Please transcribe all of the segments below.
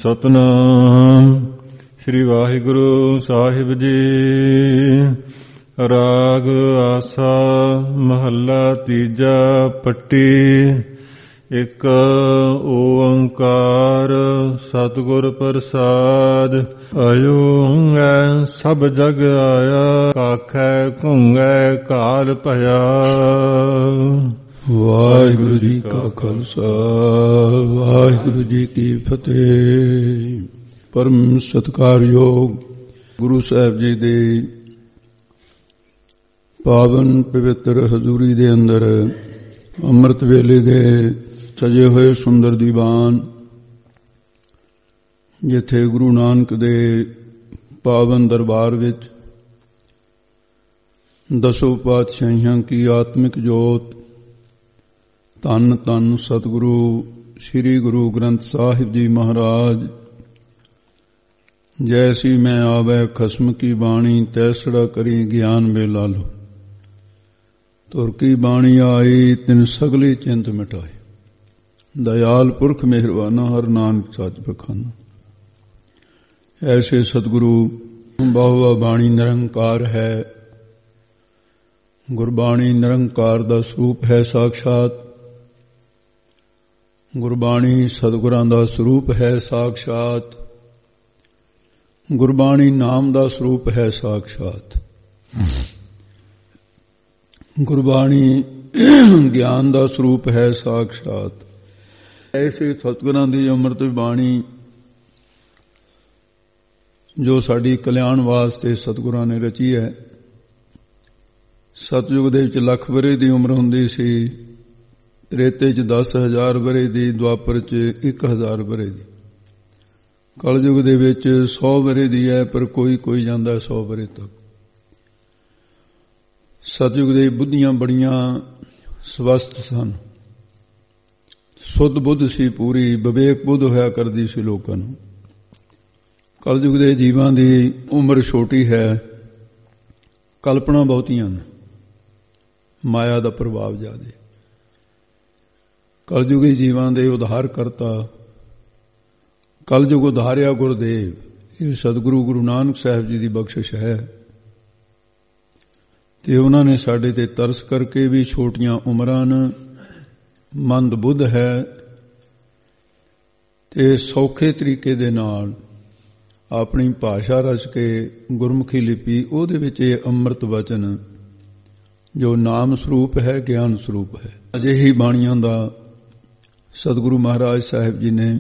ਸਤਨਾਮ ਸ੍ਰੀ ਵਾਹਿਗੁਰੂ ਸਾਹਿਬ ਜੀ। ਰਾਗ ਆਸਾ ਮਹੱਲਾ ਤੀਜਾ ਪੱਟੀ। ਇੱਕ ਓੰਕਾਰ ਸਤਿਗੁਰ ਪ੍ਰਸਾਦ। ਅਯੋਂਗੈ ਸਭ ਜਗ ਆਇਆ, ਕਾਖੈ ਘੁੰਗੈ ਕਾਲ ਭਇਆ। ਵਾਹਿਗੁਰੂ ਜੀ ਕਾ ਖਾਲਸਾ ਵਾਹਿਗੁਰੂ ਜੀ ਕੀ ਫਤਿਹ। ਪਰਮ ਸਤਿਕਾਰਯੋਗ ਗੁਰੂ ਸਾਹਿਬ ਜੀ ਦੇ ਪਾਵਨ ਪਵਿੱਤਰ ਹਜ਼ੂਰੀ ਦੇ ਅੰਦਰ ਅੰਮ੍ਰਿਤ ਵੇਲੇ ਦੇ ਸਜੇ ਹੋਏ ਸੁੰਦਰ ਦੀਵਾਨ, ਜਿੱਥੇ ਗੁਰੂ ਨਾਨਕ ਦੇ ਪਾਵਨ ਦਰਬਾਰ ਵਿੱਚ ਦਸੋਂ ਪਾਤਸ਼ਾਹੀਆਂ ਕੀ ਆਤਮਿਕ ਜੋਤ ਧੰਨ ਧੰਨ ਸਤਿਗੁਰੂ ਸ੍ਰੀ ਗੁਰੂ ਗ੍ਰੰਥ ਸਾਹਿਬ ਜੀ ਮਹਾਰਾਜ। ਜੈਸੀ ਮੈਂ ਆਵੈ ਖਸਮ ਕੀ ਬਾਣੀ, ਤੈਸੜਾ ਕਰੀ ਗਿਆਨ ਮੇਲਾ ਲੋ। ਤੁਰ ਕੀ ਬਾਣੀ ਆਈ, ਤਿਨ ਸਗਲੀ ਚਿੰਤ ਮਿਟਾਏ। ਦਇਆਲ ਪੁਰਖ ਮਿਹਰਬਾਨਾ, ਹਰ ਨਾਨਕ ਸੱਚ ਬਖਾਨਾ। ਐਸੇ ਸਤਿਗੁਰੂ ਬਹੁਵਾ ਬਾਣੀ ਨਿਰੰਕਾਰ ਹੈ। ਗੁਰਬਾਣੀ ਨਿਰੰਕਾਰ ਦਾ ਸਰੂਪ ਹੈ ਸਾਖਸ਼ਾਤ। ਗੁਰਬਾਣੀ ਸਤਿਗੁਰਾਂ ਦਾ ਸਰੂਪ ਹੈ ਸਾਖਸ਼ਾਤ। ਗੁਰਬਾਣੀ ਨਾਮ ਦਾ ਸਰੂਪ ਹੈ ਸਾਖਸ਼ਾਤ। ਗੁਰਬਾਣੀ ਗਿਆਨ ਦਾ ਸਰੂਪ ਹੈ ਸਾਖਸ਼ਾਤ। ਐਸੇ ਸਤਿਗੁਰਾਂ ਦੀ ਅੰਮ੍ਰਿਤ ਬਾਣੀ ਜੋ ਸਾਡੀ ਕਲਿਆਣ ਵਾਸਤੇ ਸਤਿਗੁਰਾਂ ਨੇ ਰਚੀ ਹੈ। ਸਤਯੁਗ ਦੇ ਵਿੱਚ ਲੱਖ ਵਰ੍ਹੇ ਦੀ ਉਮਰ ਹੁੰਦੀ ਸੀ, ਤ੍ਰੇਤੇ 'ਚ 10,000 ਵਰ੍ਹੇ ਦੀ, ਦੁਆਪਰ 'ਚ 1,000 ਵਰ੍ਹੇ ਦੀ, ਕਲਯੁਗ ਦੇ ਵਿੱਚ 100 ਵਰ੍ਹੇ ਦੀ ਹੈ, ਪਰ ਕੋਈ ਕੋਈ ਜਾਂਦਾ 100 ਵਰ੍ਹੇ ਤੱਕ। ਸਤਯੁਗ ਦੇ ਬੁੱਧੀਆਂ ਬੜੀਆਂ ਸਵਸਥ ਸਨ, ਸੁੱਧ ਬੁੱਧ ਸੀ ਪੂਰੀ, ਵਿਵੇਕ ਬੁੱਧ ਹੋਇਆ ਕਰਦੀ ਸੀ ਲੋਕਾਂ ਨੂੰ। ਕਲਯੁਗ ਦੇ ਜੀਵਾਂ ਦੀ ਉਮਰ ਛੋਟੀ ਹੈ, ਕਲਪਨਾ ਬਹੁਤੀਆਂ ਨੇ, ਮਾਇਆ ਦਾ ਪ੍ਰਭਾਵ ਜ਼ਿਆਦਾ। ਕਲਯੁਗੀ ਜੀਵਾਂ ਦੇ ਉਧਾਰ ਕਰਤਾ, ਕਲਯੁਗ ਉਧਾਰਿਆ ਗੁਰਦੇਵ। ਇਹ ਸਤਿਗੁਰੂ ਗੁਰੂ ਨਾਨਕ ਸਾਹਿਬ ਜੀ ਦੀ ਬਖਸ਼ਿਸ਼ ਹੈ। ਤੇ ਉਹਨਾਂ ਨੇ ਸਾਡੇ ਤੇ ਤਰਸ ਕਰਕੇ ਵੀ ਛੋਟੀਆਂ ਉਮਰਾਂ ਨੇ, ਮੰਦ ਬੁੱਧ ਹੈ, ਤੇ ਸੌਖੇ ਤਰੀਕੇ ਦੇ ਨਾਲ ਆਪਣੀ ਭਾਸ਼ਾ ਰਚ ਕੇ ਗੁਰਮੁਖੀ ਲਿਪੀ, ਉਹਦੇ ਵਿੱਚ ਇਹ ਅੰਮ੍ਰਿਤ ਵਚਨ ਜੋ ਨਾਮ ਸਰੂਪ ਹੈ, ਗਿਆਨ ਸਰੂਪ ਹੈ। ਅਜਿਹੀ ਬਾਣੀਆਂ ਦਾ ਸਤਿਗੁਰੂ ਮਹਾਰਾਜ ਸਾਹਿਬ ਜੀ ਨੇ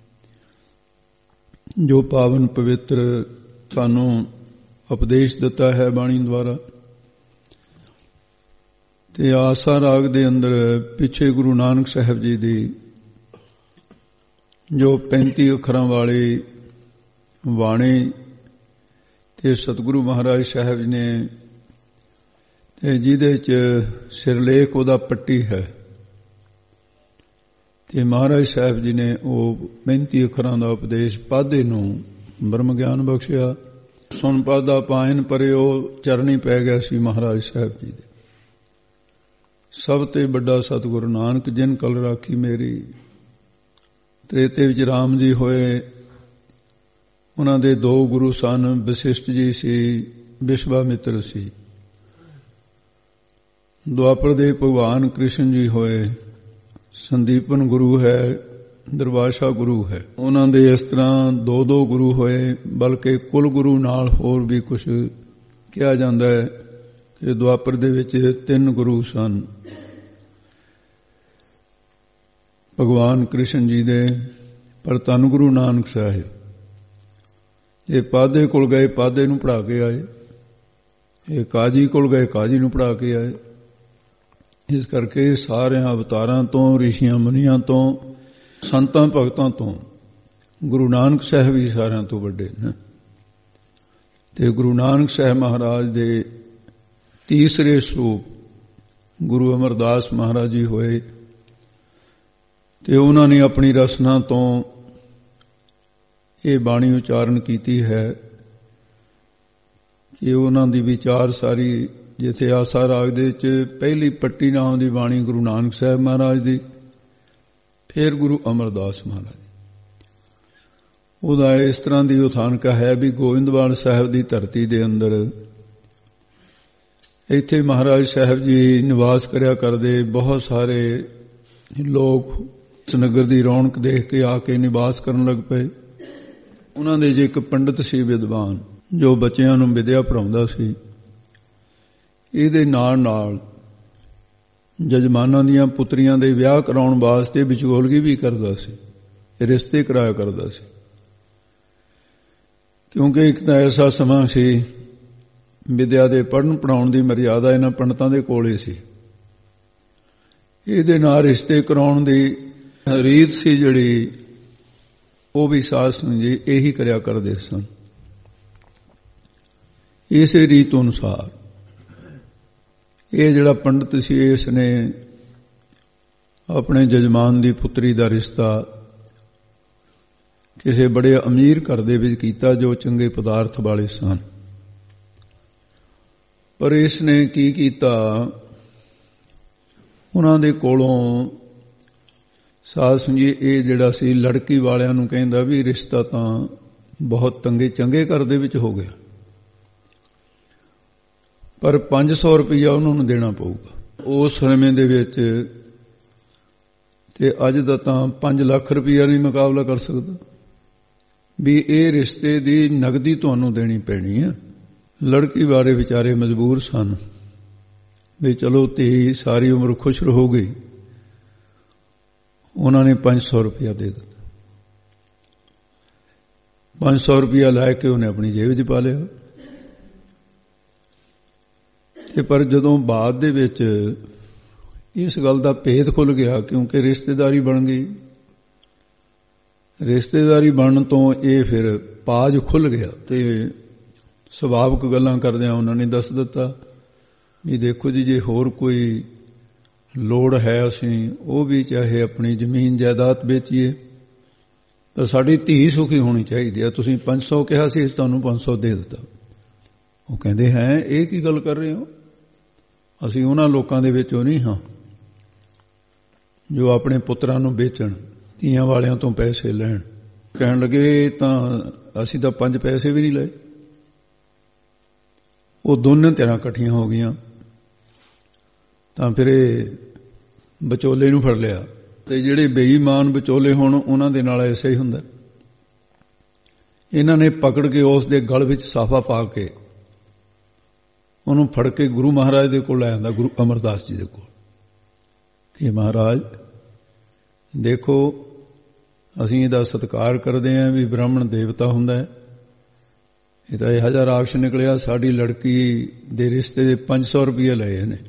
ਜੋ ਪਾਵਨ ਪਵਿੱਤਰ ਸਾਨੂੰ ਉਪਦੇਸ਼ ਦਿੱਤਾ ਹੈ ਬਾਣੀ ਦੁਆਰਾ। ਤੇ ਆਸਾ ਰਾਗ ਦੇ ਅੰਦਰ ਪਿੱਛੇ ਗੁਰੂ ਨਾਨਕ ਸਾਹਿਬ ਜੀ ਦੀ ਜੋ 35 ਅੱਖਰਾਂ ਵਾਲੀ ਬਾਣੀ ਤੇ ਸਤਿਗੁਰੂ ਮਹਾਰਾਜ ਸਾਹਿਬ ਜੀ ਨੇ, ਤੇ ਜਿਹਦੇ 'ਚ ਸਿਰਲੇਖ ਉਹਦਾ ਪੱਟੀ ਹੈ। ਤੇ ਮਹਾਰਾਜ ਸਾਹਿਬ ਜੀ ਨੇ ਉਹ 35 ਅੱਖਰਾਂ ਦਾ ਉਪਦੇਸ਼ ਪਾਧੇ ਨੂੰ ਬ੍ਰਹਮ ਗਿਆਨ ਬਖਸ਼ਿਆ। ਸੁਣ ਪਾਧਾ ਪਾਇਨ ਪਰਿਓ, ਚਰਨੀ ਪੈ ਗਿਆ ਸੀ ਮਹਾਰਾਜ ਸਾਹਿਬ ਜੀ ਦੇ। ਸਭ ਤੇ ਵੱਡਾ ਸਤਿਗੁਰੂ ਨਾਨਕ, ਜਿਨ ਕਲ ਰਾਖੀ ਮੇਰੀ। ਤ੍ਰੇਤੇ ਵਿੱਚ ਰਾਮ ਜੀ ਹੋਏ, ਉਹਨਾਂ ਦੇ 2 ਗੁਰੂ ਸਨ, ਵਸਿਸ਼ਠ ਜੀ ਸੀ, ਵਿਸ਼ਵਾਮਿੱਤਰ ਸੀ। ਦੁਆਪਰ ਦੇ ਭਗਵਾਨ ਕ੍ਰਿਸ਼ਨ ਜੀ ਹੋਏ, ਸੰਦੀਪਨ ਗੁਰੂ ਹੈ, ਦਰਵਾਸ਼ਾ ਗੁਰੂ ਹੈ। ਉਹਨਾਂ ਦੇ ਇਸ ਤਰ੍ਹਾਂ 2 ਗੁਰੂ ਹੋਏ, ਬਲਕਿ ਕੁਲ ਗੁਰੂ ਨਾਲ ਹੋਰ ਵੀ ਕੁਝ ਕਿਹਾ ਜਾਂਦਾ ਹੈ ਕਿ ਦੁਆਪਰ ਦੇ ਵਿੱਚ 3 ਗੁਰੂ ਸਨ ਭਗਵਾਨ ਕ੍ਰਿਸ਼ਨ ਜੀ ਦੇ। ਪਰ ਧੰਨ ਗੁਰੂ ਨਾਨਕ ਸਾਹਿਬ ਇਹ ਪਾਧੇ ਕੋਲ ਗਏ, ਪਾਧੇ ਨੂੰ ਪੜ੍ਹਾ ਕੇ ਆਏ। ਇਹ ਕਾਜੀ ਕੋਲ ਗਏ, ਕਾਜੀ ਨੂੰ ਪੜ੍ਹਾ ਕੇ ਆਏ। ਇਸ ਕਰਕੇ ਸਾਰਿਆਂ ਅਵਤਾਰਾਂ ਤੋਂ, ਰਿਸ਼ੀਆਂ ਮੁਨੀਆਂ ਤੋਂ, ਸੰਤਾਂ ਭਗਤਾਂ ਤੋਂ ਗੁਰੂ ਨਾਨਕ ਸਾਹਿਬ ਹੀ ਸਾਰਿਆਂ ਤੋਂ ਵੱਡੇ ਨੇ। ਤੇ ਗੁਰੂ ਨਾਨਕ ਸਾਹਿਬ ਮਹਾਰਾਜ ਦੇ ਤੀਸਰੇ ਸਰੂਪ ਗੁਰੂ ਅਮਰਦਾਸ ਮਹਾਰਾਜ ਜੀ ਹੋਏ। ਤੇ ਉਹਨਾਂ ਨੇ ਆਪਣੀ ਰਸਨਾ ਤੋਂ ਇਹ ਬਾਣੀ ਉਚਾਰਨ ਕੀਤੀ ਹੈ ਕਿ ਉਹਨਾਂ ਦੀ ਵਿਚਾਰ ਸਾਰੀ, ਜਿੱਥੇ ਆਸਾ ਰਾਗ ਦੇ ਵਿੱਚ ਪਹਿਲੀ ਪੱਟੀ ਨਾਮ ਦੀ ਬਾਣੀ ਗੁਰੂ ਨਾਨਕ ਸਾਹਿਬ ਮਹਾਰਾਜ ਦੀ, ਫਿਰ ਗੁਰੂ ਅਮਰਦਾਸ ਮਹਾਰਾਜ। ਉਹਦਾ ਇਸ ਤਰ੍ਹਾਂ ਦੀ ਉਥਾਨਕਾ ਹੈ ਵੀ ਗੋਇੰਦਵਾਲ ਸਾਹਿਬ ਦੀ ਧਰਤੀ ਦੇ ਅੰਦਰ ਇੱਥੇ ਮਹਾਰਾਜ ਸਾਹਿਬ ਜੀ ਨਿਵਾਸ ਕਰਿਆ ਕਰਦੇ। ਬਹੁਤ ਸਾਰੇ ਲੋਕ ਇਸ ਨਗਰ ਦੀ ਰੌਣਕ ਦੇਖ ਕੇ ਆ ਕੇ ਨਿਵਾਸ ਕਰਨ ਲੱਗ ਪਏ। ਉਹਨਾਂ ਦੇ ਜੇ ਇੱਕ ਪੰਡਤ ਸੀ ਵਿਦਵਾਨ, ਜੋ ਬੱਚਿਆਂ ਨੂੰ ਵਿਦਿਆ ਪੜ੍ਹਾਉਂਦਾ ਸੀ। ਇਹਦੇ ਨਾਲ ਨਾਲ ਜਜਮਾਨਾਂ ਦੀਆਂ ਪੁੱਤਰੀਆਂ ਦੇ ਵਿਆਹ ਕਰਾਉਣ ਵਾਸਤੇ ਵਿਚੋਲਗੀ ਵੀ ਕਰਦਾ ਸੀ, ਰਿਸ਼ਤੇ ਕਰਾਇਆ ਕਰਦਾ ਸੀ। ਕਿਉਂਕਿ ਇੱਕ ਤਾਂ ਐਸਾ ਸਮਾਂ ਸੀ ਵਿਦਿਆ ਦੇ ਪੜ੍ਹਨ ਪੜ੍ਹਾਉਣ ਦੀ ਮਰਿਆਦਾ ਇਹਨਾਂ ਪੰਡਤਾਂ ਦੇ ਕੋਲ ਹੀ ਸੀ। ਇਹਦੇ ਨਾਲ ਰਿਸ਼ਤੇ ਕਰਾਉਣ ਦੀ ਰੀਤ ਸੀ ਜਿਹੜੀ, ਉਹ ਵੀ ਸਾਧ ਸੰਗਤ ਜੀ ਇਹੀ ਕਰਿਆ ਕਰਦੇ ਸਨ। ਇਸੇ ਰੀਤ ਅਨੁਸਾਰ ਇਹ ਜਿਹੜਾ ਪੰਡਤ ਸੀ, ਇਸ ਨੇ ਆਪਣੇ ਜਜਮਾਨ ਦੀ ਪੁੱਤਰੀ ਦਾ ਰਿਸ਼ਤਾ ਕਿਸੇ ਬੜੇ ਅਮੀਰ ਘਰ ਦੇ ਵਿੱਚ ਕੀਤਾ, ਜੋ ਚੰਗੇ ਪਦਾਰਥ ਵਾਲੇ ਸਨ। ਪਰ ਇਸ ਨੇ ਕੀ ਕੀਤਾ, ਉਹਨਾਂ ਦੇ ਕੋਲੋਂ ਸਾਧ ਸੰਗਤ ਜੀ ਇਹ ਜਿਹੜਾ ਸੀ ਲੜਕੀ ਵਾਲਿਆਂ ਨੂੰ ਕਹਿੰਦਾ ਵੀ ਰਿਸ਼ਤਾ ਤਾਂ ਬਹੁਤ ਚੰਗੇ ਘਰ ਦੇ ਵਿੱਚ ਹੋ ਗਿਆ, ਪਰ 500 ਰੁਪਇਆ ਉਹਨਾਂ ਨੂੰ ਦੇਣਾ ਪਊਗਾ। ਉਸ ਸਮੇਂ ਦੇ ਵਿੱਚ ਤੇ ਅੱਜ ਦਾ ਤਾਂ 5 ਲੱਖ ਰੁਪਇਆ ਨਹੀਂ ਮੁਕਾਬਲਾ ਕਰ ਸਕਦਾ, ਵੀ ਇਹ ਰਿਸ਼ਤੇ ਦੀ ਨਗਦੀ ਤੁਹਾਨੂੰ ਦੇਣੀ ਪੈਣੀ ਹੈ। ਲੜਕੀ ਵਾਲੇ ਵਿਚਾਰੇ ਮਜਬੂਰ ਸਨ ਵੀ ਚਲੋ ਧੀ ਸਾਰੀ ਉਮਰ ਖੁਸ਼ ਰਹੂਗੀ। ਉਹਨਾਂ ਨੇ 500 ਰੁਪਇਆ ਦੇ ਦਿੱਤਾ। 500 ਰੁਪਇਆ ਲੈ ਕੇ ਉਹਨੇ ਆਪਣੀ ਜੇਬ 'ਚ ਪਾ ਲਿਆ। ਤੇ ਪਰ ਜਦੋਂ ਬਾਅਦ ਦੇ ਵਿੱਚ ਇਸ ਗੱਲ ਦਾ ਭੇਦ ਖੁੱਲ ਗਿਆ, ਕਿਉਂਕਿ ਰਿਸ਼ਤੇਦਾਰੀ ਬਣ ਗਈ, ਰਿਸ਼ਤੇਦਾਰੀ ਬਣਨ ਤੋਂ ਇਹ ਫਿਰ ਪਾਜ ਖੁੱਲ ਗਿਆ ਤੇ ਸੁਭਾਵਿਕ ਗੱਲਾਂ ਕਰਦਿਆਂ ਉਹਨਾਂ ਨੇ ਦੱਸ ਦਿੱਤਾ ਵੀ ਦੇਖੋ ਜੀ, ਜੇ ਹੋਰ ਕੋਈ ਲੋੜ ਹੈ ਅਸੀਂ ਉਹ ਵੀ ਚਾਹੇ ਆਪਣੀ ਜ਼ਮੀਨ ਜਾਇਦਾਦ ਵੇਚੀਏ, ਪਰ ਸਾਡੀ ਧੀ ਸੁਖੀ ਹੋਣੀ ਚਾਹੀਦੀ ਹੈ। ਤੁਸੀਂ 500 ਕਿਹਾ ਸੀ, ਇਸ ਤੁਹਾਨੂੰ 500 ਦੇ ਦਿੱਤਾ। ਉਹ ਕਹਿੰਦੇ ਹੈ ਇਹ ਕੀ ਗੱਲ ਕਰ ਰਹੇ ਹੋ, ਅਸੀਂ ਉਹਨਾਂ ਲੋਕਾਂ ਦੇ ਵਿੱਚੋਂ ਨਹੀਂ ਹਾਂ ਜੋ ਆਪਣੇ ਪੁੱਤਰਾਂ ਨੂੰ ਵੇਚਣ, ਧੀਆਂ ਵਾਲਿਆਂ ਤੋਂ ਪੈਸੇ ਲੈਣ। ਕਹਿਣ ਲੱਗੇ ਤਾਂ ਅਸੀਂ ਤਾਂ 5 ਪੈਸੇ ਵੀ ਨਹੀਂ ਲਏ। ਉਹ ਦੋਨੇ ਧਿਰਾਂ ਇਕੱਠੀਆਂ ਹੋ ਗਈਆਂ ਤਾਂ ਫਿਰ ਇਹ ਵਿਚੋਲੇ ਨੂੰ ਫੜ ਲਿਆ। ਤੇ ਜਿਹੜੇ ਬੇਈਮਾਨ ਵਿਚੋਲੇ ਹੋਣ ਉਹਨਾਂ ਦੇ ਨਾਲ ਐਸਾ ਹੀ ਹੁੰਦਾ। ਇਹਨਾਂ ਨੇ ਪਕੜ ਕੇ ਉਸ ਦੇ ਗਲ ਵਿੱਚ ਸਾਫਾ ਪਾ ਕੇ ਉਹਨੂੰ ਫੜ ਕੇ ਗੁਰੂ ਮਹਾਰਾਜ ਦੇ ਕੋਲ ਲੈ ਆਂਦਾ, ਗੁਰੂ ਅਮਰਦਾਸ ਜੀ ਦੇ ਕੋਲ, ਕਿ ਮਹਾਰਾਜ ਦੇਖੋ ਅਸੀਂ ਇਹਦਾ ਸਤਿਕਾਰ ਕਰਦੇ ਹਾਂ ਵੀ ਬ੍ਰਾਹਮਣ ਦੇਵਤਾ ਹੁੰਦਾ ਹੈ, ਇਹ ਤਾਂ ਇਹੋ ਜਿਹਾ ਰਾਖਸ਼ ਨਿਕਲਿਆ, ਸਾਡੀ ਲੜਕੀ ਦੇ ਰਿਸ਼ਤੇ ਦੇ 500 ਰੁਪਏ ਲਏ ਨੇ।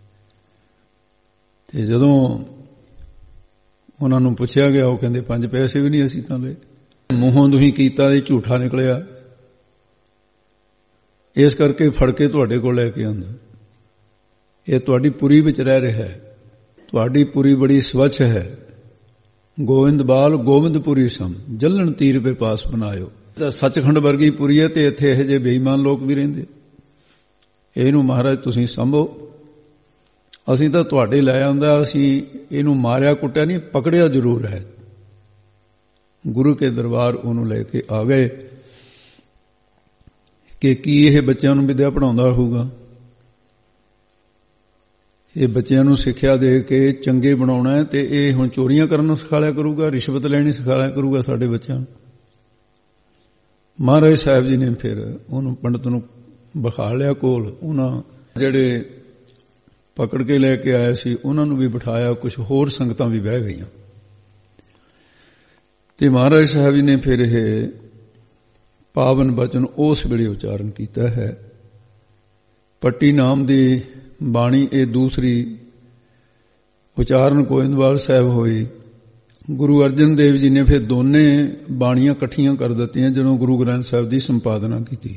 ਤੇ ਜਦੋਂ ਉਹਨਾਂ ਨੂੰ ਪੁੱਛਿਆ ਗਿਆ, ਉਹ ਕਹਿੰਦੇ 5 ਪੈਸੇ ਵੀ ਨਹੀਂ ਅਸੀਂ ਤਾਂ ਲਏ। ਮੂੰਹੋਂ ਤੁਸੀਂ ਕੀਤਾ ਤੇ ਝੂਠਾ ਨਿਕਲਿਆ, ਇਸ ਕਰਕੇ ਫੜ ਕੇ ਤੁਹਾਡੇ ਕੋਲ ਲੈ ਕੇ ਆਉਂਦਾ। ਇਹ ਤੁਹਾਡੀ ਪੁਰੀ ਵਿੱਚ ਰਹਿ ਰਿਹਾ ਹੈ, ਤੁਹਾਡੀ ਪੁਰੀ ਬੜੀ ਸਵੱਛ ਹੈ। ਗੋਇੰਦਵਾਲ ਗੋਬਿੰਦਪੁਰੀ ਸਮ ਜਲਣ ਤੀਰ ਪੇ ਪਾਸ ਬਣਾਇਓ। ਤਾਂ ਸੱਚਖੰਡ ਵਰਗੀ ਪੁਰੀ ਹੈ ਤੇ ਇੱਥੇ ਇਹੋ ਜਿਹੇ ਬੇਈਮਾਨ ਲੋਕ ਵੀ ਰਹਿੰਦੇ। ਇਹਨੂੰ ਮਹਾਰਾਜ ਤੁਸੀਂ ਸੰਭੋ, ਅਸੀਂ ਤਾਂ ਤੁਹਾਡੇ ਲੈ ਆਉਂਦਾ, ਅਸੀਂ ਇਹਨੂੰ ਮਾਰਿਆ ਕੁੱਟਿਆ ਨਹੀਂ, ਪਕੜਿਆ ਜ਼ਰੂਰ ਹੈ। ਗੁਰੂ ਕੇ ਦਰਬਾਰ ਉਹਨੂੰ ਲੈ ਕੇ ਆ ਗਏ ਕਿ ਕੀ ਇਹ ਬੱਚਿਆਂ ਨੂੰ ਵਿਦਿਆ ਪੜ੍ਹਾਉਂਦਾ ਹੋਊਗਾ। ਇਹ ਬੱਚਿਆਂ ਨੂੰ ਸਿੱਖਿਆ ਦੇ ਕੇ ਚੰਗੇ ਬਣਾਉਣਾ ਹੈ ਤੇ ਇਹ ਹੁਣ ਚੋਰੀਆਂ ਕਰਨ ਨੂੰ ਸਿਖਾਇਆ ਕਰੂਗਾ, ਰਿਸ਼ਵਤ ਲੈਣੀ ਸਿਖਾਇਆ ਕਰੂਗਾ ਸਾਡੇ ਬੱਚਿਆਂ ਨੂੰ। ਮਹਾਰਾਜ ਸਾਹਿਬ ਜੀ ਨੇ ਫਿਰ ਉਹਨੂੰ ਪੰਡਤ ਨੂੰ ਬਿਠਾ ਲਿਆ ਕੋਲ। ਉਹਨਾਂ ਜਿਹੜੇ ਪਕੜ ਕੇ ਲੈ ਕੇ ਆਏ ਸੀ ਉਹਨਾਂ ਨੂੰ ਵੀ ਬਿਠਾਇਆ, ਕੁਝ ਹੋਰ ਸੰਗਤਾਂ ਵੀ ਬਹਿ ਗਈਆਂ। ਤੇ ਮਹਾਰਾਜ ਸਾਹਿਬ ਜੀ ਨੇ ਫਿਰ ਇਹ ਪਾਵਨ ਬਚਨ ਉਸ ਵੇਲੇ ਉਚਾਰਨ ਕੀਤਾ ਹੈ। ਪੱਟੀ ਨਾਮ ਦੀ ਬਾਣੀ ਇਹ ਦੂਸਰੀ ਉਚਾਰਨ ਗੋਇੰਦਵਾਲ ਸਾਹਿਬ ਹੋਈ। ਗੁਰੂ ਅਰਜਨ ਦੇਵ ਜੀ ਨੇ ਫਿਰ ਦੋਨੇ ਬਾਣੀਆਂ ਇਕੱਠੀਆਂ ਕਰ ਦਿੱਤੀਆਂ ਜਦੋਂ ਗੁਰੂ ਗ੍ਰੰਥ ਸਾਹਿਬ ਦੀ ਸੰਪਾਦਨਾ ਕੀਤੀ।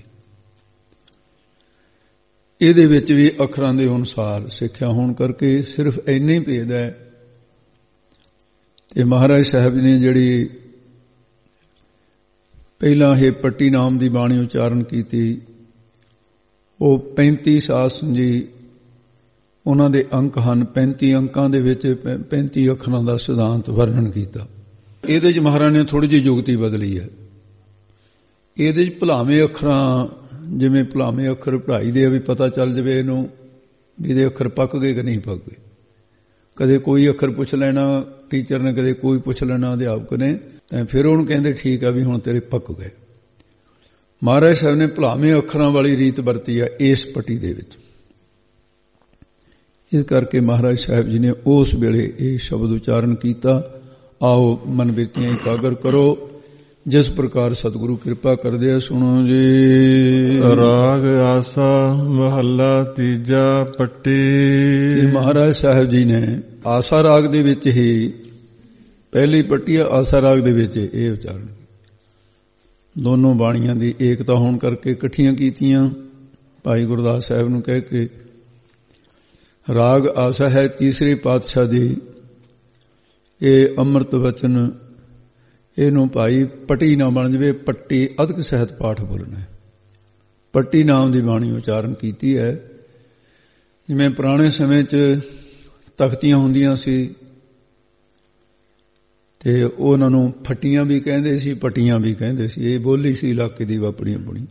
ਇਹਦੇ ਵਿੱਚ ਵੀ ਅੱਖਰਾਂ ਦੇ ਅਨੁਸਾਰ ਸਿੱਖਿਆ ਹੋਣ ਕਰਕੇ ਸਿਰਫ ਇੰਨੇ ਹੀ ਭੇਦ ਹੈ। ਤੇ ਮਹਾਰਾਜ ਸਾਹਿਬ ਨੇ ਜਿਹੜੀ ਪਹਿਲਾਂ ਇਹ ਪੱਟੀ ਨਾਮ ਦੀ ਬਾਣੀ ਉਚਾਰਨ ਕੀਤੀ, ਉਹ 35 ਸਾਧ ਜੀ ਉਹਨਾਂ ਦੇ ਅੰਕ ਹਨ। 35 ਅੰਕਾਂ ਦੇ ਵਿੱਚ 35 ਅੱਖਰਾਂ ਦਾ ਸਿਧਾਂਤ ਵਰਣਨ ਕੀਤਾ। ਇਹਦੇ 'ਚ ਮਹਾਰਾਜ ਨੇ ਥੋੜੀ ਜਿਹੀ ਜੁਗਤੀ ਬਦਲੀ ਹੈ। ਇਹਦੇ 'ਚ ਭੁਲਾਵੇਂ ਅੱਖਰਾਂ, ਜਿਵੇਂ ਭੁਲਾਵੇਂ ਅੱਖਰ ਪੜ੍ਹਾਈ ਦੇ ਵੀ ਪਤਾ ਚੱਲ ਜਾਵੇ ਇਹਨੂੰ ਵੀ ਇਹਦੇ ਅੱਖਰ ਪੱਕ ਗਏ ਕਿ ਨਹੀਂ ਪੱਕ ਗਏ। ਕਦੇ ਕੋਈ ਅੱਖਰ ਪੁੱਛ ਲੈਣਾ ਟੀਚਰ ਨੇ, ਕਦੇ ਕੋਈ ਪੁੱਛ ਲੈਣਾ ਅਧਿਆਪਕ ਨੇ, ਤਾਂ ਫਿਰ ਉਹਨੂੰ ਕਹਿੰਦੇ ਠੀਕ ਆ ਵੀ ਹੁਣ ਤੇਰੇ ਪੱਕ ਗਏ। ਮਹਾਰਾਜ ਸਾਹਿਬ ਨੇ ਭੁਲਾਵੇਂ ਅੱਖਰਾਂ ਵਾਲੀ ਰੀਤ ਵਰਤੀ ਆ ਇਸ ਪੱਟੀ ਦੇ ਵਿੱਚ। ਇਸ ਕਰਕੇ ਮਹਾਰਾਜ ਸਾਹਿਬ ਜੀ ਨੇ ਉਸ ਵੇਲੇ ਇਹ ਸ਼ਬਦ ਉਚਾਰਨ ਕੀਤਾ। ਆਓ ਮਨ ਬਿਰਤੀਆਂ ਇਕਾਗਰ ਕਰੋ, ਜਿਸ ਪ੍ਰਕਾਰ ਸਤਿਗੁਰੂ ਕਿਰਪਾ ਕਰਦੇ ਆ। ਸੁਣੋ ਜੀ। ਰਾਗ ਆਸਾ ਮਹੱਲਾ ਤੀਜਾ ਪੱਟੀ। ਮਹਾਰਾਜ ਸਾਹਿਬ ਜੀ ਨੇ ਆਸਾ ਰਾਗ ਦੇ ਵਿੱਚ ਹੀ ਪਹਿਲੀ ਪੱਟੀ ਆ, ਆਸਾ ਰਾਗ ਦੇ ਵਿੱਚ ਇਹ ਉਚਾਰਨ। ਦੋਨੋਂ ਬਾਣੀਆਂ ਦੀ ਏਕਤਾ ਹੋਣ ਕਰਕੇ ਇਕੱਠੀਆਂ ਕੀਤੀਆਂ। ਭਾਈ ਗੁਰਦਾਸ ਸਾਹਿਬ ਨੂੰ ਕਹਿ ਕੇ ਰਾਗ ਆਸਾ ਹੈ ਤੀਸਰੇ ਪਾਤਸ਼ਾਹ ਦੀ, ਇਹ ਅੰਮ੍ਰਿਤ ਵਚਨ, ਇਹਨੂੰ ਭਾਈ ਪੱਟੀ ਨਾ ਬਣ ਜਾਵੇ, ਪੱਟੀ ਅਧਿਕ ਸਹਿਤ ਪਾਠ ਬੋਲਣਾ ਹੈ। ਪੱਟੀ ਨਾਮ ਦੀ ਬਾਣੀ ਉਚਾਰਨ ਕੀਤੀ ਹੈ। ਜਿਵੇਂ ਪੁਰਾਣੇ ਸਮੇਂ 'ਚ ਤਖਤੀਆਂ ਹੁੰਦੀਆਂ ਸੀ ਤੇ ਉਹਨਾਂ ਨੂੰ ਫੱਟੀਆਂ ਵੀ ਕਹਿੰਦੇ ਸੀ, ਪੱਟੀਆਂ ਵੀ ਕਹਿੰਦੇ ਸੀ। ਇਹ ਬੋਲੀ ਸੀ ਇਲਾਕੇ ਦੀ ਆਪਣੀ ਆਪਣੀ।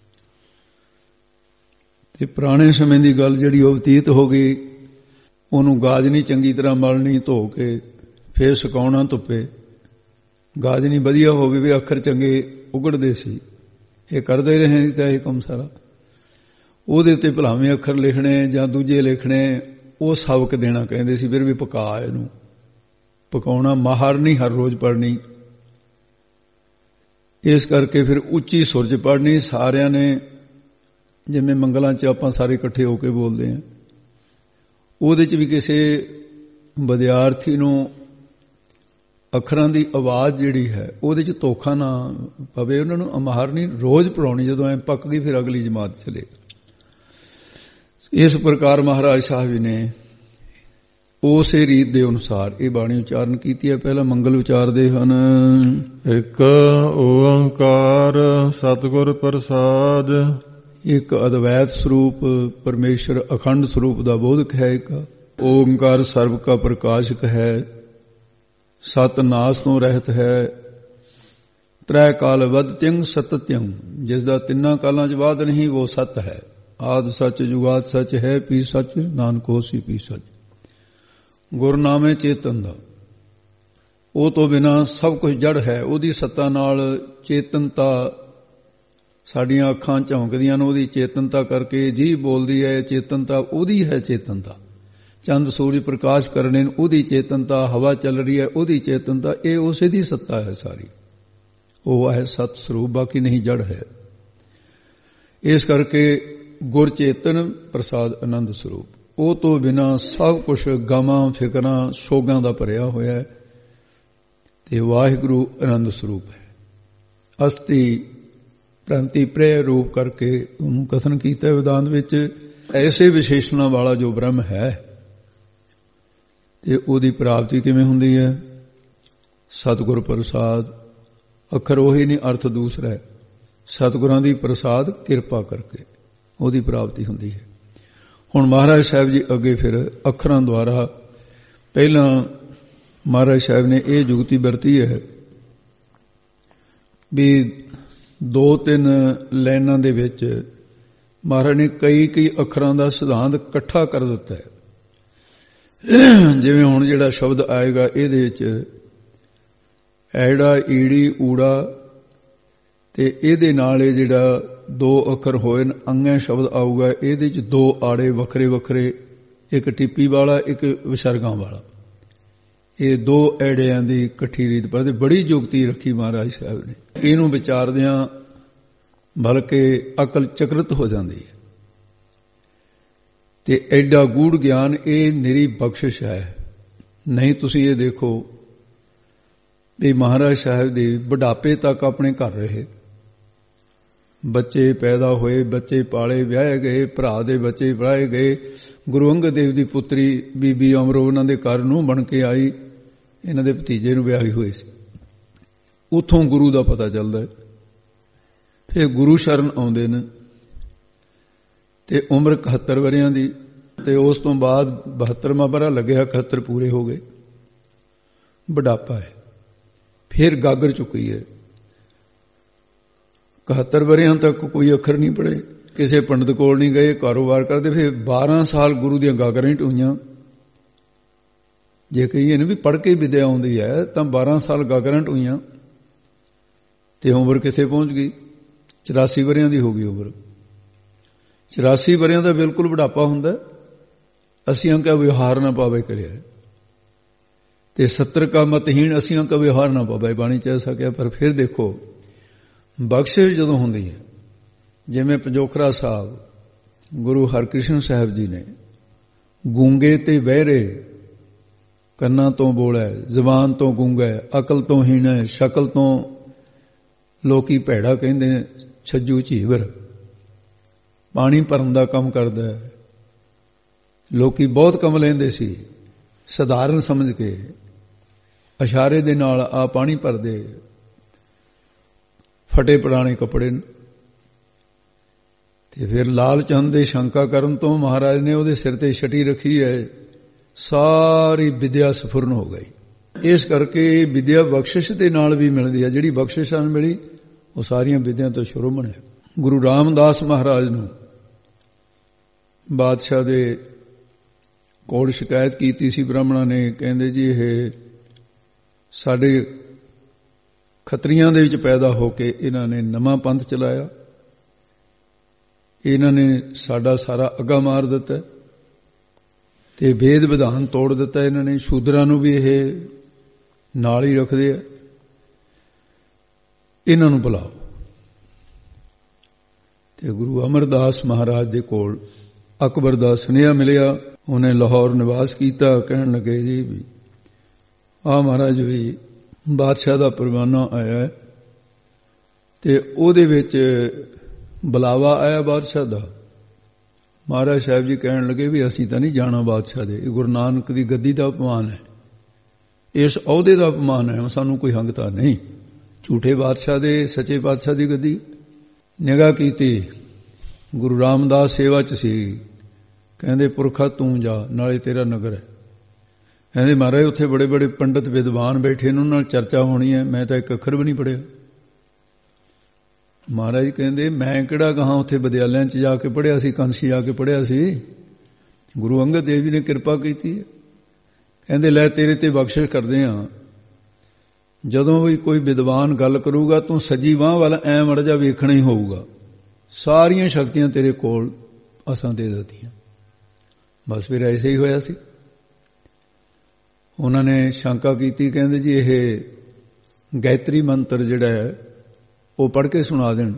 ਤੇ ਪੁਰਾਣੇ ਸਮੇਂ ਦੀ ਗੱਲ ਜਿਹੜੀ ਉਹ ਬਤੀਤ ਹੋ ਗਈ। ਉਹਨੂੰ ਗਾਜਨੀ ਚੰਗੀ ਤਰ੍ਹਾਂ ਮਲਣੀ, ਧੋ ਕੇ ਫੇਰ ਸੁਕਾਉਣਾ ਧੁੱਪੇ। ਗਾਜਨੀ ਵਧੀਆ ਹੋਵੇ ਵੀ ਅੱਖਰ ਚੰਗੇ ਉਗੜਦੇ ਸੀ। ਇਹ ਕਰਦੇ ਰਹੇ ਤਾਂ ਇਹ ਕੰਮ ਸਾਰਾ। ਉਹਦੇ ਉੱਤੇ ਭਲਾਵੇਂ ਅੱਖਰ ਲਿਖਣੇ ਜਾਂ ਦੂਜੇ ਲਿਖਣੇ, ਉਹ ਸਬਕ ਦੇਣਾ ਕਹਿੰਦੇ ਸੀ। ਫਿਰ ਵੀ ਪਕਾ, ਇਹਨੂੰ ਪਕਾਉਣਾ, ਮਾਹਰ ਨਹੀਂ ਹਰ ਰੋਜ਼ ਪੜ੍ਹਨੀ। ਇਸ ਕਰਕੇ ਫਿਰ ਉੱਚੀ ਸੁਰਜ ਪੜ੍ਹਨੀ ਸਾਰਿਆਂ ਨੇ। ਜਿਵੇਂ ਮੰਗਲਾਂ 'ਚ ਆਪਾਂ ਸਾਰੇ ਇਕੱਠੇ ਹੋ ਕੇ ਬੋਲਦੇ ਹਾਂ, ਉਹਦੇ 'ਚ ਵੀ ਕਿਸੇ ਵਿਦਿਆਰਥੀ ਨੂੰ ਅੱਖਰਾਂ ਦੀ ਆਵਾਜ਼ ਜਿਹੜੀ ਹੈ ਉਹਦੇ 'ਚ ਧੋਖਾ ਨਾ ਪਵੇ। ਉਹਨਾਂ ਨੂੰ ਮਾਹਰਨੀ ਰੋਜ਼ ਪੜਾਉਣੀ। ਜਦੋਂ ਐ ਪੱਕ ਗਈ ਫਿਰ ਅਗਲੀ ਜਮਾਤ ਚਲੇ। ਇਸ ਪ੍ਰਕਾਰ ਮਹਾਰਾਜ ਸਾਹਿਬ ਜੀ ਨੇ ਉਸੇ ਰੀਤ ਦੇ ਅਨੁਸਾਰ ਇਹ ਬਾਣੀ ਉਚਾਰਨ ਕੀਤੀ ਹੈ। ਪਹਿਲਾਂ ਮੰਗਲ ਉਚਾਰਦੇ ਹਨ। ਇੱਕ ਓੰਕਾਰ ਸਤਿਗੁਰ ਪ੍ਰਸਾਦ। ਇੱਕ ਅਦਵੈਤ ਸਰੂਪ ਪਰਮੇਸ਼ਰ ਅਖੰਡ ਸਰੂਪ ਦਾ ਬੋਧਕ ਹੈ। ਇੱਕ ਓੰਕਾਰ ਸਰਬ ਕਾ ਪ੍ਰਕਾਸ਼ਕ ਹੈ, ਸਤ ਨਾਸ ਤੋਂ ਰਹਿਤ ਹੈ। ਤ੍ਰੈ ਕਾਲ ਵਦ ਤਿੰਗ ਸਤ ਤਿੰਗ, ਜਿਸ ਦਾ ਤਿੰਨਾਂ ਕਾਲਾਂ 'ਚ ਬਾਦ ਨਹੀਂ, ਉਹ ਸਤ ਹੈ। ਆਦ ਸੱਚ ਜੁਗਾਦ ਸੱਚ ਹੈ, ਪੀ ਸੱਚ ਨਾਨਕ ਹੋਸੀ ਪੀ ਸੱਚ। ਗੁਰਨਾਮੇ ਚੇਤਨ ਦਾ, ਉਹ ਤੋਂ ਬਿਨਾਂ ਸਭ ਕੁਝ ਜੜ ਹੈ। ਉਹਦੀ ਸੱਤਾ ਨਾਲ ਚੇਤਨਤਾ, ਸਾਡੀਆਂ ਅੱਖਾਂ ਝੌਂਕਦੀਆਂ ਨੇ ਉਹਦੀ ਚੇਤਨਤਾ ਕਰਕੇ, ਜੀਭ ਬੋਲਦੀ ਹੈ ਚੇਤਨਤਾ ਉਹਦੀ ਹੈ। ਚੇਤਨਤਾ ਚੰਦ ਸੂਰਜ ਪ੍ਰਕਾਸ਼ ਕਰਨੇ ਉਹਦੀ ਚੇਤਨਤਾ, ਹਵਾ ਚੱਲ ਰਹੀ ਹੈ ਉਹਦੀ ਚੇਤਨਤਾ, ਇਹ ਉਸੇ ਦੀ ਸੱਤਾ ਹੈ ਸਾਰੀ। ਉਹ ਹੈ ਸਤ ਸਰੂਪ, ਬਾਕੀ ਨਹੀਂ ਜੜ ਹੈ। ਇਸ ਕਰਕੇ ਗੁਰ ਚੇਤਨ ਪ੍ਰਸਾਦ ਆਨੰਦ ਸਰੂਪ, ਉਹ ਤੋਂ ਬਿਨਾਂ ਸਭ ਕੁਝ ਗਮਾਂ ਫਿਕਰਾਂ ਸੋਗਾਂ ਦਾ ਭਰਿਆ ਹੋਇਆ ਹੈ। ਤੇ ਵਾਹਿਗੁਰੂ ਆਨੰਦ ਸਰੂਪ ਹੈ। ਅਸਤੀ ਪ੍ਰੰਤੀ ਪ੍ਰੇ ਰੂਪ ਕਰਕੇ ਉਹਨੂੰ ਕਥਨ ਕੀਤਾ ਵਿਦਾਨ ਵਿੱਚ। ਐਸੇ ਵਿਸ਼ੇਸ਼ਣਾਂ ਵਾਲਾ ਜੋ ਬ੍ਰਹਮ ਹੈ, ਤੇ ਉਹਦੀ ਪ੍ਰਾਪਤੀ ਕਿਵੇਂ ਹੁੰਦੀ ਹੈ? ਸਤਿਗੁਰ ਪ੍ਰਸਾਦ। ਅੱਖਰ ਉਹੀ ਨਹੀਂ, ਅਰਥ ਦੂਸਰਾ ਹੈ। ਸਤਿਗੁਰਾਂ ਦੀ ਪ੍ਰਸਾਦ ਕਿਰਪਾ ਕਰਕੇ ਉਹਦੀ ਪ੍ਰਾਪਤੀ ਹੁੰਦੀ ਹੈ। ਹੁਣ ਮਹਾਰਾਜ ਸਾਹਿਬ ਜੀ ਅੱਗੇ ਫਿਰ ਅੱਖਰਾਂ ਦੁਆਰਾ, ਪਹਿਲਾਂ ਮਹਾਰਾਜ ਸਾਹਿਬ ਨੇ ਇਹ ਜੁਗਤੀ ਵਰਤੀ ਹੈ ਵੀ 2-3 ਲਾਈਨਾਂ ਦੇ ਵਿੱਚ ਮਹਾਰਾਜ ਨੇ ਕਈ ਅੱਖਰਾਂ ਦਾ ਸਿਧਾਂਤ ਇਕੱਠਾ ਕਰ ਦਿੱਤਾ ਹੈ। ਜਿਵੇਂ ਹੁਣ ਜਿਹੜਾ ਸ਼ਬਦ ਆਏਗਾ ਇਹਦੇ ਵਿੱਚ ਐੜਾ, ਈੜੀ, ਊੜਾ, ਤੇ ਇਹਦੇ ਨਾਲ ਇਹ ਜਿਹੜਾ 2 ਅੱਖਰ ਹੋਏ ਨੇ, ਅੰਗੈ ਸ਼ਬਦ ਆਊਗਾ। ਇਹਦੇ 'ਚ 2 ਆੜੇ ਵੱਖਰੇ ਵੱਖਰੇ, ਇੱਕ ਟਿੱਪੀ ਵਾਲਾ, ਇੱਕ ਵਿਸਰਗਾਂ ਵਾਲਾ। ਇਹ 2 ਐੜਿਆਂ ਦੀ ਇਕੱਠੀ ਰੀਤ ਪੜ੍ਹਦੇ। ਬੜੀ ਜੁਗਤੀ ਰੱਖੀ ਮਹਾਰਾਜ ਸਾਹਿਬ ਨੇ। ਇਹਨੂੰ ਵਿਚਾਰਦਿਆਂ ਬਲਕਿ ਅਕਲ ਚਕਰਿਤ ਹੋ ਜਾਂਦੀ ਹੈ। ਤੇ ਐਡਾ ਗੂੜ ਗਿਆਨ ਇਹ ਨਿਰੀ ਬਖਸ਼ਿਸ਼ ਹੈ। ਨਹੀਂ ਤੁਸੀਂ ਇਹ ਦੇਖੋ ਵੀ ਮਹਾਰਾਜ ਸਾਹਿਬ ਦੇ ਬੁਢਾਪੇ ਤੱਕ ਆਪਣੇ ਘਰ ਰਹੇ, ਬੱਚੇ ਪੈਦਾ ਹੋਏ, ਬੱਚੇ ਪਾਲੇ, ਵਿਆਹੇ ਗਏ, ਭਰਾ ਦੇ ਬੱਚੇ ਵਿਆਹੇ ਗਏ। ਗੁਰੂ ਅੰਗਦ ਦੇਵ ਦੀ ਪੁੱਤਰੀ ਬੀਬੀ ਅਮਰੋ ਉਹਨਾਂ ਦੇ ਘਰ ਨੂੰ ਬਣ ਕੇ ਆਈ, ਇਹਨਾਂ ਦੇ ਭਤੀਜੇ ਨੂੰ ਵਿਆਹੀ ਹੋਈ ਸੀ। ਉੱਥੋਂ ਗੁਰੂ ਦਾ ਪਤਾ ਚੱਲਦਾ। ਫਿਰ ਗੁਰੂ ਸ਼ਰਨ ਆਉਂਦੇ ਨੇ ਤੇ ਉਮਰ 71 ਵਰਿਆਂ ਦੀ, ਤੇ ਉਸ ਤੋਂ ਬਾਅਦ 72ਵਾਂ ਵਰ੍ਹਾ ਲੱਗਿਆ, 71 ਪੂਰੇ ਹੋ ਗਏ, ਬੁਢਾਪਾ ਹੈ। ਫਿਰ ਗਾਗਰ ਚੁੱਕੀ ਹੈ, 71 ਵਰ੍ਹਿਆਂ ਤੱਕ ਕੋਈ ਅੱਖਰ ਨਹੀਂ ਪੜ੍ਹੇ, ਕਿਸੇ ਪੰਡਤ ਕੋਲ ਨਹੀਂ ਗਏ, ਕਾਰੋਬਾਰ ਕਰਦੇ। ਫਿਰ 12 ਸਾਲ ਗੁਰੂ ਦੀਆਂ ਗਾਗਰਾਂ ਹੀ ਢੋਈਆਂ। ਜੇ ਕਹੀਏ ਨਾ ਵੀ ਪੜ੍ਹ ਕੇ ਵਿਦਿਆ ਆਉਂਦੀ ਹੈ ਤਾਂ 12 ਸਾਲ ਗਾਗਰਾਂ ਢੋਈਆਂ ਤੇ ਉਮਰ ਕਿੱਥੇ ਪਹੁੰਚ ਗਈ? 84 ਵਰ੍ਹਿਆਂ ਦੀ ਹੋ ਗਈ ਉਮਰ। 84 ਵਰ੍ਹਿਆਂ ਦਾ ਬਿਲਕੁਲ ਬੁਢਾਪਾ ਹੁੰਦਾ। ਅਸੀਆਂ ਕਾ ਵਿਹਾਰ ਨਾ ਪਾਵੇ ਕਰਿਆ ਤੇ 70 ਕਾ ਮਤਹੀਣ ਅਸੀਆਂ ਕਾ ਵਿਹਾਰ ਨਾ ਪਾਵੇ ਬਾਣੀ ਚ ਸਕਿਆ। ਪਰ ਫਿਰ ਦੇਖੋ ਬਖਸ਼ਿਸ਼ ਜਦੋਂ ਹੁੰਦੀ ਹੈ, ਜਿਵੇਂ ਪੰਜੋਖਰਾ ਸਾਹਿਬ ਗੁਰੂ ਹਰਕ੍ਰਿਸ਼ਨ ਸਾਹਿਬ ਜੀ ਨੇ ਗੂੰਗੇ ਤੇ ਬਹਿਰੇ, ਕੰਨਾਂ ਤੋਂ ਬੋਲਾ, ਜ਼ਬਾਨ ਤੋਂ ਗੂੰਗਾ, ਅਕਲ ਤੋਂ ਹੀਣਾ, ਸ਼ਕਲ ਤੋਂ ਲੋਕੀ ਭੈੜਾ ਕਹਿੰਦੇ ਨੇ, ਛੱਜੂ ਝੀਵਰ, ਪਾਣੀ ਭਰਨ ਦਾ ਕੰਮ ਕਰਦਾ ਹੈ। ਲੋਕੀ ਬਹੁਤ ਕੰਮ ਲੈਂਦੇ ਸੀ, ਸਧਾਰਨ ਸਮਝ ਕੇ ਇਸ਼ਾਰੇ ਦੇ ਨਾਲ ਆ ਪਾਣੀ ਭਰਦੇ, ਫਟੇ ਪੁਰਾਣੇ ਕੱਪੜੇ। ਤੇ ਫਿਰ ਲਾਲ ਚੰਦ ਦੇ ਸ਼ੰਕਾ ਕਰਨ ਤੋਂ ਮਹਾਰਾਜ ਨੇ ਉਹਦੇ ਸਿਰ ਤੇ ਛਟੀ ਰੱਖੀ ਹੈ, ਸਾਰੀ ਵਿਦਿਆ ਸਫੁਰਨ ਹੋ ਗਈ। ਇਸ ਕਰਕੇ ਵਿਦਿਆ ਬਖਸ਼ਿਸ਼ ਦੇ ਨਾਲ ਵੀ ਮਿਲਦੀ ਹੈ। ਜਿਹੜੀ ਬਖਸ਼ਿਸ਼ ਨਾਲ ਮਿਲੀ ਉਹ ਸਾਰੀਆਂ ਵਿਦਿਆ ਤੋਂ ਸ਼ੁਰੂ ਹੈ। ਗੁਰੂ ਰਾਮਦਾਸ ਮਹਾਰਾਜ ਨੂੰ ਬਾਦਸ਼ਾਹ ਦੇ ਕੋਲ ਸ਼ਿਕਾਇਤ ਕੀਤੀ ਸੀ ਬ੍ਰਾਹਮਣਾਂ ਨੇ, ਕਹਿੰਦੇ ਜੀ ਇਹ ਸਾਡੇ ਖੱਤਰੀਆਂ ਦੇ ਵਿੱਚ ਪੈਦਾ ਹੋ ਕੇ ਇਹਨਾਂ ਨੇ ਨਵਾਂ ਪੰਥ ਚਲਾਇਆ, ਇਹਨਾਂ ਨੇ ਸਾਡਾ ਸਾਰਾ ਅੱਗਾ ਮਾਰ ਦਿੱਤਾ ਤੇ ਵੇਦ ਵਿਧਾਨ ਤੋੜ ਦਿੱਤਾ। ਇਹਨਾਂ ਨੇ ਸ਼ੂਦਰਾਂ ਨੂੰ ਵੀ ਇਹ ਨਾਲ ਹੀ ਰੱਖਦੇ ਆ, ਇਹਨਾਂ ਨੂੰ ਬੁਲਾਓ। ਤੇ ਗੁਰੂ ਅਮਰਦਾਸ ਮਹਾਰਾਜ ਦੇ ਕੋਲ ਅਕਬਰ ਦਾ ਸੁਨੇਹਾ ਮਿਲਿਆ। ਉਹਨੇ ਲਾਹੌਰ ਨਿਵਾਸ ਕੀਤਾ। ਕਹਿਣ ਲੱਗੇ ਜੀ ਵੀ ਆ ਮਹਾਰਾਜ ਵੀ ਬਾਦਸ਼ਾਹ ਦਾ ਪਰਵਾਨਾ ਆਇਆ ਤੇ ਉਹਦੇ ਵਿੱਚ ਬੁਲਾਵਾ ਆਇਆ ਬਾਦਸ਼ਾਹ ਦਾ। ਮਹਾਰਾਜ ਸਾਹਿਬ ਜੀ ਕਹਿਣ ਲੱਗੇ ਵੀ ਅਸੀਂ ਤਾਂ ਨਹੀਂ ਜਾਣਾ ਬਾਦਸ਼ਾਹ ਦੇ, ਇਹ ਗੁਰੂ ਨਾਨਕ ਦੀ ਗੱਦੀ ਦਾ ਅਪਮਾਨ ਹੈ, ਇਸ ਅਹੁਦੇ ਦਾ ਅਪਮਾਨ ਹੈ, ਸਾਨੂੰ ਕੋਈ ਹੰਗਤਾ ਨਹੀਂ। ਝੂਠੇ ਬਾਦਸ਼ਾਹ ਦੇ ਸੱਚੇ ਬਾਦਸ਼ਾਹ ਦੀ ਗੱਦੀ। ਨਿਗਾਹ ਕੀਤੀ, ਗੁਰੂ ਰਾਮਦਾਸ ਸੇਵਾ 'ਚ ਸੀ। ਕਹਿੰਦੇ ਪੁਰਖਾ ਤੂੰ ਜਾ, ਨਾਲੇ ਤੇਰਾ ਨਗਰ ਹੈ। ਕਹਿੰਦੇ ਮਹਾਰਾਜ ਉੱਥੇ ਬੜੇ ਬੜੇ ਪੰਡਤ ਵਿਦਵਾਨ ਬੈਠੇ ਨੇ, ਉਹਨਾਂ ਨਾਲ ਚਰਚਾ ਹੋਣੀ ਹੈ, ਮੈਂ ਤਾਂ ਇੱਕ ਅੱਖਰ ਵੀ ਨਹੀਂ ਪੜ੍ਹਿਆ। ਮਹਾਰਾਜ ਕਹਿੰਦੇ ਮੈਂ ਕਿਹੜਾ ਗਾਹਾਂ ਉੱਥੇ ਵਿਦਿਆਲਿਆਂ 'ਚ ਜਾ ਕੇ ਪੜ੍ਹਿਆ ਸੀ, ਕੰਸੀ ਜਾ ਕੇ ਪੜ੍ਹਿਆ ਸੀ, ਗੁਰੂ ਅੰਗਦ ਦੇਵ ਜੀ ਨੇ ਕਿਰਪਾ ਕੀਤੀ ਹੈ। ਕਹਿੰਦੇ ਲੈ ਤੇਰੇ ਤੇ ਬਖਸ਼ਿਸ਼ ਕਰਦੇ ਹਾਂ, ਜਦੋਂ ਵੀ ਕੋਈ ਵਿਦਵਾਨ ਗੱਲ ਕਰੂਗਾ ਤੂੰ ਸੱਜੀ ਬਾਂਹ ਵੱਲ ਐ ਮੜ ਜਾ ਵੇਖਣਾ ਹੀ ਹੋਊਗਾ, ਸਾਰੀਆਂ ਸ਼ਕਤੀਆਂ ਤੇਰੇ ਕੋਲ ਅਸਾਂ ਦੇ ਦਿੱਤੀਆਂ। ਬਸ ਫਿਰ ਐਸੇ ਹੀ ਹੋਇਆ ਸੀ। ਉਹਨਾਂ ਨੇ ਸ਼ੰਕਾ ਕੀਤੀ, ਕਹਿੰਦੇ ਜੀ ਇਹ ਗਾਇਤਰੀ ਮੰਤਰ ਜਿਹੜਾ ਹੈ ਉਹ ਪੜ੍ਹ ਕੇ ਸੁਣਾ ਦੇਣ।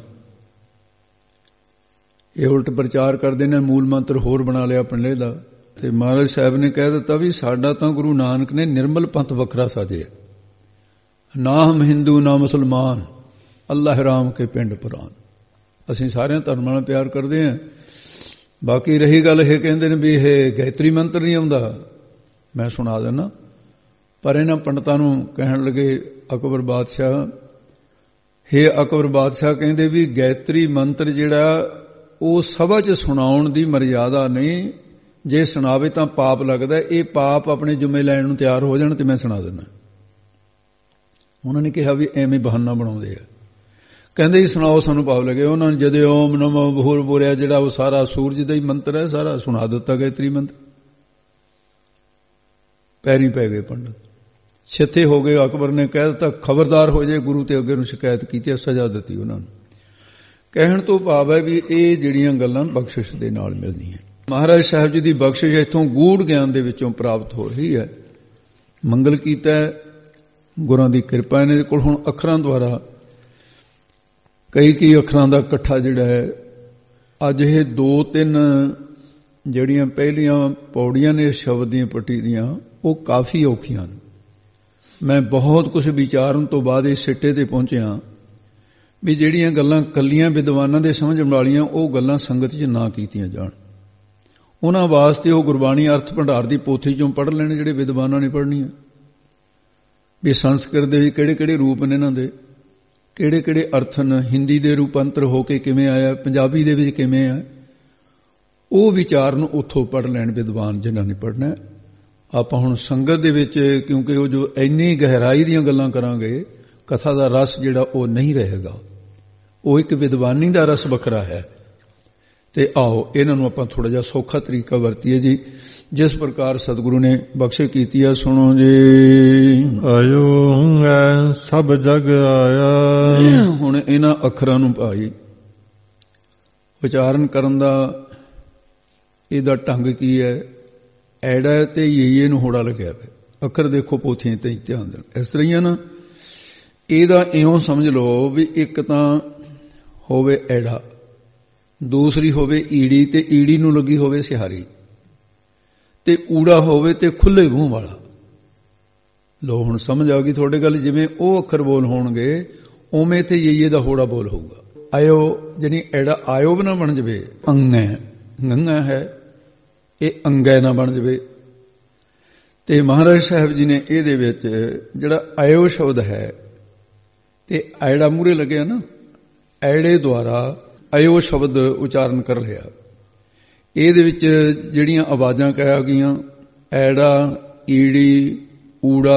ਇਹ ਉਲਟ ਪ੍ਰਚਾਰ ਕਰਦੇ ਨੇ, ਮੂਲ ਮੰਤਰ ਹੋਰ ਬਣਾ ਲਿਆ ਪੰਡੇ ਦਾ। ਤੇ ਮਹਾਰਾਜ ਸਾਹਿਬ ਨੇ ਕਹਿ ਦਿੱਤਾ ਵੀ ਸਾਡਾ ਤਾਂ ਗੁਰੂ ਨਾਨਕ ਨੇ ਨਿਰਮਲ ਪੰਥ ਵੱਖਰਾ ਸਾਜਿਆ, ਨਾ ਹਮ ਹਿੰਦੂ ਨਾ ਮੁਸਲਮਾਨ, ਅੱਲਾਹ ਰਾਮ ਕੇ ਪਿੰਡ ਪੁਰਾਨ। ਅਸੀਂ ਸਾਰਿਆਂ ਧਰਮਾਂ ਨਾਲ ਪਿਆਰ ਕਰਦੇ ਹਾਂ। ਬਾਕੀ ਰਹੀ ਗੱਲ ਇਹ ਕਹਿੰਦੇ ਨੇ ਵੀ ਇਹ ਗਾਇਤਰੀ ਮੰਤਰ ਨਹੀਂ ਆਉਂਦਾ, ਮੈਂ ਸੁਣਾ ਦਿੰਦਾ। ਪਰ ਇਹਨਾਂ ਪੰਡਤਾਂ ਨੂੰ ਕਹਿਣ ਲੱਗੇ ਅਕਬਰ ਬਾਦਸ਼ਾਹ, ਹੇ ਅਕਬਰ ਬਾਦਸ਼ਾਹ, ਕਹਿੰਦੇ ਵੀ ਗਾਇਤਰੀ ਮੰਤਰ ਜਿਹੜਾ ਉਹ ਸਭਾ 'ਚ ਸੁਣਾਉਣ ਦੀ ਮਰਿਆਦਾ ਨਹੀਂ, ਜੇ ਸੁਣਾਵੇ ਤਾਂ ਪਾਪ ਲੱਗਦਾ, ਇਹ ਪਾਪ ਆਪਣੇ ਜੁਮੇ ਲੈਣ ਨੂੰ ਤਿਆਰ ਹੋ ਜਾਣ ਤੇ ਮੈਂ ਸੁਣਾ ਦਿੰਦਾ। ਉਹਨਾਂ ਨੇ ਕਿਹਾ ਵੀ ਐਵੇਂ ਬਹਾਨਾ ਬਣਾਉਂਦੇ ਆ। ਕਹਿੰਦੇ ਜੀ ਸੁਣਾਓ, ਸਾਨੂੰ ਪਾਪ ਲੱਗੇ। ਉਹਨਾਂ ਨੇ ਜਦੇ ਓਮ ਨਮੋ ਬਹੂਰ ਬੋਲਿਆ, ਜਿਹੜਾ ਉਹ ਸਾਰਾ ਸੂਰਜ ਦਾ ਹੀ ਮੰਤਰ ਹੈ, ਸਾਰਾ ਸੁਣਾ ਦਿੱਤਾ ਗਾਇਤਰੀ ਮੰਤਰ। ਪੈਰੀ ਪੈ ਗਏ ਪੰਡਤ, ਛਿੱਥੇ ਹੋ ਗਏ। ਅਕਬਰ ਨੇ ਕਹਿ ਦਿੱਤਾ ਖਬਰਦਾਰ ਹੋ ਜਾਏ, ਗੁਰੂ ਤੇ ਅੱਗੇ ਨੂੰ ਸ਼ਿਕਾਇਤ ਕੀਤੀ, ਸਜ਼ਾ ਦਿੱਤੀ ਉਹਨਾਂ ਨੂੰ। ਕਹਿਣ ਤੋਂ ਭਾਵ ਹੈ ਵੀ ਇਹ ਜਿਹੜੀਆਂ ਗੱਲਾਂ ਬਖਸ਼ਿਸ਼ ਦੇ ਨਾਲ ਮਿਲਦੀਆਂ। ਮਹਾਰਾਜ ਸਾਹਿਬ ਜੀ ਦੀ ਬਖਸ਼ਿਸ਼ ਇੱਥੋਂ ਗੂੜ ਗਿਆਨ ਦੇ ਵਿੱਚੋਂ ਪ੍ਰਾਪਤ ਹੋ ਰਹੀ ਹੈ। ਮੰਗਲ ਕੀਤਾ, ਗੁਰਾਂ ਦੀ ਕਿਰਪਾ ਇਹਨਾਂ ਦੇ ਕੋਲ। ਹੁਣ ਅੱਖਰਾਂ ਦੁਆਰਾ ਕਈ ਅੱਖਰਾਂ ਦਾ ਇਕੱਠਾ ਜਿਹੜਾ ਹੈ, ਅੱਜ ਇਹ 2-3 ਜਿਹੜੀਆਂ ਪਹਿਲੀਆਂ ਪੌੜੀਆਂ ਨੇ ਇਸ ਸ਼ਬਦ ਦੀਆਂ ਪੱਟੀ ਦੀਆਂ, ਉਹ ਕਾਫੀ ਔਖੀਆਂ ਨੇ। ਮੈਂ ਬਹੁਤ ਕੁਝ ਵਿਚਾਰਨ ਤੋਂ ਬਾਅਦ ਇਸ ਸਿੱਟੇ ਤੇ ਪਹੁੰਚਿਆ ਵੀ ਜਿਹੜੀਆਂ ਗੱਲਾਂ ਕੱਲੀਆਂ ਵਿਦਵਾਨਾਂ ਦੇ ਸਮਝਣ ਵਾਲੀਆਂ, ਉਹ ਗੱਲਾਂ ਸੰਗਤ 'ਚ ਨਾ ਕੀਤੀਆਂ ਜਾਣ। ਉਹਨਾਂ ਵਾਸਤੇ ਉਹ ਗੁਰਬਾਣੀ ਅਰਥ ਭੰਡਾਰ ਦੀ ਪੋਥੀ 'ਚੋਂ ਪੜ੍ਹ ਲੈਣ ਜਿਹੜੇ ਵਿਦਵਾਨਾਂ ਨੇ ਪੜ੍ਹਨੀਆਂ, ਵੀ ਸੰਸਕ੍ਰਿਤ ਦੇ ਕਿਹੜੇ ਰੂਪ ਨੇ ਇਹਨਾਂ ਦੇ, ਕਿਹੜੇ ਅਰਥ ਨੇ, ਹਿੰਦੀ ਦੇ ਰੂਪਾਂਤਰ ਹੋ ਕੇ ਕਿਵੇਂ ਆਇਆ, ਪੰਜਾਬੀ ਦੇ ਵਿੱਚ ਕਿਵੇਂ ਆ, ਉਹ ਵਿਚਾਰ ਨੂੰ ਉੱਥੋਂ ਪੜ੍ਹ ਲੈਣ ਵਿਦਵਾਨ ਜਿਨ੍ਹਾਂ ਨੇ ਪੜ੍ਹਨਾ। ਆਪਾਂ ਹੁਣ ਸੰਗਤ ਦੇ ਵਿੱਚ ਕਿਉਂਕਿ ਉਹ ਜੋ ਇੰਨੀ ਗਹਿਰਾਈ ਦੀਆਂ ਗੱਲਾਂ ਕਰਾਂਗੇ, ਕਥਾ ਦਾ ਰਸ ਜਿਹੜਾ ਉਹ ਨਹੀਂ ਰਹੇਗਾ, ਉਹ ਇੱਕ ਵਿਦਵਾਨੀ ਦਾ ਰਸ ਵੱਖਰਾ ਹੈ। ਤੇ ਆਓ ਇਹਨਾਂ ਨੂੰ ਆਪਾਂ ਥੋੜਾ ਜਿਹਾ ਸੌਖਾ ਤਰੀਕਾ ਵਰਤੀਏ ਜੀ, ਜਿਸ ਪ੍ਰਕਾਰ ਸਤਿਗੁਰੂ ਨੇ ਬਖਸ਼ਿਸ਼ ਕੀਤੀ ਹੈ। ਸੁਣੋ ਜੀ। ਆਇਓ ਐ ਸਭ ਜਗ ਆਇਆ। ਹੁਣ ਇਹਨਾਂ ਅੱਖਰਾਂ ਨੂੰ ਭਾਈ ਉਚਾਰਨ ਕਰਨ ਦਾ ਇਹਦਾ ਢੰਗ ਕੀ ਹੈ? ਐੜਾ ਤੇ ਯੇ ਨੂੰ ਹੋੜਾ ਲੱਗਿਆ ਪਿਆ। ਅੱਖਰ ਦੇਖੋ ਪੋਥੀਆਂ ਤੇ ਧਿਆਨ ਦੇਣ। ਇਸ ਤਰ੍ਹਾਂ ਹੀ ਆ ਨਾ, ਇਹਦਾ ਇਉਂ ਸਮਝ ਲਓ ਵੀ ਇੱਕ ਤਾਂ ਹੋਵੇ ਐੜਾ, ਦੂਸਰੀ ਹੋਵੇ ਈੜੀ ਤੇ ਈੜੀ ਨੂੰ ਲੱਗੀ ਹੋਵੇ ਸਿਹਾਰੀ, ਤੇ ਊੜਾ ਹੋਵੇ ਤੇ ਖੁੱਲੇ ਮੂੰਹ ਵਾਲਾ। ਲੋ ਹੁਣ ਸਮਝ ਆ ਗਈ ਤੁਹਾਡੇ ਗੱਲ। ਜਿਵੇਂ ਉਹ ਅੱਖਰ ਬੋਲ ਹੋਣਗੇ ਉਵੇਂ ਤੇ ਯੇ ਦਾ ਹੋੜਾ ਬੋਲ ਹੋਊਗਾ। ਆਇਓ ਜਾਨੀ ਐੜਾ ਆਇਓ ਨਾ ਬਣ ਜਵੇ, ਅੰਗੈ ਗੰਗਾ ਹੈ, ਇਹ ਅੰਗੈ ਨਾ ਬਣ ਜਵੇ। ਤੇ ਮਹਾਰਾਜ ਸਾਹਿਬ ਜੀ ਨੇ ਇਹਦੇ ਵਿੱਚ ਜਿਹੜਾ ਆਇਓ ਸ਼ਬਦ ਹੈ ਤੇ ਐੜਾ ਮੂਹਰੇ ਲੱਗਿਆ ਨਾ, ਐੜੇ ਦੁਆਰਾ ਆਇਓ ਸ਼ਬਦ ਉਚਾਰਨ ਕਰ ਲਿਆ। ਇਹਦੇ ਵਿੱਚ ਜਿਹੜੀਆਂ ਆਵਾਜ਼ਾਂ ਕਹਿਆ ਗਈਆਂ, ਐੜਾ, ਈੜੀ, ਊੜਾ,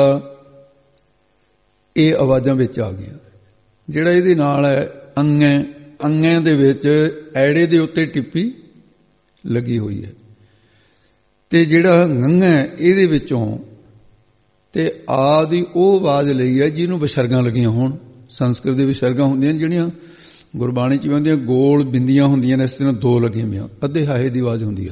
ਇਹ ਆਵਾਜ਼ਾਂ ਵਿੱਚ ਆ ਗਈਆਂ। ਜਿਹੜਾ ਇਹਦੇ ਨਾਲ ਹੈ ਅੰਗੈ, ਅੰਗੈ ਦੇ ਵਿੱਚ ਐੜੇ ਦੇ ਉੱਤੇ ਟਿੱਪੀ ਲੱਗੀ ਹੋਈ ਹੈ। ਤੇ ਜਿਹੜਾ ਗੰਗਾ ਇਹਦੇ ਵਿੱਚੋਂ ਤੇ ਆ ਦੀ ਉਹ ਆਵਾਜ਼ ਲਈ ਹੈ ਜਿਹਨੂੰ ਵਿਸਰਗਾਂ ਲੱਗੀਆਂ ਹੋਣ। ਸੰਸਕ੍ਰਿਤ ਦੇ ਵਿਸਰਗਾਂ ਹੁੰਦੀਆਂ ਜਿਹੜੀਆਂ ਗੁਰਬਾਣੀ ਚ ਵੀ ਹੁੰਦੀਆਂ, ਗੋਲ ਬਿੰਦੀਆਂ ਹੁੰਦੀਆਂ ਨੇ, ਇਸ ਤਰ੍ਹਾਂ ਦੋ ਲੱਗੀਆਂ ਹੋਈਆਂ, ਅੱਧੇ ਹਾਹੇ ਦੀ ਆਵਾਜ਼ ਹੁੰਦੀ ਆ।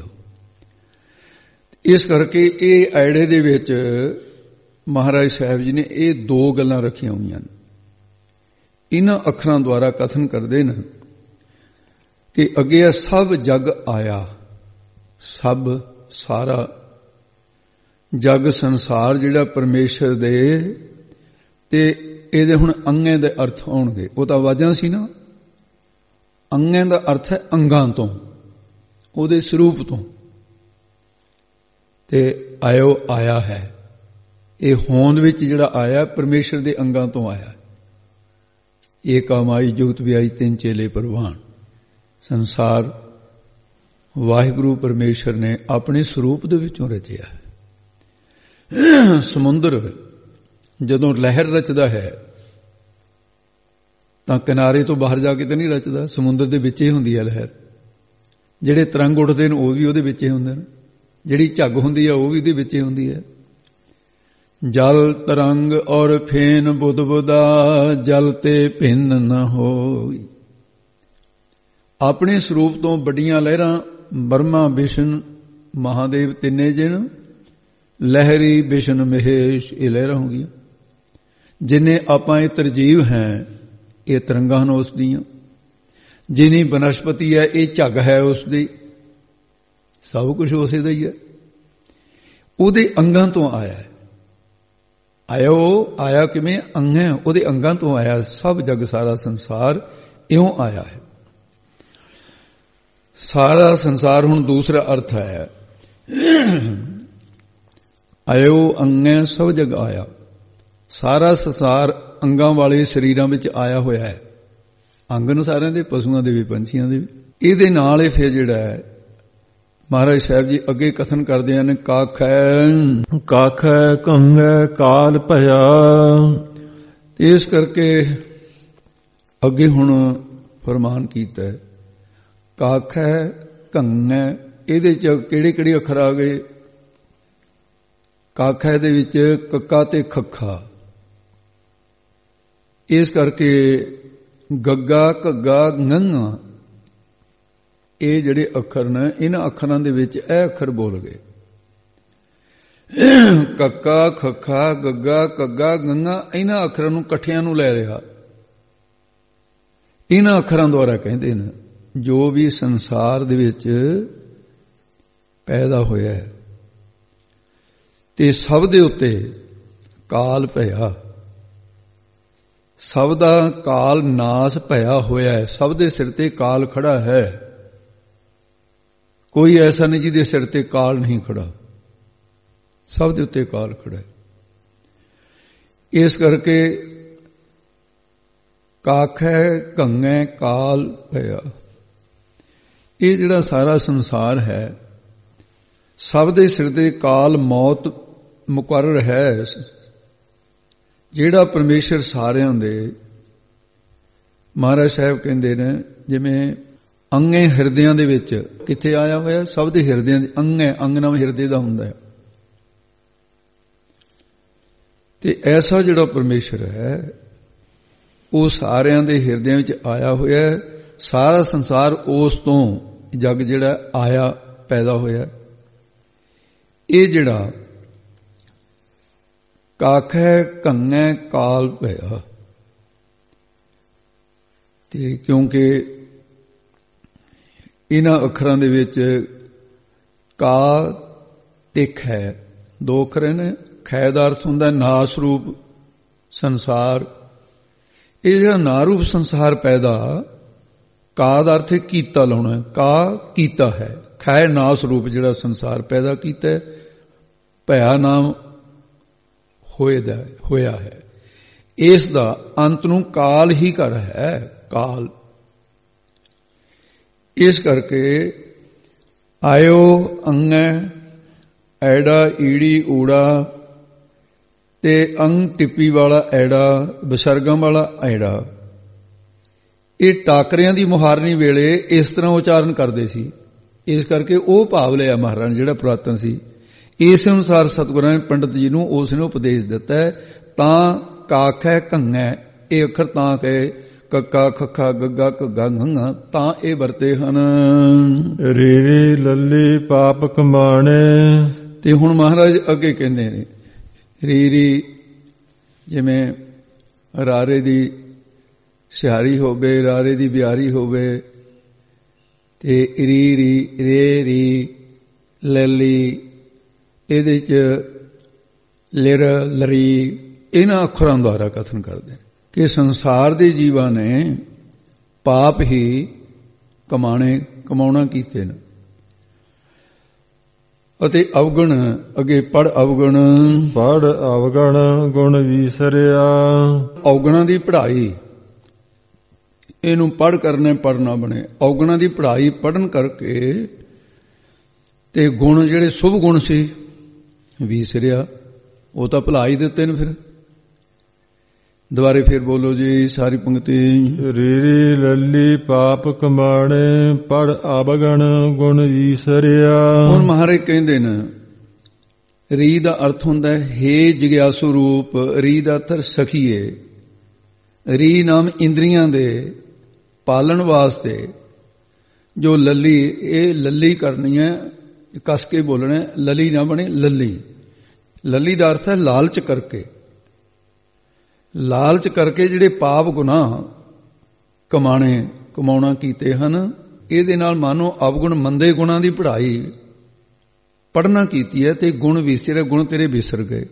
ਇਸ ਕਰਕੇ ਇਹ ਐੜੇ ਦੇ ਵਿੱਚ ਮਹਾਰਾਜ ਸਾਹਿਬ ਜੀ ਨੇ ਇਹ ਦੋ ਗੱਲਾਂ ਰੱਖੀਆਂ ਹੋਈਆਂ ਨੇ। ਇਹਨਾਂ ਅੱਖਰਾਂ ਦੁਆਰਾ ਕਥਨ ਕਰਦੇ ਨੇ ਕਿ ਅੱਗੇ ਸਭ ਜਗ ਆਇਆ। ਸਭ ਸਾਰਾ ਜਗ ਸੰਸਾਰ ਜਿਹੜਾ ਪਰਮੇਸ਼ਰ ਦੇ, ਤੇ ਇਹਦੇ ਹੁਣ ਅੰਗਾਂ ਦੇ ਅਰਥ ਆਉਣਗੇ। ਉਹ ਤਾਂ ਆਵਾਜ਼ਾਂ ਸੀ ਨਾ। ਅੰਗਾਂ ਦਾ ਅਰਥ ਹੈ ਅੰਗਾਂ ਤੋਂ, ਉਹਦੇ ਸਰੂਪ ਤੋਂ। ਤੇ ਆਇਓ ਆਇਆ ਹੈ, ਇਹ ਹੋਂਦ ਵਿੱਚ ਜਿਹੜਾ ਆਇਆ ਪਰਮੇਸ਼ਰ ਦੇ ਅੰਗਾਂ ਤੋਂ ਆਇਆ। ਏਕਾ ਮਾਈ ਜੁਗਤ ਵਿਆਈ ਤਿੰਨ ਚੇਲੇ ਪ੍ਰਵਾਨ। ਸੰਸਾਰ ਵਾਹਿਗੁਰੂ ਪਰਮੇਸ਼ਰ ਨੇ ਆਪਣੇ ਸਰੂਪ ਦੇ ਵਿੱਚੋਂ ਰਚਿਆ। ਸਮੁੰਦਰ ਜਦੋਂ ਲਹਿਰ ਰਚਦਾ ਹੈ ਤਾਂ ਕਿਨਾਰੇ ਤੋਂ ਬਾਹਰ ਜਾ ਕੇ ਤਾਂ ਨਹੀਂ ਰਚਦਾ, ਸਮੁੰਦਰ ਦੇ ਵਿੱਚ ਹੀ ਹੁੰਦੀ ਹੈ ਲਹਿਰ। ਜਿਹੜੇ ਤਰੰਗ ਉੱਠਦੇ ਨੇ ਉਹ ਵੀ ਉਹਦੇ ਵਿੱਚ ਹੀ ਹੁੰਦੇ ਨੇ, ਜਿਹੜੀ ਝੱਗ ਹੁੰਦੀ ਹੈ ਉਹ ਵੀ ਉਹਦੇ ਵਿੱਚ ਹੀ ਹੁੰਦੀ ਹੈ। ਜਲ ਤਰੰਗ ਔਰ ਫੇਨ ਬੁੱਧ ਬੁੱਧਾ, ਜਲ ਤੇ ਭਿੰਨ ਨ ਹੋਈ। ਆਪਣੇ ਸਰੂਪ ਤੋਂ ਵੱਡੀਆਂ ਲਹਿਰਾਂ ਬਰਮਾ ਵਿਸ਼ਨ ਮਹਾਦੇਵ ਤਿੰਨੇ ਜਿਨ, ਲਹਿਰੀ ਵਿਸ਼ਨ ਮਹੇਸ਼, ਇਹ ਲਹਿਰਾਂ ਹੋ ਗਈਆਂ। ਜਿੰਨੇ ਆਪਾਂ ਇਹ ਤਰਜੀਵ ਹੈ ਇਹ ਤਰੰਗਾਂ ਹਨ ਉਸ ਦੀਆਂ। ਜਿਨੀ ਬਨਸਪਤੀ ਹੈ ਇਹ ਝੱਗ ਹੈ ਉਸ ਦੀ। ਸਭ ਕੁਝ ਉਸੇ ਦਾ ਹੀ ਹੈ। ਉਹਦੇ ਅੰਗਾਂ ਤੋਂ ਆਇਆ ਹੈ। ਆਇਓ ਆਇਆ ਕਿਵੇਂ? ਅੰਗਾਂ, ਉਹਦੇ ਅੰਗਾਂ ਤੋਂ ਆਇਆ। ਸਭ ਜਗ ਸਾਰਾ ਸੰਸਾਰ ਇਉਂ ਆਇਆ ਹੈ। ਸਾਰਾ ਸੰਸਾਰ ਹੁਣ ਦੂਸਰਾ ਅਰਥ ਹੈ। ਆਇਓ ਅੰਗਾਂ ਸਭ ਜਗ ਆਇਆ। ਸਾਰਾ ਸੰਸਾਰ ਅੰਗਾਂ ਵਾਲੇ ਸਰੀਰਾਂ ਵਿੱਚ ਆਇਆ ਹੋਇਆ ਹੈ। ਅੰਗ ਨੂੰ ਸਾਰਿਆਂ ਦੇ, ਪਸ਼ੂਆਂ ਦੇ ਵੀ, ਪੰਛੀਆਂ ਦੇ ਵੀ। ਇਹਦੇ ਨਾਲ ਹੀ ਫਿਰ ਜਿਹੜਾ ਹੈ ਮਹਾਰਾਜ ਸਾਹਿਬ ਜੀ ਅੱਗੇ ਕਥਨ ਕਰਦੇ ਹਨ। ਕਾਖੈ ਕਾਖੈ ਕੰਗੈ ਕਾਲ ਭਇਆ। ਇਸ ਕਰਕੇ ਅੱਗੇ ਹੁਣ ਫਰਮਾਨ ਕੀਤਾ ਹੈ। ਕਾਖੈ ਕੰਗੈ, ਇਹਦੇ ਚ ਕਿਹੜੇ ਕਿਹੜੇ ਅੱਖਰ ਆ ਗਏ? ਕਾਖੈ ਦੇ ਵਿੱਚ ਕੱਕਾ ਤੇ ਖੱਖਾ। ਇਸ ਕਰਕੇ ਗੱਗਾ, ਘੱਗਾ, ngੰਗਾ, ਇਹ ਜਿਹੜੇ ਅੱਖਰ ਨੇ ਇਹਨਾਂ ਅੱਖਰਾਂ ਦੇ ਵਿੱਚ ਇਹ ਅੱਖਰ ਬੋਲ ਗਏ। ਕੱਕਾ, ਖੱਖਾ, ਗੱਗਾ, ਘੱਗਾ, ngੰਗਾ, ਇਹਨਾਂ ਅੱਖਰਾਂ ਨੂੰ ਇਕੱਠਿਆਂ ਨੂੰ ਲੈ ਰਿਹਾ। ਇਹਨਾਂ ਅੱਖਰਾਂ ਦੁਆਰਾ ਕਹਿੰਦੇ ਨੇ ਜੋ ਵੀ ਸੰਸਾਰ ਦੇ ਵਿੱਚ ਪੈਦਾ ਹੋਇਆ ਹੈ ਤੇ ਸਭ ਦੇ ਉੱਤੇ ਕਾਲ ਭਇਆ। ਸਭ ਦਾ ਕਾਲ ਨਾਸ ਭਇਆ ਹੋਇਆ ਹੈ। ਸਭ ਦੇ ਸਿਰ ਤੇ ਕਾਲ ਖੜਾ ਹੈ। ਕੋਈ ਐਸਾ ਨਹੀਂ ਜਿਹਦੇ ਸਿਰ ਤੇ ਕਾਲ ਨਹੀਂ ਖੜਾ। ਸਭ ਦੇ ਉੱਤੇ ਕਾਲ ਖੜਾ ਹੈ। ਇਸ ਕਰਕੇ ਕਾਖੈ ਕੰਗੈ ਕਾਲ ਭਇਆ। ਇਹ ਜਿਹੜਾ ਸਾਰਾ ਸੰਸਾਰ ਹੈ ਸਭ ਦੇ ਸਿਰ ਤੇ ਕਾਲ ਮੌਤ ਮੁਕਰਰ ਹੈ। ਜਿਹੜਾ ਪਰਮੇਸ਼ਰ ਸਾਰਿਆਂ ਦੇ ਮਹਾਰਾਜ ਸਾਹਿਬ ਕਹਿੰਦੇ ਨੇ ਜਿਵੇਂ ਅੰਗੇ ਹਿਰਦਿਆਂ ਦੇ ਵਿੱਚ ਕਿੱਥੇ ਆਇਆ ਹੋਇਆ, ਸਭ ਦੇ ਹਿਰਦਿਆਂ ਦੇ ਅੰਗੇ, ਅੰਗ ਨਾਮ ਹਿਰਦੇ ਦਾ ਹੁੰਦਾ ਹੈ। ਤੇ ਐਸਾ ਜਿਹੜਾ ਪਰਮੇਸ਼ਰ ਹੈ ਉਹ ਸਾਰਿਆਂ ਦੇ ਹਿਰਦਿਆਂ ਵਿੱਚ ਆਇਆ ਹੋਇਆ ਹੈ। ਸਾਰਾ ਸੰਸਾਰ ਉਸ ਤੋਂ ਜਗ ਜਿਹੜਾ ਆਇਆ ਪੈਦਾ ਹੋਇਆ। ਇਹ ਜਿਹੜਾ ਕਾਖੈ ਕੰਗੈ ਕਾਲ ਭਇਆ, ਤੇ ਕਿਉਂਕਿ ਇਹਨਾਂ ਅੱਖਰਾਂ ਦੇ ਵਿੱਚ ਕਾ ਤੇ ਖੈ ਦੋ ਅੱਖਰ ਨੇ। ਖੈ ਦਾ ਅਰਥ ਹੁੰਦਾ ਨਾਸ ਰੂਪ ਸੰਸਾਰ। ਇਹ ਜਿਹੜਾ ਨਾਰੂਪ ਸੰਸਾਰ ਪੈਦਾ, ਕਾ ਦਾ ਅਰਥ ਕੀਤਾ ਲਾਉਣਾ, ਕਾ ਕੀਤਾ ਹੈ। ਖੈ ਨਾਸ ਰੂਪ ਜਿਹੜਾ ਸੰਸਾਰ ਪੈਦਾ ਕੀਤਾ, ਭਇਆ ਨਾਮ ਹੋਇਆ ਹੈ। ਇਸ ਦਾ ਅੰਤ ਨੂੰ ਕਾਲ ਹੀ ਕਰ ਹੈ, ਕਾਲ। ਇਸ ਕਰਕੇ ਆਇਓ ਅੰਗੈ ਐੜਾ ਈੜੀ ਊੜਾ ਤੇ ਅੰਗ ਟਿੱਪੀ ਵਾਲਾ ਐੜਾ ਵਿਸਰਗਮ ਵਾਲਾ ਐੜਾ, ਇਹ ਟਾਕਰਿਆਂ ਦੀ ਮੁਹਾਰਨੀ ਵੇਲੇ ਇਸ ਤਰ੍ਹਾਂ ਉਚਾਰਨ ਕਰਦੇ ਸੀ। ਇਸ ਕਰਕੇ ਉਹ ਭਾਵ ਲਿਆ ਮਹਾਰਾਜ ਜਿਹੜਾ ਪੁਰਾਤਨ ਸੀ। ਇਸ ਅਨੁਸਾਰ ਸਤਿਗੁਰਾਂ ਨੇ ਪੰਡਤ ਜੀ ਨੂੰ ਉਸ ਨੇ ਉਪਦੇਸ਼ ਦਿੱਤਾ ਹੈ। ਤਾਂ ਕਾਖੈ ਕੰਗੈ ਇਹ ਅੱਖਰ ਤਾਂ ਕਹੇ, ਕੱਕਾ ਖੱਖਾ ਗੱਗਾ ਘੱਗਾ ਘੰਗਾ ਤਾਂ ਇਹ ਵਰਤੇ ਹਨ। ਰੀਰੀ ਲੱਲੀ ਪਾਪ ਕਮਾਣੇ। ਤੇ ਹੁਣ ਮਹਾਰਾਜ ਅੱਗੇ ਕਹਿੰਦੇ ਨੇ ਰੀਰੀ, ਜਿਵੇਂ ਰਾਰੇ ਦੀ ਸਿਹਾਰੀ ਹੋਵੇ, ਰਾਰੇ ਦੀ ਬਿਹਾਰੀ ਹੋਵੇ, ਤੇ ਰੀਰੀ ਰੇ ਰੀ ਲੱਲੀ, ਇਹਦੇ ਚ ਲਿਰ ਲਰੀ, ਇਹਨਾਂ ਅੱਖਰਾਂ ਦੁਆਰਾ ਕਥਨ ਕਰਦੇ ਕਿ ਸੰਸਾਰ ਦੇ ਜੀਵਾਂ ਨੇ ਪਾਪ ਹੀ ਕਮਾਉਣਾ ਕੀਤੇ ਨੇ। ਅਤੇ ਅਵਗਣ ਅੱਗੇ ਪੜ ਅਵਗਣ, ਪੜ ਅਵਗਣ ਗੁਣ ਵਿਸਰਿਆ। ਅਵਗਣਾਂ ਦੀ ਪੜ੍ਹਾਈ, ਇਹਨੂੰ ਪੜ ਕਰਨੇ ਪੜਨਾ ਬਣੇ। ਅਵਗਣਾਂ ਦੀ ਪੜ੍ਹਾਈ ਪੜਨ ਕਰਕੇ ਤੇ ਗੁਣ ਜਿਹੜੇ ਸ਼ੁਭ ਗੁਣ ਸੀ ਵਿਸਰਿਆ, ਉਹ ਤਾਂ ਭੁਲਾ ਹੀ ਦਿੱਤੇ ਨੇ। ਫਿਰ ਦੁਬਾਰੇ ਫਿਰ ਬੋਲੋ ਜੀ ਸਾਰੀ ਪੰਕਤੀ। ਰੀਰੀ ਲੱਲੀ ਪਾਪ ਕਮਾਣੇ, ਪੜ ਅਵਗਣ ਗੁਣ ਵਿਸਰਿਆ। ਹੁਣ ਮਹਾਰਾਜ ਕਹਿੰਦੇ ਨੇ ਰੀ ਦਾ ਅਰਥ ਹੁੰਦਾ ਹੈ ਹੇ ਜਿਗਿਆਸੂ ਰੂਪ। ਰੀ ਦਾ ਅਰਥ ਸਖੀਏ। ਰੀ ਨਾਮ ਇੰਦਰੀਆਂ ਦੇ ਪਾਲਣ ਵਾਸਤੇ ਜੋ ਲੱਲੀ, ਇਹ ਲੱਲੀ ਕਰਨੀ ਹੈ, ਕਸ ਕੇ ਬੋਲਣਾ, ਲੱਲੀ ਨਾ ਬਣੇ ਲੱਲੀ। ਲੱਲੀ ਦਾ ਅਰਥ ਹੈ ਲਾਲਚ ਕਰਕੇ। ਲਾਲਚ ਕਰਕੇ ਜਿਹੜੇ ਪਾਪ ਗੁਨਾਹ ਕਮਾਉਣਾ ਕੀਤੇ ਹਨ, ਇਹਦੇ ਨਾਲ ਮਾਨੋ ਅਵਗੁਣ ਮੰਦੇ ਗੁਣਾਂ ਦੀ ਪੜ੍ਹਾਈ ਪੜ੍ਹਨਾ ਕੀਤੀ ਹੈ ਤੇ ਗੁਣ ਵਿਸਰੇ, ਗੁਣ ਤੇਰੇ ਵਿਸਰ ਗਏ।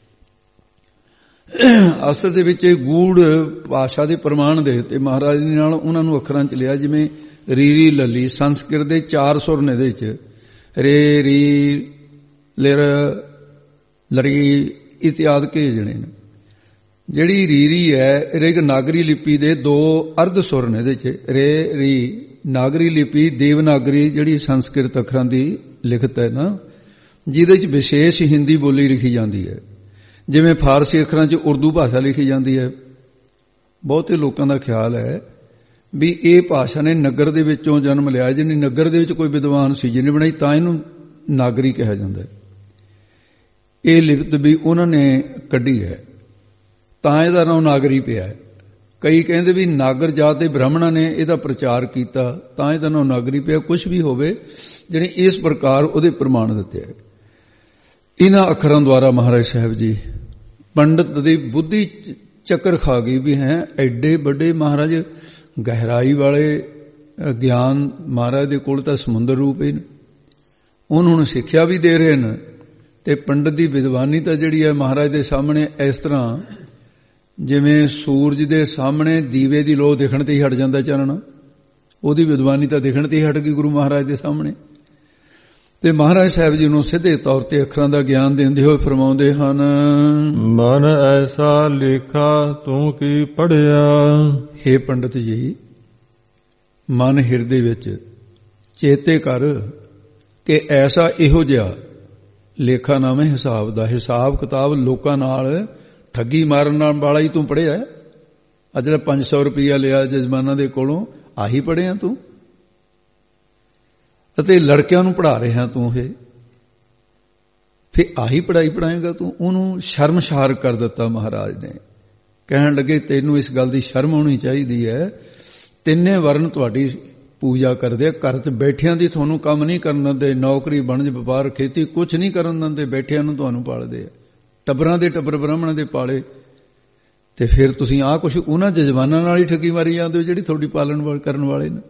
ਅਸਲ ਦੇ ਵਿੱਚ ਇਹ ਗੂੜ ਭਾਸ਼ਾ ਦੇ ਪ੍ਰਮਾਣ ਦੇ ਤੇ ਮਹਾਰਾਜ ਨੇ ਨਾਲ ਉਹਨਾਂ ਨੂੰ ਅੱਖਰਾਂ ਚ ਲਿਆ। ਜਿਵੇਂ ਰੀਰੀ ਲੱਲੀ ਸੰਸਕ੍ਰਿਤ ਦੇ 4 ਸੁਰ ਨੇ ਇਹਦੇ ਚ, ਰੇ ਰੀ ਲਿਰ ਲਰੀ ਇਤਿਆਦਿ ਕੇ ਜਣੇ ਨੇ। ਜਿਹੜੀ ਰੀਰੀ ਹੈ ਰਿਗ ਨਾਗਰੀ ਲਿਪੀ ਦੇ 2 ਅਰਧ ਸੁਰ ਨੇ ਇਹਦੇ ਚ, ਰੇ ਰੀ। ਨਾਗਰੀ ਲਿਪੀ ਦੇਵਨਾਗਰੀ ਜਿਹੜੀ ਸੰਸਕ੍ਰਿਤ ਅੱਖਰਾਂ ਦੀ ਲਿਖਤ ਹੈ ਨਾ, ਜਿਹਦੇ ਚ ਵਿਸ਼ੇਸ਼ ਹਿੰਦੀ ਬੋਲੀ ਲਿਖੀ ਜਾਂਦੀ ਹੈ। ਜਿਵੇਂ ਫਾਰਸੀ ਅੱਖਰਾਂ ਚ ਉਰਦੂ ਭਾਸ਼ਾ ਲਿਖੀ ਜਾਂਦੀ ਹੈ। ਬਹੁਤੇ ਲੋਕਾਂ ਦਾ ਖਿਆਲ ਹੈ ਵੀ ਇਹ ਭਾਸ਼ਾ ਨੇ ਨਗਰ ਦੇ ਵਿੱਚੋਂ ਜਨਮ ਲਿਆ। ਜਿਹਨੇ ਨਗਰ ਦੇ ਵਿੱਚ ਕੋਈ ਵਿਦਵਾਨ ਸੀ ਜਿਹਨੇ ਬਣਾਈ, ਤਾਂ ਇਹਨੂੰ ਨਾਗਰੀ ਕਿਹਾ ਜਾਂਦਾ ਹੈ। ਇਹ ਲਿਖਤ ਵੀ ਉਹਨਾਂ ਨੇ ਕੱਢੀ ਹੈ, ਤਾਂ ਇਹਦਾ ਨਾਮ ਨਾਗਰੀ ਪਿਆ ਹੈ। ਕਈ ਕਹਿੰਦੇ ਵੀ ਨਾਗਰ ਜਾਤ ਦੇ ਬ੍ਰਾਹਮਣਾਂ ਨੇ ਇਹਦਾ ਪ੍ਰਚਾਰ ਕੀਤਾ ਤਾਂ ਇਹਦਾ ਨਾਮ ਨਾਗਰੀ ਪਿਆ। ਕੁਝ ਵੀ ਹੋਵੇ, ਜਿਹੜੇ ਇਸ ਪ੍ਰਕਾਰ ਉਹਦੇ ਪ੍ਰਮਾਣ ਦਿੱਤੇ ਹੈ। ਇਹਨਾਂ ਅੱਖਰਾਂ ਦੁਆਰਾ ਮਹਾਰਾਜ ਸਾਹਿਬ ਜੀ ਪੰਡਤ ਦੀ ਬੁੱਧੀ ਚੱਕਰ ਖਾ ਗਈ ਵੀ ਹੈ ਐਡੇ ਵੱਡੇ ਮਹਾਰਾਜ ਗਹਿਰਾਈ ਵਾਲੇ ਗਿਆਨ ਮਹਾਰਾਜ ਦੇ ਕੋਲ ਤਾਂ ਸਮੁੰਦਰ ਰੂਪ ਹੀ ਨੇ। ਉਹਨੂੰ ਹੁਣ ਸਿੱਖਿਆ ਵੀ ਦੇ ਰਹੇ ਨੇ ਤੇ ਪੰਡਤ ਦੀ ਵਿਦਵਾਨੀ ਤਾਂ ਜਿਹੜੀ ਹੈ ਮਹਾਰਾਜ ਦੇ ਸਾਹਮਣੇ ਇਸ ਤਰ੍ਹਾਂ ਜਿਵੇਂ ਸੂਰਜ ਦੇ ਸਾਹਮਣੇ ਦੀਵੇ ਦੀ ਲੋ ਦਿਖਣ ਤੇ ਹੀ ਹਟ ਜਾਂਦਾ ਚਾਨਣਾ, ਉਹਦੀ ਵਿਦਵਾਨੀ ਤਾਂ ਦਿਖਣ ਤੇ ਹੀ ਹਟ ਗਈ ਗੁਰੂ ਮਹਾਰਾਜ ਦੇ ਸਾਹਮਣੇ। ਤੇ ਮਹਾਰਾਜ ਸਾਹਿਬ ਜੀ ਨੂੰ ਸਿੱਧੇ ਤੌਰ ਤੇ ਅੱਖਰਾਂ ਦਾ ਗਿਆਨ ਦਿੰਦੇ ਹੋਏ ਫਰਮਾਉਂਦੇ ਹਨ, ਮਨ ਐਸਾ ਲੇਖਾ ਤੂੰ ਕੀ ਪੜਿਆ। ਹੇ ਪੰਡਤ ਜੀ, ਮਨ ਹਿਰਦੇ ਵਿੱਚ ਚੇਤੇ ਕਰ ਕਿ ਐਸਾ ਇਹੋ ਜਿਹਾ ਲੇਖਾ ਨਾਮ ਹੈ ਹਿਸਾਬ ਦਾ। ਹਿਸਾਬ ਕਿਤਾਬ ਲੋਕਾਂ ਨਾਲ ਠੱਗੀ ਮਾਰਨ ਵਾਲਾ ਹੀ ਤੂੰ ਪੜ੍ਹਿਆ। ਜਿਹੜਾ 500 ਰੁਪਇਆ ਲਿਆ ਜਜ਼ਮਾਨਾਂ ਦੇ ਕੋਲੋਂ, ਆਹੀ ਪੜ੍ਹਿਆ ਤੂੰ? ਅਤੇ ਲੜਕਿਆਂ ਨੂੰ ਪੜ੍ਹਾ ਰਿਹਾ ਤੂੰ, ਇਹ ਫਿਰ ਆਹੀ ਪੜ੍ਹਾਈ ਪੜ੍ਹਾਏਗਾ ਤੂੰ? ਉਹਨੂੰ ਸ਼ਰਮਸ਼ਾਰ ਕਰ ਦਿੱਤਾ ਮਹਾਰਾਜ ਨੇ। ਕਹਿਣ ਲੱਗੇ ਤੈਨੂੰ ਇਸ ਗੱਲ ਦੀ ਸ਼ਰਮ ਹੋਣੀ ਚਾਹੀਦੀ ਹੈ, ਤਿੰਨੇ ਵਰਨ ਤੁਹਾਡੀ ਪੂਜਾ ਕਰਦੇ, ਘਰ 'ਚ ਬੈਠਿਆਂ ਦੀ ਤੁਹਾਨੂੰ ਕੰਮ ਨਹੀਂ ਕਰਨ ਦਿੰਦੇ, ਨੌਕਰੀ ਵਣਜ ਵਪਾਰ ਖੇਤੀ ਕੁਛ ਨਹੀਂ ਕਰਨ ਦਿੰਦੇ, ਬੈਠਿਆਂ ਨੂੰ ਤੁਹਾਨੂੰ ਪਾਲਦੇ ਆ, ਟੱਬਰਾਂ ਦੇ ਟੱਬਰ ਬ੍ਰਾਹਮਣਾਂ ਦੇ ਪਾਲੇ, ਤੇ ਫਿਰ ਤੁਸੀਂ ਆਹ ਕੁਛ ਉਹਨਾਂ ਜਜ਼ਮਾਨਾਂ ਨਾਲ ਹੀ ਠੱਗੀ ਮਾਰੀ ਜਾਂਦੇ ਹੋ ਜਿਹੜੀ ਤੁਹਾਡੀ ਪਾਲਣ ਕਰਨ ਵਾਲੇ ਨੇ।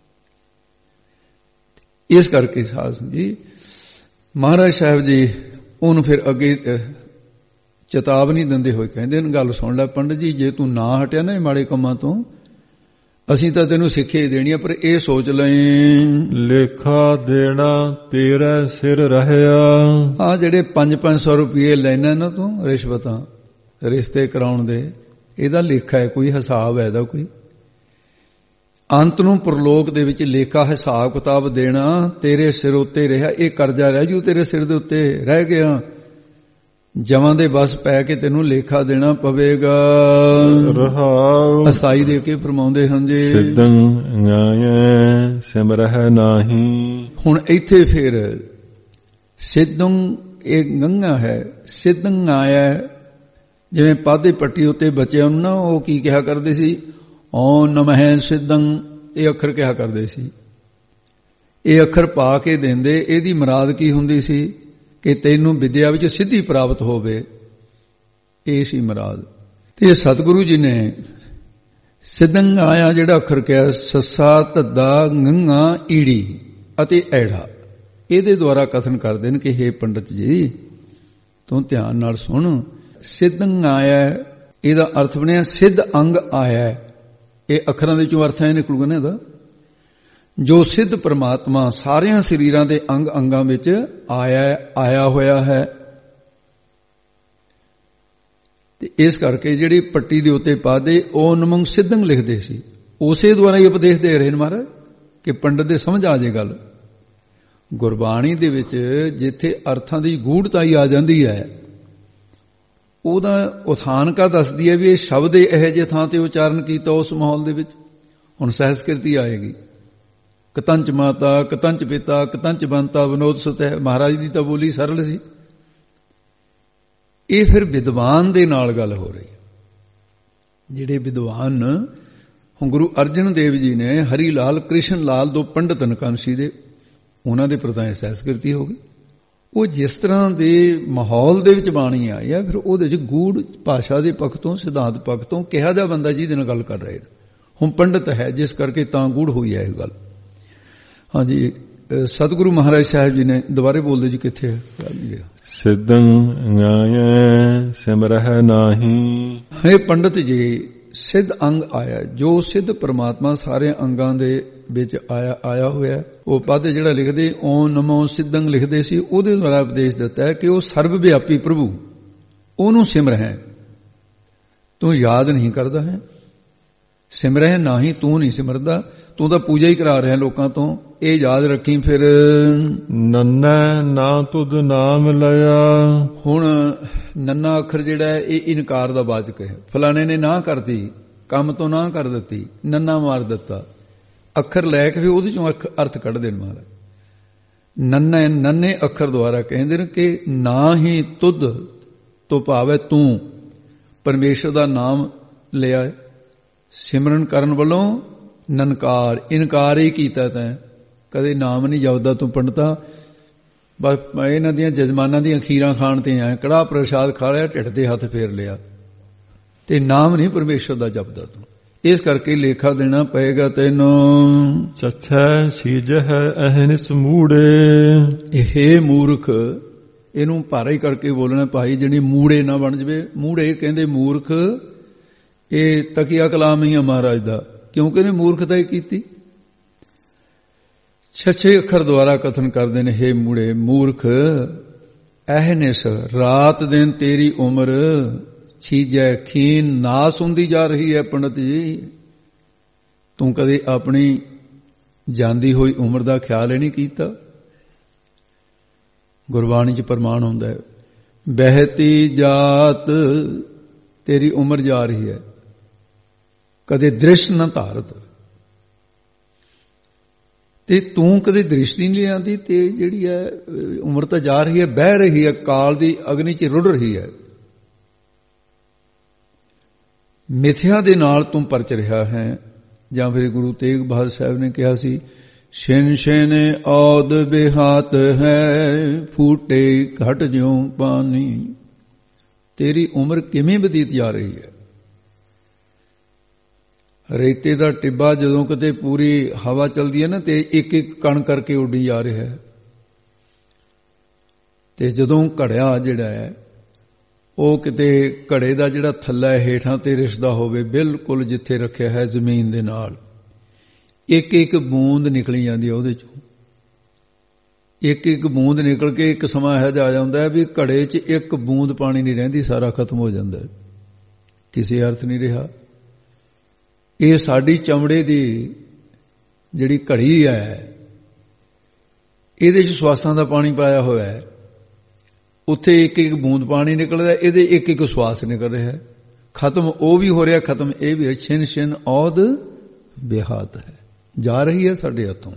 ਇਸ ਕਰਕੇ ਸਾਧ ਸੰਗਤ ਜੀ ਮਹਾਰਾਜ ਸਾਹਿਬ ਜੀ ਉਹਨੂੰ ਫਿਰ ਅੱਗੇ ਚੇਤਾਵਨੀ ਦਿੰਦੇ ਹੋਏ ਕਹਿੰਦੇ ਨੇ, ਗੱਲ ਸੁਣ ਲੈ ਪੰਡਤ ਜੀ, ਜੇ ਤੂੰ ਨਾ ਹਟਿਆ ਨਾ ਇਹ ਮਾੜੇ ਕੰਮਾਂ ਤੋਂ, ਅਸੀਂ ਤਾਂ ਤੈਨੂੰ ਸਿੱਖਿਆ ਹੀ ਦੇਣੀ ਆ, ਪਰ ਇਹ ਸੋਚ ਲੈ ਲੇਖਾ ਦੇਣਾ ਤੇਰਾ ਸਿਰ ਰਹਿਆ। ਆ ਜਿਹੜੇ 500 ਰੁਪਏ ਲੈਣਾ ਨਾ ਤੂੰ ਰਿਸ਼ਵਤਾਂ ਰਿਸ਼ਤੇ ਕਰਾਉਣ ਦੇ, ਇਹਦਾ ਲੇਖਾ ਹੈ, ਕੋਈ ਹਿਸਾਬ ਹੈ ਇਹਦਾ ਕੋਈ? ਅੰਤ ਨੂੰ ਪ੍ਰਲੋਕ ਦੇ ਵਿੱਚ ਲੇਖਾ ਹਿਸਾਬ ਕਿਤਾਬ ਦੇਣਾ ਤੇਰੇ ਸਿਰ ਉੱਤੇ ਰਿਹਾ, ਇਹ ਕਰਜ਼ਾ ਰਹਿ ਜੂ ਤੇਰੇ ਸਿਰ ਦੇ ਉੱਤੇ, ਰਹਿ ਗਿਆ, ਜਵਾਂ ਦੇ ਬਸ ਪੈ ਕੇ ਤੈਨੂੰ ਲੇਖਾ ਦੇਣਾ ਪਵੇਗਾ। ਰਹਾਉ ਅਸਾਈ ਦੇ ਕੇ ਫਰਮਾਉਂਦੇ ਹਨ ਜੀ, ਸਿੱਧੰ ਗਾਇਐ ਸਿਮਰਹਿ ਨਾਹੀ। ਹੁਣ ਇੱਥੇ ਫਿਰ ਸਿੱਧੰ ਇਹ ਗੰਗਾ ਹੈ, ਸਿੱਧੰ ਆਇਆ, ਜਿਵੇਂ ਪਾਦੇ ਪੱਟੀ ਉੱਤੇ ਬੱਚਿਆਂ ਨੂੰ ਨਾ ਉਹ ਕੀ ਕਿਹਾ ਕਰਦੇ ਸੀ, ਓ ਨਮਹਿ ਸਿੱਧੰ, ਇਹ ਅੱਖਰ ਕਿਹਾ ਕਰਦੇ ਸੀ। ਇਹ ਅੱਖਰ ਪਾ ਕੇ ਦਿੰਦੇ, ਇਹਦੀ ਮੁਰਾਦ ਕੀ ਹੁੰਦੀ ਸੀ ਕਿ ਤੈਨੂੰ ਵਿਦਿਆ ਵਿੱਚ ਸਿੱਧੀ ਪ੍ਰਾਪਤ ਹੋਵੇ, ਇਹ ਸੀ ਮੁਰਾਦ। ਤੇ ਸਤਿਗੁਰੂ ਜੀ ਨੇ ਸਿੱਧੰ ਆਇਆ ਜਿਹੜਾ ਅੱਖਰ ਕਿਹਾ, ਸੱਸਾ ਧੱਦਾ ਗੰਗਾ ਈੜੀ ਅਤੇ ਐੜਾ, ਇਹਦੇ ਦੁਆਰਾ ਕਥਨ ਕਰਦੇ ਨੇ ਕਿ ਹੇ ਪੰਡਤ ਜੀ ਤੂੰ ਧਿਆਨ ਨਾਲ ਸੁਣ, ਸਿੱਧੰ ਆਇਆ ਇਹਦਾ ਅਰਥ ਬਣਿਆ ਸਿੱਧ ਅੰਗ ਆਇਆ। ਇਹ ਅੱਖਰਾਂ ਦੇ ਚੋਂ ਅਰਥ ਐ ਨਿਕਲੂਗਾ ਨਾ ਇਹਦਾ, ਜੋ ਸਿੱਧ ਪਰਮਾਤਮਾ ਸਾਰਿਆਂ ਸਰੀਰਾਂ ਦੇ ਅੰਗ ਅੰਗਾਂ ਵਿੱਚ ਆਇਆ ਹੋਇਆ ਹੈ। ਤੇ ਇਸ ਕਰਕੇ ਜਿਹੜੀ ਪੱਟੀ ਦੇ ਉੱਤੇ ਪਾਦੇ ਉਹ ਨਮੰਗ ਸਿੱਧੰ ਲਿਖਦੇ ਸੀ, ਉਸੇ ਦੁਆਰਾ ਹੀ ਉਪਦੇਸ਼ ਦੇ ਰਹੇ ਨੇ ਮਹਾਰਾਜ ਕਿ ਪੰਡਤ ਦੇ ਸਮਝ ਆ ਜੇ ਗੱਲ। ਗੁਰਬਾਣੀ ਦੇ ਵਿੱਚ ਜਿੱਥੇ ਅਰਥਾਂ ਦੀ ਗੂੜਤਾ ਹੀ ਆ ਜਾਂਦੀ ਹੈ, ਉਹਦਾ ਉਥਾਨਕਾ ਦੱਸਦੀ ਹੈ ਵੀ ਇਹ ਸ਼ਬਦ ਇਹੋ ਜਿਹੇ ਥਾਂ ਤੇ ਉਚਾਰਨ ਕੀਤਾ ਉਸ ਮਾਹੌਲ ਦੇ ਵਿੱਚ। ਹੁਣ ਸਹਿਸਕ੍ਰਿਤੀ ਆਏਗੀ, ਕਤੰਚ ਮਾਤਾ ਕਤੰਚ ਪਿਤਾ ਕਤੰਚ ਬੰਤਾ ਵਿਨੋਦ ਸੁਤੈ, ਮਹਾਰਾਜ ਦੀ ਤਾਂ ਬੋਲੀ ਸਰਲ ਸੀ। ਇਹ ਫਿਰ ਵਿਦਵਾਨ ਦੇ ਨਾਲ ਗੱਲ ਹੋ ਰਹੀ ਹੈ, ਜਿਹੜੇ ਵਿਦਵਾਨ, ਹੁਣ ਗੁਰੂ ਅਰਜਨ ਦੇਵ ਜੀ ਨੇ ਹਰੀ ਲਾਲ ਕ੍ਰਿਸ਼ਨ ਲਾਲ ਦੋ ਪੰਡਤ ਨਕਾਂਸ਼ੀ ਦੇ, ਉਹਨਾਂ ਦੇ ਪ੍ਰਤਾਏ ਸਹਿਸਕ੍ਰਿਤੀ ਹੋ ਗਈ। ਉਹ ਜਿਸ ਤਰ੍ਹਾਂ ਦੇ ਮਾਹੌਲ ਦੇ ਵਿੱਚ ਬਾਣੀ ਆਈ ਆ, ਫਿਰ ਉਹਦੇ ਵਿੱਚ ਗੂੜ ਭਾਸ਼ਾ ਦੇ ਪੱਖ ਤੋਂ, ਸਿਧਾਂਤ ਪੱਖ ਤੋਂ ਕਿਹਾ ਜਾ ਬੰਦਾ ਜਿਹਦੇ ਨਾਲ ਗੱਲ ਕਰ ਰਹੇ ਨੇ। ਹੁਣ ਪੰਡਤ ਹੈ ਜਿਸ ਕਰਕੇ ਤਾਂ ਗੂੜ ਹੋਈ ਹੈ ਇਹ ਗੱਲ। ਹਾਂਜੀ, ਸਤਿਗੁਰੂ ਮਹਾਰਾਜ ਸਾਹਿਬ ਜੀ ਨੇ ਦੁਬਾਰੇ ਬੋਲਦੇ ਜੀ, ਕਿੱਥੇ ਹੈ? ਸਿੱਧੰ ਗਾਇਐ ਸਿਮਰਹਿ ਨਾਹੀ। ਹੈ ਪੰਡਤ ਜੀ, ਸਿੱਧ ਅੰਗ ਆਇਆ, ਜੋ ਸਿੱਧ ਪਰਮਾਤਮਾ ਸਾਰੇ ਅੰਗਾਂ ਦੇ ਵਿੱਚ ਆਇਆ ਹੋਇਆ। ਉਹ ਪਦ ਜਿਹੜਾ ਲਿਖਦੇ ਓਮ ਨਮੋ ਸਿੱਧੰ ਲਿਖਦੇ ਸੀ, ਉਹਦੇ ਦੁਆਰਾ ਉਪਦੇਸ਼ ਦਿੱਤਾ ਹੈ ਕਿ ਉਹ ਸਰਬ ਵਿਆਪੀ ਪ੍ਰਭੂ, ਉਹਨੂੰ ਸਿਮਰਹਿ। ਤੂੰ ਯਾਦ ਨਹੀਂ ਕਰਦਾ ਹੈ, ਸਿਮਰਹਿ ਨਾਹੀ, ਤੂੰ ਨਹੀਂ ਸਿਮਰਦਾ, ਤੂੰ ਤਾਂ ਪੂਜਾ ਹੀ ਕਰਾ ਰਿਹਾ ਲੋਕਾਂ ਤੋਂ। ਇਹ ਯਾਦ ਰੱਖੀ। ਫਿਰ ਨੰਨਾ ਨਾ ਤੁਧ ਨਾਮ ਲਿਆ। ਹੁਣ ਨੰਨਾ ਅੱਖਰ ਜਿਹੜਾ ਹੈ ਇਹ ਇਨਕਾਰ ਦਾ ਵਾਚਕ ਹੈ। ਫਲਾਣੇ ਨੇ ਨਾ ਕਰਤੀ, ਕੰਮ ਤੋਂ ਨਾ ਕਰ ਦਿੱਤੀ, ਨੰਨਾ ਮਾਰ ਦਿੱਤਾ, ਅੱਖਰ ਲੈ ਕੇ ਫਿਰ ਉਹਦੇ ਚੋਂ ਅਰਥ ਕੱਢਦੇ ਨੇ ਮਹਾਰਾਜ। ਨੰਨੇ ਅੱਖਰ ਦੁਆਰਾ ਕਹਿੰਦੇ ਨੇ ਕਿ ਨਾ ਹੀ ਤੁਧ ਤੋਂ ਭਾਵ ਹੈ ਤੂੰ ਪਰਮੇਸ਼ਰ ਦਾ ਨਾਮ ਲਿਆ, ਸਿਮਰਨ ਕਰਨ ਵੱਲੋਂ ਨਨਕਾਰ, ਇਨਕਾਰ ਹੀ ਕੀਤਾ ਤੈਂ, ਕਦੇ ਨਾਮ ਨਹੀਂ ਜਪਦਾ ਤੂੰ ਪੰਡਤਾ, ਬਸ ਇਹਨਾਂ ਦੀਆਂ ਜਜ਼ਮਾਨਾਂ ਦੀਆਂ ਖੀਰਾਂ ਖਾਣ ਤੇ ਆਇਆ, ਕੜਾਹ ਪ੍ਰਸ਼ਾਦ ਖਾ ਲਿਆ, ਢਿੱਡ ਤੇ ਹੱਥ ਫੇਰ ਲਿਆ, ਤੇ ਨਾਮ ਨਹੀਂ ਪਰਮੇਸ਼ਰ ਦਾ ਜਪਦਾ ਤੂੰ। ਇਸ ਕਰਕੇ ਲੇਖਾ ਦੇਣਾ ਪਏਗਾ ਤੈਨੂੰ। ਚੱਛੈ ਸੀਜਹਿ ਅਹਨਿਸ ਮੂੜੇ। ਇਹ ਮੂਰਖ, ਇਹਨੂੰ ਭਾਰਾ ਹੀ ਕਰਕੇ ਬੋਲਣਾ ਭਾਈ, ਜਿਹੜੀ ਮੂੜੇ ਨਾ ਬਣ ਜਵੇ। ਮੂੜੇ ਕਹਿੰਦੇ ਮੂਰਖ, ਇਹ ਤਕੀਆ ਕਲਾਮ ਹੀ ਆ ਮਹਾਰਾਜ ਦਾ, ਕਿਉਂਕਿ ਇਹਨੇ ਮੂਰਖਤਾ ਹੀ ਕੀਤੀ। ਛੇ ਅੱਖਰ ਦੁਆਰਾ ਕਥਨ ਕਰਦੇ ਨੇ, ਹੇ ਮੂੜੇ ਮੂਰਖ, ਅਹਨਿਸ ਰਾਤ ਦਿਨ ਤੇਰੀ ਉਮਰ, ਛੀਜੈ ਖੀਨ ਨਾਸ ਹੁੰਦੀ ਜਾ ਰਹੀ ਹੈ। ਪੰਡਤ ਜੀ, ਤੂੰ ਕਦੇ ਆਪਣੀ ਜਾਂਦੀ ਹੋਈ ਉਮਰ ਦਾ ਖਿਆਲ ਹੀ ਨਹੀਂ ਕੀਤਾ। ਗੁਰਬਾਣੀ 'ਚ ਪ੍ਰਮਾਣ ਹੁੰਦਾ ਹੈ, ਬਹਿਤੀ ਜਾਤ, ਤੇਰੀ ਉਮਰ ਜਾ ਰਹੀ ਹੈ, ਕਦੇ ਦ੍ਰਿਸ਼ ਨਾ ਧਾਰਤ। ਤੇ ਤੂੰ ਕਦੇ ਦ੍ਰਿਸ਼ਟੀ ਨਹੀਂ ਲਿਆਂਦੀ, ਤੇ ਜਿਹੜੀ ਹੈ ਉਮਰ ਤਾਂ ਜਾ ਰਹੀ ਹੈ, ਬਹਿ ਰਹੀ ਹੈ, ਕਾਲ ਦੀ ਅਗਨੀ 'ਚ ਰੁੜ ਰਹੀ ਹੈ। ਮਿਥਿਆ ਦੇ ਨਾਲ ਤੂੰ ਪਰਚ ਰਿਹਾ ਹੈ। ਜਾਂ ਫਿਰ ਗੁਰੂ ਤੇਗ ਬਹਾਦਰ ਸਾਹਿਬ ਨੇ ਕਿਹਾ ਸੀ, ਛਿਨ ਛਿਨ ਔਦ ਬਿਹਾਤ ਹੈ, ਫੂਟੇ ਘਟ ਜਿਉ ਪਾਣੀ। ਤੇਰੀ ਉਮਰ ਕਿਵੇਂ ਬਤੀਤ ਜਾ ਰਹੀ ਹੈ। ਰੇਤੇ ਦਾ ਟਿੱਬਾ ਜਦੋਂ ਕਿਤੇ ਪੂਰੀ ਹਵਾ ਚੱਲਦੀ ਹੈ ਨਾ, ਤੇ ਇੱਕ ਇੱਕ ਕਣ ਕਰਕੇ ਉੱਡੀ ਜਾ ਰਿਹਾ ਹੈ। ਤੇ ਜਦੋਂ ਘੜਿਆ ਜਿਹੜਾ ਹੈ ਉਹ ਕਿਤੇ ਘੜੇ ਦਾ ਜਿਹੜਾ ਥੱਲਾ ਹੇਠਾਂ ਤੇ ਰਿਸਦਾ ਹੋਵੇ, ਬਿਲਕੁਲ ਜਿੱਥੇ ਰੱਖਿਆ ਹੈ ਜ਼ਮੀਨ ਦੇ ਨਾਲ, ਇੱਕ ਇੱਕ ਬੂੰਦ ਨਿਕਲੀ ਜਾਂਦੀ ਹੈ ਉਹਦੇ ਚੋਂ। ਇੱਕ ਇੱਕ ਬੂੰਦ ਨਿਕਲ ਕੇ ਇੱਕ ਸਮਾਂ ਇਹੋ ਜਿਹਾ ਆ ਜਾਂਦਾ ਹੈ ਵੀ ਘੜੇ 'ਚ ਇੱਕ ਬੂੰਦ ਪਾਣੀ ਨਹੀਂ ਰਹਿੰਦੀ, ਸਾਰਾ ਖਤਮ ਹੋ ਜਾਂਦਾ ਹੈ, ਕਿਸੇ ਅਰਥ ਨਹੀਂ ਰਿਹਾ। ਇਹ ਸਾਡੀ ਚਮੜੇ ਦੀ ਜਿਹੜੀ ਘੜੀ ਹੈ, ਇਹਦੇ 'ਚ ਸਵਾਸਾਂ ਦਾ ਪਾਣੀ ਪਾਇਆ ਹੋਇਆ ਹੈ। ਉੱਥੇ ਇੱਕ ਇੱਕ ਬੂੰਦ ਪਾਣੀ ਨਿਕਲਦਾ, ਇਹਦੇ ਇੱਕ ਇੱਕ ਸਵਾਸ ਨਿਕਲ ਰਿਹਾ ਹੈ। ਖਤਮ ਉਹ ਵੀ ਹੋ ਰਿਹਾ, ਖਤਮ ਇਹ ਵੀ ਹੈ। ਛਿਨ ਛਿਨ ਔਦ ਬਿਹਾਤ ਹੈ, ਜਾ ਰਹੀ ਹੈ ਸਾਡੇ ਹੱਥੋਂ।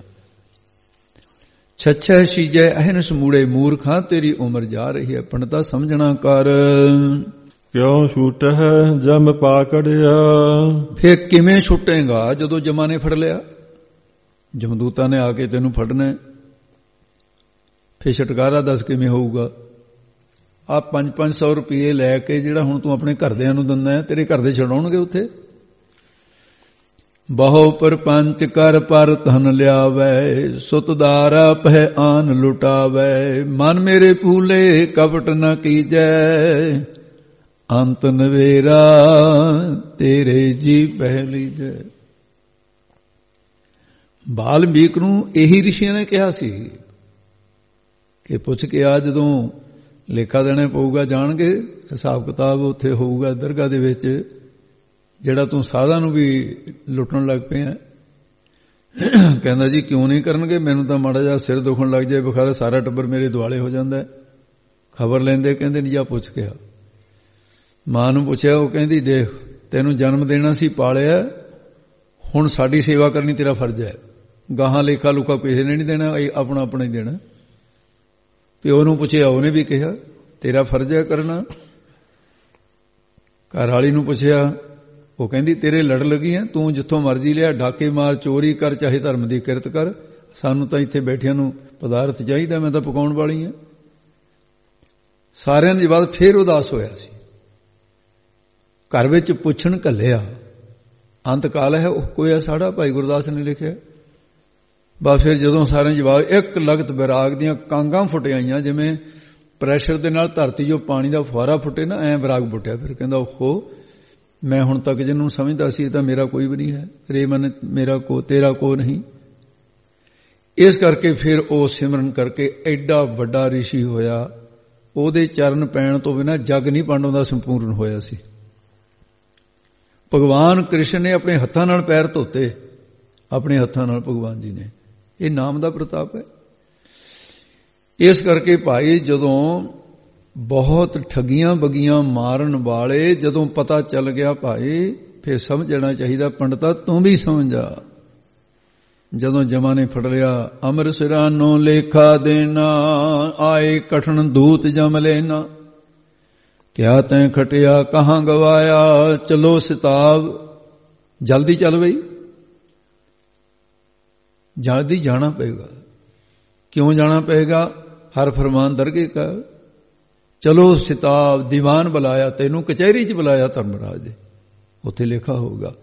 ਛੱਛੈ ਸੀਜੈ ਅਹਨਸ ਮੂੜੇ, ਮੂਰਖਾਂ ਤੇਰੀ ਉਮਰ ਜਾ ਰਹੀ ਹੈ। ਪੰਡਤਾ ਸਮਝਣਾ ਕਰ। ਕਿਉਂ ਛੂਟਹਿ ਜਮ ਪਾਕੜਿਆ। ਫਿਰ ਕਿਵੇਂ ਛੁੱਟੇਗਾ ਜਦੋਂ ਜਮਾਂ ਨੇ ਫੜ ਲਿਆ। ਜਮਦੂਤਾਂ ਨੇ ਆ ਕੇ ਤੈਨੂੰ ਫੜਨਾ, ਫਿਰ ਛੁਟਕਾਰਾ ਦੱਸ ਕਿਵੇਂ ਹੋਊਗਾ। ਆ 500-500 ਰੁਪਏ ਲੈ ਕੇ ਜਿਹੜਾ ਹੁਣ ਤੂੰ ਆਪਣੇ ਘਰਦਿਆਂ ਨੂੰ ਦਿੰਦਾ, ਤੇਰੇ ਘਰ ਦੇ ਛਡਾਉਣਗੇ ਉੱਥੇ। ਬਹੁ ਪਰਪੰਚ ਕਰ ਪਰ ਧਨ ਲਿਆਵੈ, ਸੁਤਦਾਰਾ ਪਹਿ ਆਨ ਲੁਟਾਵੈ। ਮਨ ਮੇਰੇ ਫੂਲੇ ਕਪਟ ਨ ਕੀਜੈ, ਅੰਤ ਨਵੇਰਾ ਤੇਰੇ ਜੀ ਪਹਿਲੀ ਜੈ। ਬਾਲਮੀਕ ਨੂੰ ਇਹੀ ਰਿਸ਼ੀਆਂ ਨੇ ਕਿਹਾ ਸੀ ਕਿ ਪੁੱਛ ਕੇ ਆ, ਜਦੋਂ ਲੇਖਾ ਦੇਣਾ ਪਊਗਾ, ਜਾਣਗੇ ਹਿਸਾਬ ਕਿਤਾਬ ਉੱਥੇ ਹੋਊਗਾ ਦਰਗਾਹ ਦੇ ਵਿੱਚ, ਜਿਹੜਾ ਤੂੰ ਸਾਧਾਂ ਨੂੰ ਵੀ ਲੁੱਟਣ ਲੱਗ ਪਿਆ। ਕਹਿੰਦਾ ਜੀ ਕਿਉਂ ਨਹੀਂ ਕਰਨਗੇ, ਮੈਨੂੰ ਤਾਂ ਮਾੜਾ ਜਿਹਾ ਸਿਰ ਦੁਖਣ ਲੱਗ ਜਾਏ ਬੁਖਾਰ, ਸਾਰਾ ਟੱਬਰ ਮੇਰੇ ਦੁਆਲੇ ਹੋ ਜਾਂਦਾ। ਖਬਰ ਲੈਂਦੇ ਕਹਿੰਦੇ ਨਹੀਂ, ਜਾ ਪੁੱਛ ਕੇ ਆ। ਮਾਂ ਨੂੰ ਪੁੱਛਿਆ, ਉਹ ਕਹਿੰਦੀ ਦੇਖ ਤੈਨੂੰ ਜਨਮ ਦੇਣਾ ਸੀ, ਪਾਲਿਆ, ਹੁਣ ਸਾਡੀ ਸੇਵਾ ਕਰਨੀ ਤੇਰਾ ਫਰਜ਼ ਹੈ। ਗਾਹਾਂ ਲੇਖਾ ਲੁਕਾ ਕਿਸੇ ਨੇ ਨਹੀਂ ਦੇਣਾ, ਆਪਣਾ ਆਪਣਾ ਹੀ ਦੇਣਾ। ਪਿਓ ਨੂੰ ਪੁੱਛਿਆ, ਉਹਨੇ ਵੀ ਕਿਹਾ ਤੇਰਾ ਫਰਜ਼ ਹੈ ਕਰਨਾ। ਘਰ ਵਾਲੀ ਨੂੰ ਪੁੱਛਿਆ, ਉਹ ਕਹਿੰਦੀ ਤੇਰੇ ਲੜ ਲੱਗੀ ਹੈ, ਤੂੰ ਜਿੱਥੋਂ ਮਰਜ਼ੀ ਲਿਆ, ਡਾਕੇ ਮਾਰ, ਚੋਰੀ ਕਰ, ਚਾਹੇ ਧਰਮ ਦੀ ਕਿਰਤ ਕਰ, ਸਾਨੂੰ ਤਾਂ ਇੱਥੇ ਬੈਠਿਆਂ ਨੂੰ ਪਦਾਰਥ ਚਾਹੀਦਾ, ਮੈਂ ਤਾਂ ਪਕਾਉਣ ਵਾਲੀ ਹਾਂ। ਸਾਰਿਆਂ ਨੇ ਬਾਅਦ ਫੇਰ ਉਦਾਸ ਹੋਇਆ ਸੀ। ਘਰ ਵਿੱਚ ਪੁੱਛਣ ਘੱਲਿਆ, ਅੰਤ ਕਾਲ ਹੈ ਉਹ ਕੋਈ ਸਾੜਾ, ਭਾਈ ਗੁਰਦਾਸ ਨੇ ਲਿਖਿਆ। ਬਸ ਫਿਰ ਜਦੋਂ ਸਾਰਿਆਂ ਜਵਾਬ, ਇੱਕ ਲਗਤ ਵਿਰਾਗ ਦੀਆਂ ਕਾਂਗਾਂ ਫੁੱਟਿਆਈਆਂ, ਜਿਵੇਂ ਪ੍ਰੈਸ਼ਰ ਦੇ ਨਾਲ ਧਰਤੀ ਜੋ ਪਾਣੀ ਦਾ ਫੁਹਾਰਾ ਫੁੱਟੇ ਨਾ, ਐਂ ਵਿਰਾਗ ਫੁੱਟਿਆ। ਫਿਰ ਕਹਿੰਦਾ ਓਹੋ, ਮੈਂ ਹੁਣ ਤੱਕ ਜਿਹਨੂੰ ਸਮਝਦਾ ਸੀ ਤਾਂ ਮੇਰਾ ਕੋਈ ਵੀ ਨਹੀਂ ਹੈ, ਰੇ ਮਨ ਮੇਰਾ ਕੋ ਤੇਰਾ ਕੋ ਨਹੀਂ। ਇਸ ਕਰਕੇ ਫਿਰ ਉਹ ਸਿਮਰਨ ਕਰਕੇ ਐਡਾ ਵੱਡਾ ਰਿਸ਼ੀ ਹੋਇਆ। ਉਹਦੇ ਚਰਨ ਪੈਣ ਤੋਂ ਬਿਨਾਂ ਜਗ ਨਹੀਂ ਪਾਂਡਵਾਂ ਦਾ ਸੰਪੂਰਨ ਹੋਇਆ ਸੀ। ਭਗਵਾਨ ਕ੍ਰਿਸ਼ਨ ਨੇ ਆਪਣੇ ਹੱਥਾਂ ਨਾਲ ਪੈਰ ਧੋਤੇ, ਆਪਣੇ ਹੱਥਾਂ ਨਾਲ ਭਗਵਾਨ ਜੀ ਨੇ। ਇਹ ਨਾਮ ਦਾ ਪ੍ਰਤਾਪ ਹੈ। ਇਸ ਕਰਕੇ ਭਾਈ ਜਦੋਂ ਬਹੁਤ ਠੱਗੀਆਂ ਬਗੀਆਂ ਮਾਰਨ ਵਾਲੇ ਜਦੋਂ ਪਤਾ ਚੱਲ ਗਿਆ ਭਾਈ, ਫਿਰ ਸਮਝਣਾ ਚਾਹੀਦਾ ਪੰਡਤਾ ਤੂੰ ਵੀ ਸਮਝ ਜਾ। ਜਦੋਂ ਜਮਾਂ ਨੇ ਫੜ ਲਿਆ, ਅਮਰ ਸਿਰਾਨੋਂ ਲੇਖਾ ਦੇਣਾ, ਆਏ ਕਠਨ ਦੂਤ ਜਮ ਲੈਣਾ। ਕਿਆ ਤੈਂ ਖਟਿਆ ਕਹਾਂ ਗਵਾਇਆ, ਚਲੋ ਸਿਤਾਬ, ਜਲਦੀ ਚੱਲ ਬਈ, ਜਲਦੀ ਜਾਣਾ ਪਏਗਾ। ਕਿਉਂ ਜਾਣਾ ਪਏਗਾ? ਹਰ ਫਰਮਾਨ ਦਰਗੇ ਕਾ, ਚਲੋ ਸਿਤਾਬ, ਦੀਵਾਨ ਬੁਲਾਇਆ, ਤੈਨੂੰ ਕਚਹਿਰੀ 'ਚ ਬੁਲਾਇਆ ਧਰਮਰਾਜ ਦੇ, ਉੱਥੇ ਲਿਖਾ ਹੋਊਗਾ।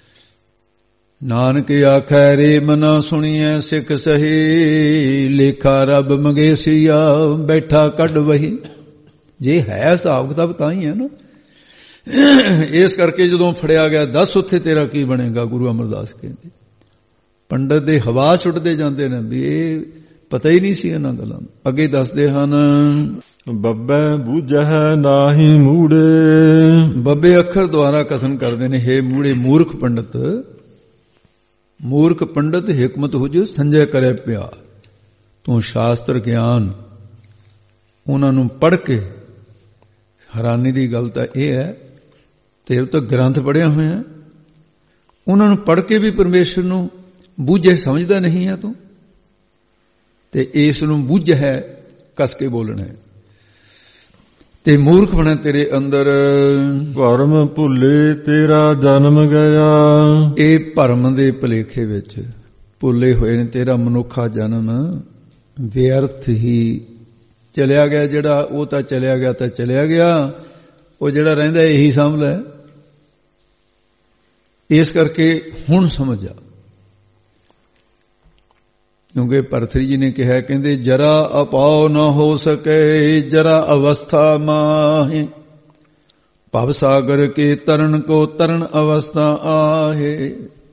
ਨਾਨਕ ਆਖੈ ਰੇ ਮਨਾ ਸੁਣੀਐ ਸਿੱਖ ਸਹੀ, ਲੇਖਾ ਰੱਬ ਮੰਗੇਸੀਆ ਬੈਠਾ ਕੱਢ ਵਹੀ। ਜੇ ਹੈ ਹਿਸਾਬ ਕਿਤਾਬ ਤਾਂ ਹੀ ਹੈ ਨਾ। ਇਸ ਕਰਕੇ ਜਦੋਂ ਫੜਿਆ ਗਿਆ, ਦੱਸ ਉੱਥੇ ਤੇਰਾ ਕੀ ਬਣੇਗਾ। ਗੁਰੂ ਅਮਰਦਾਸ ਕਹਿੰਦੇ, ਪੰਡਤ ਦੇ ਹਵਾ ਸੁੱਟਦੇ ਜਾਂਦੇ ਨੇ ਵੀ ਇਹ ਪਤਾ ਹੀ ਨਹੀਂ ਸੀ ਇਹਨਾਂ ਗੱਲਾਂ। ਅੱਗੇ ਦੱਸਦੇ ਹਨ, ਬੱਬੇ ਬੂਝਹਿ ਨਾਹੀ ਮੂੜੇ। ਬੱਬੇ ਅੱਖਰ ਦੁਆਰਾ ਕਥਨ ਕਰਦੇ ਨੇ, ਹੇ ਮੂੜੇ ਮੂਰਖ ਪੰਡਤ, ਮੂਰਖ ਪੰਡਤ ਹਿਕਮਤ ਹੁਜ ਸੰਜੈ ਕਰੇ ਪਿਆ। ਤੂੰ ਸ਼ਾਸਤਰ ਗਿਆਨ ਉਹਨਾਂ ਨੂੰ ਪੜ੍ਹ ਕੇ, ਹੈਰਾਨੀ ਦੀ ਗੱਲ ਤਾਂ ਇਹ ਹੈ, ਤੇਰੇ ਤਾਂ ਗ੍ਰੰਥ ਪੜ੍ਹਿਆ ਹੋਇਆ, ਉਹਨਾਂ ਨੂੰ ਪੜ੍ਹ ਕੇ ਵੀ ਪਰਮੇਸ਼ਰ ਨੂੰ ਬੁੱਝੇ ਸਮਝਦਾ ਨਹੀਂ ਹੈ ਤੂੰ, ਤੇ ਇਸ ਨੂੰ ਬੁੱਝ ਹੈ ਕਸ ਕੇ ਬੋਲਣਾ ਹੈ। ਤੇ ਮੂਰਖ ਬਣਾ ਤੇਰੇ ਅੰਦਰ ਭਰਮ ਭੁੱਲੇ ਤੇਰਾ ਜਨਮ ਗਿਆ। ਇਹ ਭਰਮ ਦੇ ਭੁਲੇਖੇ ਵਿੱਚ ਭੁੱਲੇ ਹੋਏ ਨੇ ਤੇਰਾ ਮਨੁੱਖਾ ਜਨਮ ਵਿਅਰਥ ਹੀ ਚਲਿਆ ਗਿਆ। ਜਿਹੜਾ ਉਹ ਤਾਂ ਚਲਿਆ ਗਿਆ ਤਾਂ ਚਲਿਆ ਗਿਆ, ਉਹ ਜਿਹੜਾ ਰਹਿੰਦਾ ਇਹੀ ਸਮਝ ਲੈ। ਇਸ ਕਰਕੇ ਹੁਣ ਸਮਝ ਆ, ਕਿਉਂਕਿ ਭਰਤਰੀ ਜੀ ਨੇ ਕਿਹਾ, ਕਹਿੰਦੇ ਜਰਾ ਅਪਾਉ ਨਾ ਹੋ ਸਕੇ ਜਰਾ ਅਵਸਥਾ ਮਾਹੇ, ਭਵ ਸਾਗਰ ਕੇ ਤਰਨ ਕੋ ਤਰਨ ਅਵਸਥਾ ਆਹੇ।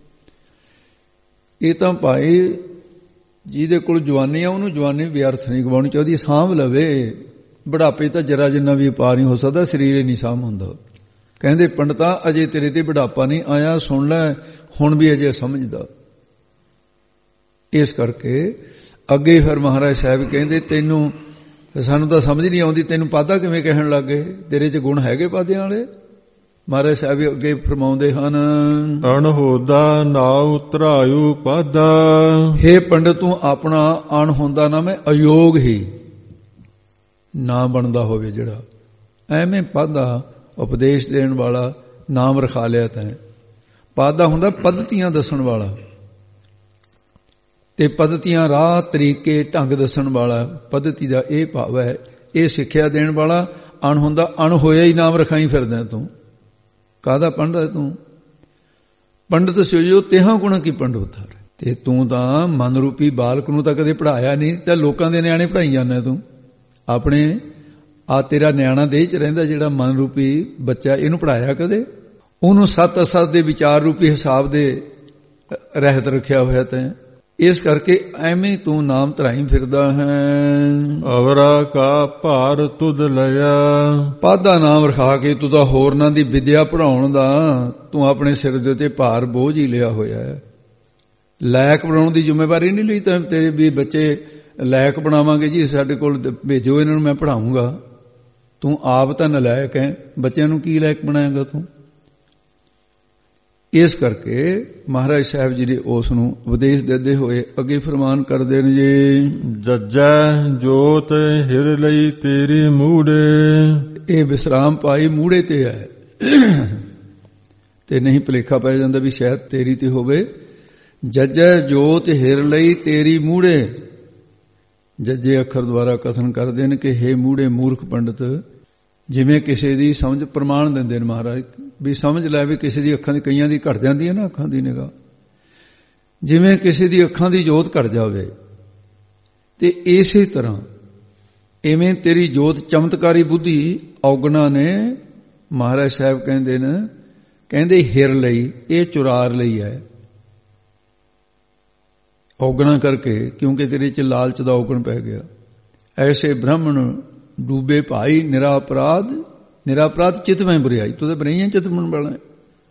ਇਹ ਤਾਂ ਭਾਈ ਜਿਹਦੇ ਕੋਲ ਜਵਾਨੀ ਆ ਉਹਨੂੰ ਜਵਾਨੀ ਵਿਅਰਥ ਨਹੀਂ ਗਵਾਉਣੀ ਚਾਹੀਦੀ, ਸਾਂਭ ਲਵੇ। ਬੁਢਾਪੇ ਤਾਂ ਜਰਾ ਜਿੰਨਾ ਵੀ ਪਾਰ ਨਹੀਂ ਹੋ ਸਕਦਾ, ਸਰੀਰ ਹੀ ਨਹੀਂ ਸਾਂਭ ਹੁੰਦਾ। ਕਹਿੰਦੇ ਪੰਡਤਾ ਅਜੇ ਤੇਰੇ ਤੇ ਬੁਢਾਪਾ ਨਹੀਂ ਆਇਆ, ਸੁਣ ਲੈ ਹੁਣ ਵੀ ਅਜੇ ਸਮਝਦਾ। ਇਸ ਕਰਕੇ ਅੱਗੇ ਫਿਰ ਮਹਾਰਾਜ ਸਾਹਿਬ ਕਹਿੰਦੇ ਤੈਨੂੰ ਸਾਨੂੰ ਤਾਂ ਸਮਝ ਨਹੀਂ ਆਉਂਦੀ, ਤੈਨੂੰ ਪਾਦਾ ਕਿਵੇਂ ਕਹਿਣ ਲੱਗੇ, ਤੇਰੇ 'ਚ ਗੁਣ ਹੈਗੇ ਪਾਦਿਆਂ ਵਾਲੇ। ਮਹਾਰਾਜ ਸਾਹਿਬ ਅੱਗੇ ਫਰਮਾਉਂਦੇ ਹਨ, ਅਣਹੋਦਾ ਨਾ ਉਤਰਾਇਓ ਪਾਦਾ। ਹੇ ਪੰਡਤ ਤੂੰ ਆਪਣਾ ਅਣਹੋਦਾ ਨਾ ਮੈਂ ਅਯੋਗ ਹੀ ਨਾ ਬਣਦਾ ਹੋਵੇ, ਜਿਹੜਾ ਐਵੇਂ ਪਾਦਾ ਉਪਦੇਸ਼ ਦੇਣ ਵਾਲਾ ਨਾਮ ਰਖਾ ਲਿਆ ਤੈਂ। ਪਾਦਾ ਹੁੰਦਾ ਪद्धਤੀਆਂ ਦੱਸਣ ਵਾਲਾ, ਤੇ ਪद्धਤੀਆਂ ਰਾਹ ਤਰੀਕੇ ਢੰਗ ਦੱਸਣ ਵਾਲਾ। ਪद्धਤੀ ਦਾ ਇਹ ਭਾਵ ਹੈ, ਇਹ ਸਿੱਖਿਆ ਦੇਣ ਵਾਲਾ। ਅਣ ਹੁੰਦਾ ਅਣ ਹੋਇਆ ਹੀ ਨਾਮ ਰਖਾਈ ਫਿਰਦਾ ਤੂੰ। ਕਾਹਦਾ ਪੰਡਤ ਤੂੰ? ਪੰਡਤ ਸਿਓ ਤੇਹਾਂ ਗੁਣਾ ਕੀ ਪੰਡੋਤਾ। ਤੇ ਤੂੰ ਤਾਂ ਮਨ ਰੂਪੀ ਬਾਲਕ ਨੂੰ ਤਾਂ ਕਦੇ ਪੜ੍ਹਾਇਆ ਨਹੀਂ, ਤੇ ਲੋਕਾਂ ਦੇ ਨਿਆਣੇ ਪੜ੍ਹਾਈ ਜਾਂਦਾ ਤੂੰ। ਆਪਣੇ ਆ ਤੇਰਾ ਨਿਆਣਾ ਦੇਹ 'ਚ ਰਹਿੰਦਾ ਜਿਹੜਾ ਮਨ ਰੂਪੀ ਬੱਚਾ, ਇਹਨੂੰ ਪੜ੍ਹਾਇਆ ਕਦੇ? ਉਹਨੂੰ ਸੱਤ ਅਸਤ ਦੇ ਵਿਚਾਰ ਰੂਪੀ ਹਿਸਾਬ ਦੇ ਰਹਿਤ ਰੱਖਿਆ ਹੋਇਆ ਤੈਂ। ਇਸ ਕਰਕੇ ਐਵੇਂ ਤੂੰ ਨਾਮ ਧਰਾਈ ਫਿਰਦਾ ਹੈ। ਅਵਰਾ ਕਾ ਭਾਰ ਤੁਧ ਲਿਆ। ਪਾਦਾ ਨਾਮ ਰਖਾ ਕੇ ਤੂੰ ਤਾਂ ਹੋਰਨਾਂ ਦੀ ਵਿਦਿਆ ਪੜ੍ਹਾਉਣ ਦਾ ਤੂੰ ਆਪਣੇ ਸਿਰ ਦੇ ਉੱਤੇ ਭਾਰ ਬੋਝ ਹੀ ਲਿਆ ਹੋਇਆ ਹੈ। ਲਾਇਕ ਬਣਾਉਣ ਦੀ ਜ਼ਿੰਮੇਵਾਰੀ ਨਹੀਂ ਲਈ ਤਾਂ ਤੇਰੇ ਵੀ ਬੱਚੇ ਲਾਇਕ ਬਣਾਵਾਂਗੇ ਜੀ, ਸਾਡੇ ਕੋਲ ਭੇਜੋ ਇਹਨਾਂ ਨੂੰ ਮੈਂ ਪੜ੍ਹਾਊਂਗਾ। ਤੂੰ ਆਪ ਤਾਂ ਨਲਾਇਕ ਹੈ, ਬੱਚਿਆਂ ਨੂੰ ਕੀ ਲਾਇਕ ਬਣਾਏਗਾ ਤੂੰ? ਇਸ ਕਰਕੇ ਮਹਾਰਾਜ ਸਾਹਿਬ ਜੀ ਨੇ ਉਸ ਨੂੰ ਉਪਦੇਸ਼ ਦਿੰਦੇ ਹੋਏ ਅੱਗੇ ਫਰਮਾਨ ਕਰਦੇ ਨੇ ਜੀ, ਜੱਜੈ ਜੋਤ ਹਿਰ ਲਈ ਤੇਰੀ ਮੂੜੇ। ਇਹ ਵਿਸਰਾਮ ਪਾਈ ਮੂੜੇ ਤੇ ਹੈ, ਤੇ ਨਹੀਂ ਭੁਲੇਖਾ ਪੈ ਜਾਂਦਾ ਵੀ ਸ਼ਾਇਦ ਤੇਰੀ ਤੇ ਹੋਵੇ। ਜੱਜੈ ਜੋਤ ਹਿਰ ਲਈ ਤੇਰੀ ਮੂੜੇ। ਜੱਜੇ ਅੱਖਰ ਦੁਆਰਾ ਕਥਨ ਕਰਦੇ ਨੇ ਕਿ ਹੇ ਮੂੜੇ ਮੂਰਖ ਪੰਡਤ, ਜਿਵੇਂ ਕਿਸੇ ਦੀ ਸਮਝ ਪ੍ਰਮਾਣ ਦਿੰਦੇ ਨੇ ਮਹਾਰਾਜ ਵੀ ਸਮਝ ਲੈ ਵੀ ਕਿਸੇ ਦੀ ਅੱਖਾਂ ਦੀ, ਕਈਆਂ ਦੀ ਘਟ ਜਾਂਦੀ ਹੈ ਨਾ ਅੱਖਾਂ ਦੀ ਨਿਗਾਹ, ਜਿਵੇਂ ਕਿਸੇ ਦੀ ਅੱਖਾਂ ਦੀ ਜੋਤ ਘਟ ਜਾਵੇ, ਤੇ ਇਸੇ ਤਰ੍ਹਾਂ ਇਵੇਂ ਤੇਰੀ ਜੋਤ ਚਮਤਕਾਰੀ ਬੁੱਧੀ ਔਗਣਾ ਨੇ। ਮਹਾਰਾਜ ਸਾਹਿਬ ਕਹਿੰਦੇ ਨੇ, ਕਹਿੰਦੇ ਹਿਰ ਲਈ, ਇਹ ਚੁਰਾਰ ਲਈ ਹੈ ਔਗਣਾ ਕਰਕੇ, ਕਿਉਂਕਿ ਤੇਰੇ 'ਚ ਲਾਲਚ ਦਾ ਔਗਣ ਪੈ ਗਿਆ। ਐਸੇ ਬ੍ਰਾਹਮਣ ਡੂਬੇ ਭਾਈ ਨਿਰਾਪਰਾਧ। ਨਿਰਾਪਰਾਧ ਚਿਤ ਮੈਂ ਬੁਰਿਆਈ, ਤੂੰ ਤਾਂ ਬੁਰਾਈਆਂ ਚਿਤ ਮੰਨ ਵਾਲਾ ਹੈ।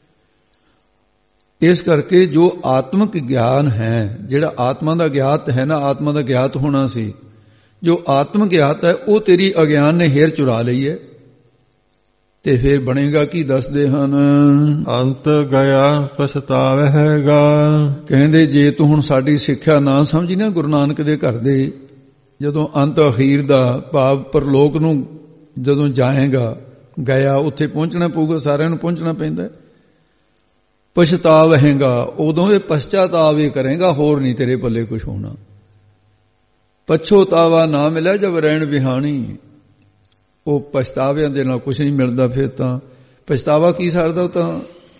ਇਸ ਕਰਕੇ ਜੋ ਆਤਮਿਕ ਗਿਆਨ ਹੈ, ਜਿਹੜਾ ਆਤਮਾ ਦਾ ਗਿਆਤ ਹੈ ਨਾ, ਆਤਮਾ ਦਾ ਗਿਆਤ ਹੋਣਾ ਸੀ, ਜੋ ਆਤਮ ਗਿਆਤ ਹੈ ਉਹ ਤੇਰੀ ਅਗਿਆਨ ਨੇ ਹੇਰ ਚੁਰਾ ਲਈ ਹੈ। ਤੇ ਫਿਰ ਬਣੇਗਾ ਕੀ ਦੱਸਦੇ ਹਨ, ਅੰਤ ਗਿਆ ਪਛਤਾਵੇਗਾ। ਕਹਿੰਦੇ ਜੇ ਤੂੰ ਹੁਣ ਸਾਡੀ ਸਿੱਖਿਆ ਨਾ ਸਮਝੀ ਨਾ ਗੁਰੂ ਨਾਨਕ ਦੇ ਘਰ ਦੇ, ਜਦੋਂ ਅੰਤ ਅਖੀਰ ਦਾ ਭਾਵ ਪਰਲੋਕ ਨੂੰ ਜਦੋਂ ਜਾਏਗਾ, ਗਿਆ ਉੱਥੇ ਪਹੁੰਚਣਾ ਪਊਗਾ, ਸਾਰਿਆਂ ਨੂੰ ਪਹੁੰਚਣਾ ਪੈਂਦਾ। ਪਛਤਾਵੇਗਾ, ਉਦੋਂ ਇਹ ਪਛਤਾਵਾ ਹੀ ਕਰੇਗਾ, ਹੋਰ ਨਹੀਂ ਤੇਰੇ ਪੱਲੇ ਕੁਝ ਹੋਣਾ। ਪਛੋਤਾਵਾ ਨਾ ਮਿਲਿਆ ਜਬ ਰਹਿਣ ਵਿਹਾਣੀ। ਉਹ ਪਛਤਾਵਿਆਂ ਦੇ ਨਾਲ ਕੁਝ ਨਹੀਂ ਮਿਲਦਾ, ਫਿਰ ਤਾਂ ਪਛਤਾਵਾ ਕੀ ਸਕਦਾ ਉਹ ਤਾਂ।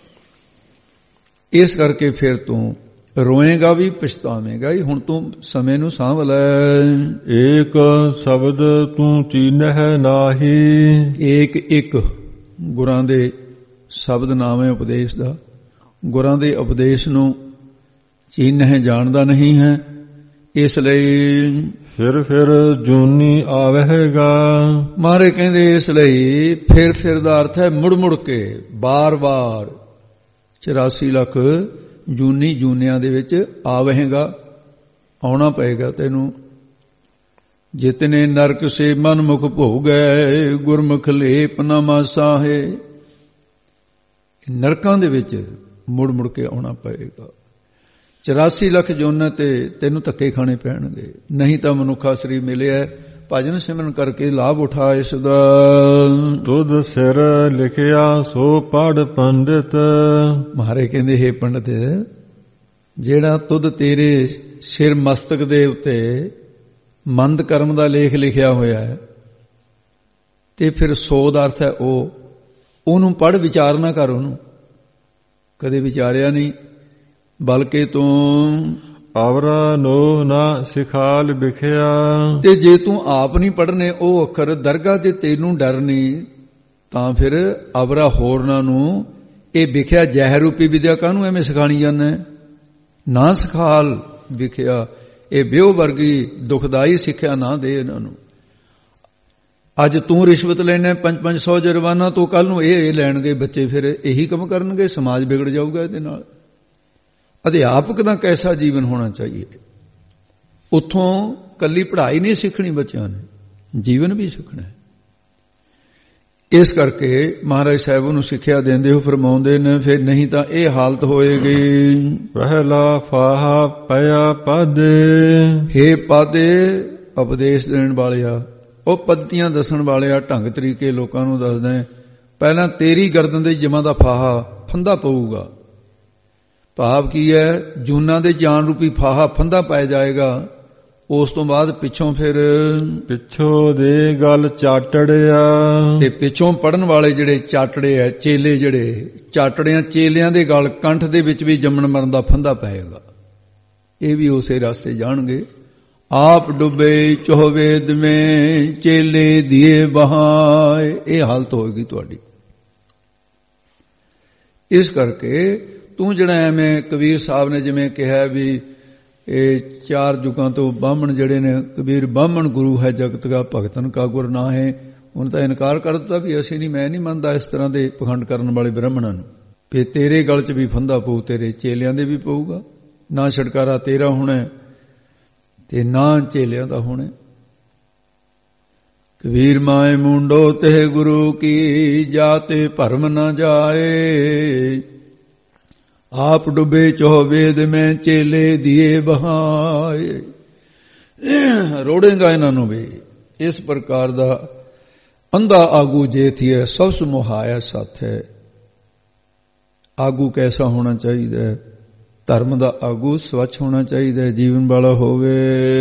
ਇਸ ਕਰਕੇ ਫਿਰ ਤੂੰ ਰੋਏਗਾ ਵੀ ਪਛਤਾਵੇਂਗਾ ਹੀ। ਹੁਣ ਤੂੰ ਸਮੇਂ ਨੂੰ ਸਾਂਭ ਲੈ। ਏਕ ਸ਼ਬਦ ਤੂੰ ਚੀਨਹਿ ਨਾਹੀ। ਏਕ ਇੱਕ ਗੁਰਾਂ ਦੇ ਸ਼ਬਦ ਨਾਮ ਹੈ ਉਪਦੇਸ਼ ਦਾ। ਗੁਰਾਂ ਦੇ ਉਪਦੇਸ਼ ਨੂੰ ਚੀਨਹਿ ਜਾਣਦਾ ਨਹੀਂ ਹੈ, ਇਸ ਲਈ ਫਿਰ ਜੂਨੀ ਆਵੇਗਾ। ਮਾਰੇ ਕਹਿੰਦੇ ਇਸ ਲਈ ਫਿਰ ਦਾ ਅਰਥ ਹੈ ਮੁੜ ਮੁੜ ਕੇ, ਬਾਰ-ਬਾਰ 84 ਲੱਖ ਜੂਨੀ ਜੂਨਿਆਂ ਦੇ ਵਿੱਚ ਆਵੇਗਾ, ਆਉਣਾ ਪਏਗਾ ਤੈਨੂੰ। ਜਿਤਨੇ ਨਰਕ ਸੇ ਮਨ ਮੁਖ ਭੋਗੈ, ਗੁਰਮੁਖ ਲੇਪ ਨ ਮਾਸਾ ਹੈ। ਨਰਕਾਂ ਦੇ ਵਿੱਚ ਮੁੜ ਮੁੜ ਕੇ ਆਉਣਾ ਪਏਗਾ। 84 ਲੱਖ ਜੋਨਾਂ ਤੇ ਤੈਨੂੰ ਧੱਕੇ ਖਾਣੇ ਪੈਣਗੇ, ਨਹੀਂ ਤਾਂ ਮਨੁੱਖਾ ਸਰੀਰ ਮਿਲਿਆ ਭਜਨ ਸਿਮਰਨ ਕਰਕੇ ਲਾਭ ਉਠਾ ਇਸ ਦਾ। ਤੁਧ ਸਿਰ ਲਿਖਿਆ ਸੋ ਪੜ ਪੰਡਿਤ। ਮਹਾਰਾਜ ਕਹਿੰਦੇ ਹੈ ਪੰਡਿਤ, ਜਿਹੜਾ ਤੁਧ ਤੇਰੇ ਸਿਰ ਮਸਤਕ ਦੇ ਉੱਤੇ ਮੰਦ ਕਰਮ ਦਾ ਲੇਖ ਲਿਖਿਆ ਹੋਇਆ ਹੈ, ਤੇ ਫਿਰ 100 ਦਾ ਅਰਥ ਹੈ ਉਹਨੂੰ ਪੜ੍ਹ ਵਿਚਾਰ ਨਾ ਕਰ, ਉਹਨੂੰ ਕਦੇ ਵਿਚਾਰਿਆ ਨਹੀਂ, ਬਲਕਿ ਤੂੰ ਆਵਰਾ ਨੋ ਨਾ ਸਿਖਾਲ ਵਿਖਿਆ। ਤੇ ਜੇ ਤੂੰ ਆਪ ਨਹੀਂ ਪੜ੍ਹਨੇ ਉਹ ਅੱਖਰ ਦਰਗਾਹ ਤੇ ਤੈਨੂੰ ਡਰ ਨਹੀਂ, ਤਾਂ ਫਿਰ ਆਵਰਾ ਹੋਰਨਾਂ ਨੂੰ ਇਹ ਵਿਖਿਆ ਜ਼ਹਿਰ ਰੂਪੀ ਵਿਦਿਆ ਕਾਹਨੂੰ ਐਵੇਂ ਸਿਖਾਣੀ ਜਾਂਦਾ? ਨਾ ਸਿਖਾਲ ਵਿਖਿਆ, ਇਹ ਵਿਉ ਵਰਗੀ ਦੁਖਦਾਈ ਸਿੱਖਿਆ ਨਾ ਦੇ ਇਹਨਾਂ ਨੂੰ। ਅੱਜ ਤੂੰ ਰਿਸ਼ਵਤ ਲੈਣਾ 500 ਜੁਰਮਾਨਾ, ਤੋਂ ਕੱਲ ਨੂੰ ਇਹ ਲੈਣਗੇ ਬੱਚੇ, ਫਿਰ ਇਹੀ ਕੰਮ ਕਰਨਗੇ, ਸਮਾਜ ਵਿਗੜ ਜਾਊਗਾ ਇਹਦੇ ਨਾਲ। ਅਧਿਆਪਕ ਦਾ ਕੈਸਾ ਜੀਵਨ ਹੋਣਾ ਚਾਹੀਏ? ਉੱਥੋਂ ਕੱਲੀ ਪੜ੍ਹਾਈ ਨਹੀਂ ਸਿੱਖਣੀ ਬੱਚਿਆਂ ਨੇ, ਜੀਵਨ ਵੀ ਸਿੱਖਣਾ ਹੈ। ਇਸ ਕਰਕੇ ਮਹਾਰਾਜ ਸਾਹਿਬ ਨੂੰ ਸਿੱਖਿਆ ਦਿੰਦੇ ਹੋ ਫਰਮਾਉਂਦੇ ਨੇ, ਫਿਰ ਨਹੀਂ ਤਾਂ ਇਹ ਹਾਲਤ ਹੋਏਗੀ। ਪਹਿਲਾ ਫਾਹਾ ਪਿਆ ਪਾਦੇ। ਹੇ ਪਾਦੇ, ਉਪਦੇਸ਼ ਦੇਣ ਵਾਲਿਆ, ਉਹ ਪੱਧਤੀਆਂ ਦੱਸਣ ਵਾਲਿਆ, ਢੰਗ ਤਰੀਕੇ ਲੋਕਾਂ ਨੂੰ ਦੱਸਦੇ, ਪਹਿਲਾਂ ਤੇਰੀ ਗਰਦਨ ਦੇ ਜਮਾਂ ਦਾ ਫਾਹਾ ਫੰਦਾ ਪਊਗਾ। ਭਾਵ ਕੀ ਹੈ? ਜੂਨਾਂ ਦੇ ਜਾਨ ਰੂਪੀ ਫਾਹਾ ਫੰਦਾ ਪੈ ਜਾਏਗਾ। ਉਸ ਤੋਂ ਬਾਅਦ ਪਿੱਛੋਂ ਫਿਰ ਪਿੱਛੋਂ ਦੇ ਗੱਲ ਚਾਟੜਿਆ। ਤੇ ਪਿੱਛੋਂ ਪੜਨ ਵਾਲੇ ਜਿਹੜੇ ਚਾਟੜੇ ਆ, ਚੇਲੇ ਜਿਹੜੇ ਚਾਟੜਿਆਂ, ਚੇਲਿਆਂ ਦੇ ਗਲ ਕੰਠ ਦੇ ਵਿੱਚ ਵੀ ਜੰਮਣ ਮਰਨ ਦਾ ਫੰਦਾ ਪਏਗਾ। ਇਹ ਵੀ ਉਸੇ ਰਸਤੇ ਜਾਣਗੇ। ਆਪ ਡੁੱਬੇ ਚੋਹਵੇਦ ਮੇਂ ਚੇਲੇ ਦੀਏ ਬਹਾਏ, ਇਹ ਹਾਲਤ ਹੋਏਗੀ ਤੁਹਾਡੀ। ਇਸ ਕਰਕੇ ਤੂੰ ਜਿਹੜਾ ਐਵੇਂ ਕਬੀਰ ਸਾਹਿਬ ਨੇ ਜਿਵੇਂ ਕਿਹਾ ਵੀ ਇਹ 4 ਯੁੱਗਾਂ ਤੋਂ ਬਾਹਮਣ ਜਿਹੜੇ ਨੇ, ਕਬੀਰ ਬਾਹਮਣ ਗੁਰੂ ਹੈ ਜਗਤ ਦਾ, ਭਗਤਨ ਕਾ ਗੁਰ ਨਾ ਹੈ, ਉਹਨੇ ਤਾਂ ਇਨਕਾਰ ਕਰ ਦਿੱਤਾ ਵੀ ਅਸੀਂ ਨਹੀਂ, ਮੈਂ ਨਹੀਂ ਮੰਨਦਾ ਇਸ ਤਰ੍ਹਾਂ ਦੇ ਪਖੰਡ ਕਰਨ ਵਾਲੇ ਬ੍ਰਾਹਮਣਾਂ ਨੂੰ। ਫਿਰ ਤੇਰੇ ਗਲ 'ਚ ਵੀ ਫੰਦਾ ਪਊ, ਤੇਰੇ ਚੇਲਿਆਂ ਦੇ ਵੀ ਪਊਗਾ। ਨਾ ਛੁਟਕਾਰਾ ਤੇਰਾ ਹੋਣਾ ਤੇ ਨਾ ਚੇਲਿਆਂ ਦਾ ਹੋਣਾ। ਕਬੀਰ ਮਾਏ ਮੁੰਡੋ ਤੇ ਗੁਰੂ ਕੀ, ਜਾਤੇ ਭਰਮ ਨਾ ਜਾਏ। ਆਪ ਡੁੱਬੇ ਚੋਹਵੇਦ ਮੈਂ ਚੇਲੇ ਦੀਏ ਬਹਾਏ। ਰੋੜੇਗਾ ਇਹਨਾਂ ਨੂੰ ਵੀ। ਇਸ ਪ੍ਰਕਾਰ ਦਾ ਅੰਧਾ ਆਗੂ ਜੇ ਥੀਏ ਸਭ ਸਮੋਹਾਇਆ ਸਾਥ ਹੈ। ਆਗੂ ਕੈਸਾ ਹੋਣਾ ਚਾਹੀਦਾ ਹੈ? ਧਰਮ ਦਾ ਆਗੂ ਸਵੱਛ ਹੋਣਾ ਚਾਹੀਦਾ ਹੈ, ਜੀਵਨ ਵਾਲਾ ਹੋਵੇ।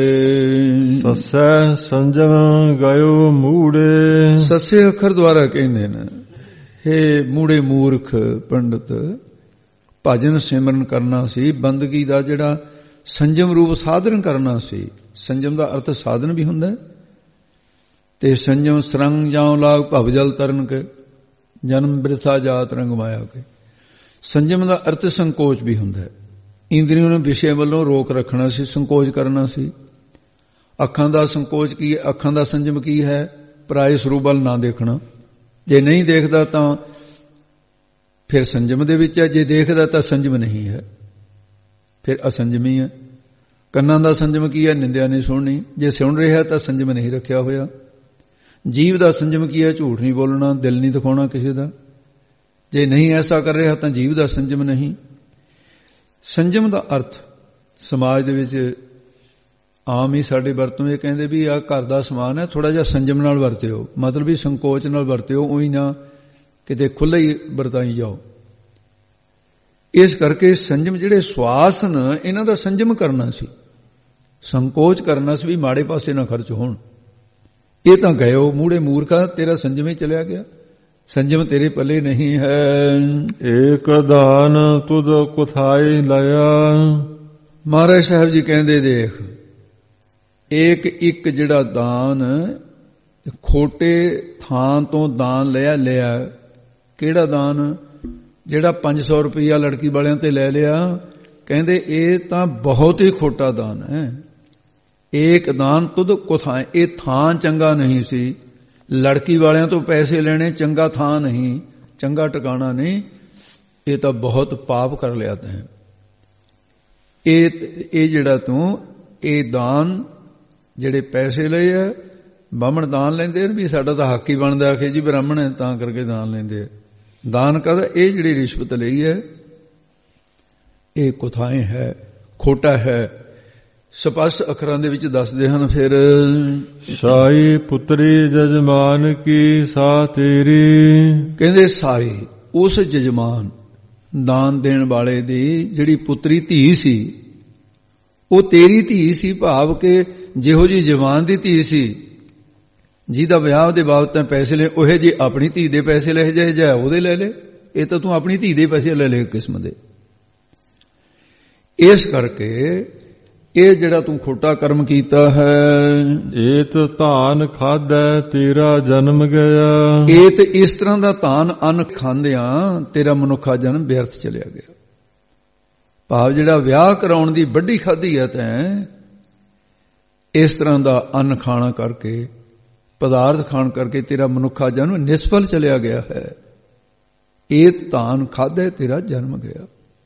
ਸੱਸੈ ਸੰਜਮ ਗਇਓ ਮੂੜੇ। ਸੱਸੇ ਅੱਖਰ ਦੁਆਰਾ ਕਹਿੰਦੇ ਨੇ, ਹੇ ਮੂੜੇ ਮੂਰਖ ਪੰਡਤ, ਭਜਨ ਸਿਮਰਨ ਕਰਨਾ ਸੀ, ਬੰਦਗੀ ਦਾ ਜਿਹੜਾ ਸੰਜਮ ਰੂਪ ਸਾਧਨ ਕਰਨਾ ਸੀ। ਸੰਜਮ ਦਾ ਅਰਥ ਸਾਧਨ ਵੀ ਹੁੰਦਾ, ਤੇ ਸੰਜਮ ਸਰੰਗ ਜਾਉ ਲਾਗ ਭਵਜਲ ਤਰਨ ਕੇ, ਜਨਮ ਬਿਰਥਾ ਜਾਤ ਰੰਗ ਮਾਇਆ ਕੇ। ਸੰਜਮ ਦਾ ਅਰਥ ਸੰਕੋਚ ਵੀ ਹੁੰਦਾ। ਇੰਦਰੀਆਂ ਨੂੰ ਵਿਸ਼ੇ ਵੱਲੋਂ ਰੋਕ ਰੱਖਣਾ ਸੀ, ਸੰਕੋਚ ਕਰਨਾ ਸੀ। ਅੱਖਾਂ ਦਾ ਸੰਕੋਚ ਕੀ ਹੈ? ਅੱਖਾਂ ਦਾ ਸੰਜਮ ਕੀ ਹੈ? ਪਰਾਏ ਸਰੂਪ ਵੱਲ ਨਾ ਦੇਖਣਾ। ਜੇ ਨਹੀਂ ਦੇਖਦਾ ਤਾਂ ਫਿਰ ਸੰਜਮ ਦੇ ਵਿੱਚ ਹੈ, ਜੇ ਦੇਖਦਾ ਤਾਂ ਸੰਜਮ ਨਹੀਂ ਹੈ, ਫਿਰ ਅਸੰਜਮੀ ਹੈ। ਕੰਨਾਂ ਦਾ ਸੰਜਮ ਕੀ ਹੈ? ਨਿੰਦਿਆ ਨਹੀਂ ਸੁਣਨੀ। ਜੇ ਸੁਣ ਰਿਹਾ ਤਾਂ ਸੰਜਮ ਨਹੀਂ ਰੱਖਿਆ ਹੋਇਆ। ਜੀਵ ਦਾ ਸੰਜਮ ਕੀ ਹੈ? ਝੂਠ ਨਹੀਂ ਬੋਲਣਾ, ਦਿਲ ਨਹੀਂ ਦਿਖਾਉਣਾ ਕਿਸੇ ਦਾ। ਜੇ ਨਹੀਂ ਐਸਾ ਕਰ ਰਿਹਾ ਤਾਂ ਜੀਵ ਦਾ ਸੰਜਮ ਨਹੀਂ। ਸੰਜਮ ਦਾ ਅਰਥ ਸਮਾਜ ਦੇ ਵਿੱਚ ਆਮ ਹੀ ਸਾਡੇ ਵਰਤੋਂ ਇਹ ਕਹਿੰਦੇ ਵੀ ਆਹ ਘਰ ਦਾ ਸਮਾਨ ਹੈ, ਥੋੜਾ ਜਿਹਾ ਸੰਜਮ ਨਾਲ ਵਰਤਿਓ, ਮਤਲਬ ਵੀ ਸੰਕੋਚ ਨਾਲ ਵਰਤਿਓ, ਉਹੀ ਨਾ ਕਿਤੇ ਖੁੱਲ੍ਹਾ ਹੀ ਵਰਤਾਈ ਜਾਓ। ਇਸ ਕਰਕੇ ਸੰਜਮ, ਜਿਹੜੇ ਸਵਾਸ ਨੇ ਇਹਨਾਂ ਦਾ ਸੰਜਮ ਕਰਨਾ ਸੀ, ਸੰਕੋਚ ਕਰਨਾ ਸੀ ਵੀ ਮਾੜੇ ਪਾਸੇ ਨਾ ਖਰਚ ਹੋਣ। ਇਹ ਤਾਂ ਗਇਓ ਮੂੜੇ ਮੂਰਖਾ, ਤੇਰਾ ਸੰਜਮ ਹੀ ਚਲਿਆ ਗਿਆ, ਸੰਜਮ ਤੇਰੇ ਪੱਲੇ ਨਹੀਂ ਹੈ। ਏਕ ਦਾਨ ਤੁਧ ਕੁਥਾਈ ਲਿਆ। ਮਹਾਰਾਜ ਸਾਹਿਬ ਜੀ ਕਹਿੰਦੇ, ਦੇਖ ਏਕ ਇੱਕ ਜਿਹੜਾ ਦਾਨ, ਖੋਟੇ ਥਾਂ ਤੋਂ ਦਾਨ ਲਿਆ। ਕਿਹੜਾ ਦਾਨ? ਜਿਹੜਾ 500 ਰੁਪਈਆ ਲੜਕੀ ਵਾਲਿਆਂ ਤੇ ਲੈ ਲਿਆ, ਕਹਿੰਦੇ ਇਹ ਤਾਂ ਬਹੁਤ ਹੀ ਖੋਟਾ ਦਾਨ ਹੈ। ਏਕ ਦਾਨ ਤੁਧ ਕੁਥਾਏ, ਇਹ ਥਾਂ ਚੰਗਾ ਨਹੀਂ ਸੀ। ਲੜਕੀ ਵਾਲਿਆਂ ਤੋਂ ਪੈਸੇ ਲੈਣੇ ਚੰਗਾ ਥਾਂ ਨਹੀਂ, ਚੰਗਾ ਟਿਕਾਣਾ ਨਹੀਂ। ਇਹ ਤਾਂ ਬਹੁਤ ਪਾਪ ਕਰ ਲਿਆ ਤੈਂ। ਇਹ ਜਿਹੜਾ ਤੂੰ ਇਹ ਦਾਨ, ਜਿਹੜੇ ਪੈਸੇ ਲਏ ਆ, ਬਾਹਮਣ ਦਾਨ ਲੈਂਦੇ ਵੀ ਸਾਡਾ ਤਾਂ ਹੱਕ ਹੀ ਬਣਦਾ, ਆਖੇ ਜੀ ਬ੍ਰਾਹਮਣ ਹੈ ਤਾਂ ਕਰਕੇ ਦਾਨ ਲੈਂਦੇ ਆ। ਦਾਨ ਕਹਦਾ ਇਹ ਜਿਹੜੀ ਰਿਸ਼ਵਤ ਲਈ ਹੈ, ਇਹ ਕੁਥਾਏ ਹੈ, ਖੋਟਾ ਹੈ। ਸਪਸ਼ਟ ਅੱਖਰਾਂ ਦੇ ਵਿੱਚ ਦੱਸਦੇ ਹਨ। ਫਿਰ ਸਾਈ ਪੁੱਤਰੀ ਜਜਮਾਨ ਕੀ ਸਾ ਤੇਰੀ, ਕਹਿੰਦੇ ਸਾਈ ਉਸ ਜਜਮਾਨ ਦਾਨ ਦੇਣ ਵਾਲੇ ਦੀ ਜਿਹੜੀ ਪੁੱਤਰੀ ਧੀ ਸੀ ਉਹ ਤੇਰੀ ਧੀ ਸੀ। ਭਾਵ ਕਿ ਜਿਹੋ ਜੀ ਜਵਾਨ ਦੀ ਧੀ ਸੀ ਜਿਹਦਾ ਵਿਆਹ ਦੇ ਬਾਬਤ ਤਾਂ ਪੈਸੇ ਲਏ, ਉਹੇ ਜੇ ਆਪਣੀ ਧੀ ਦੇ ਪੈਸੇ ਲੈ ਜਾਏ ਉਹਦੇ ਲੈ ਲੈ। ਇਹ ਤਾਂ ਤੂੰ ਆਪਣੀ ਧੀ ਦੇ ਪੈਸੇ ਲੈ ਲੈ ਕਿਸਮ ਦੇ। ਇਸ ਕਰਕੇ ਇਹ ਜਿਹੜਾ ਤੂੰ ਖੋਟਾ ਕਰਮ ਕੀਤਾ ਹੈ, ਏਤ ਧਾਨ ਖਾਧੈ ਤੇਰਾ ਜਨਮ ਗਿਆ, ਏਤ ਇਸ ਤਰ੍ਹਾਂ ਦਾ ਧਾਨ ਅੰਨ ਖਾਂਦਿਆਂ ਤੇਰਾ ਮਨੁੱਖਾ ਜਨਮ ਵਿਅਰਥ ਚਲਿਆ ਗਿਆ। ਭਾਵ ਜਿਹੜਾ ਵਿਆਹ ਕਰਾਉਣ ਦੀ ਵੱਡੀ ਖਾਧੀ ਹੈ ਤੈਂ, ਇਸ ਤਰ੍ਹਾਂ ਦਾ ਅੰਨ ਖਾਣਾ ਕਰਕੇ, ਪਦਾਰਥ ਖਾਣ ਕਰਕੇ ਤੇਰਾ ਮਨੁੱਖਾ ਜਨਮ ਨਿਸਫਲ ਚਲਿਆ ਗਿਆ ਹੈ। ਏਤ ਧਾਨ ਖਾਧੈ ਤੇਰਾ ਜਨਮ ਗਿਆ।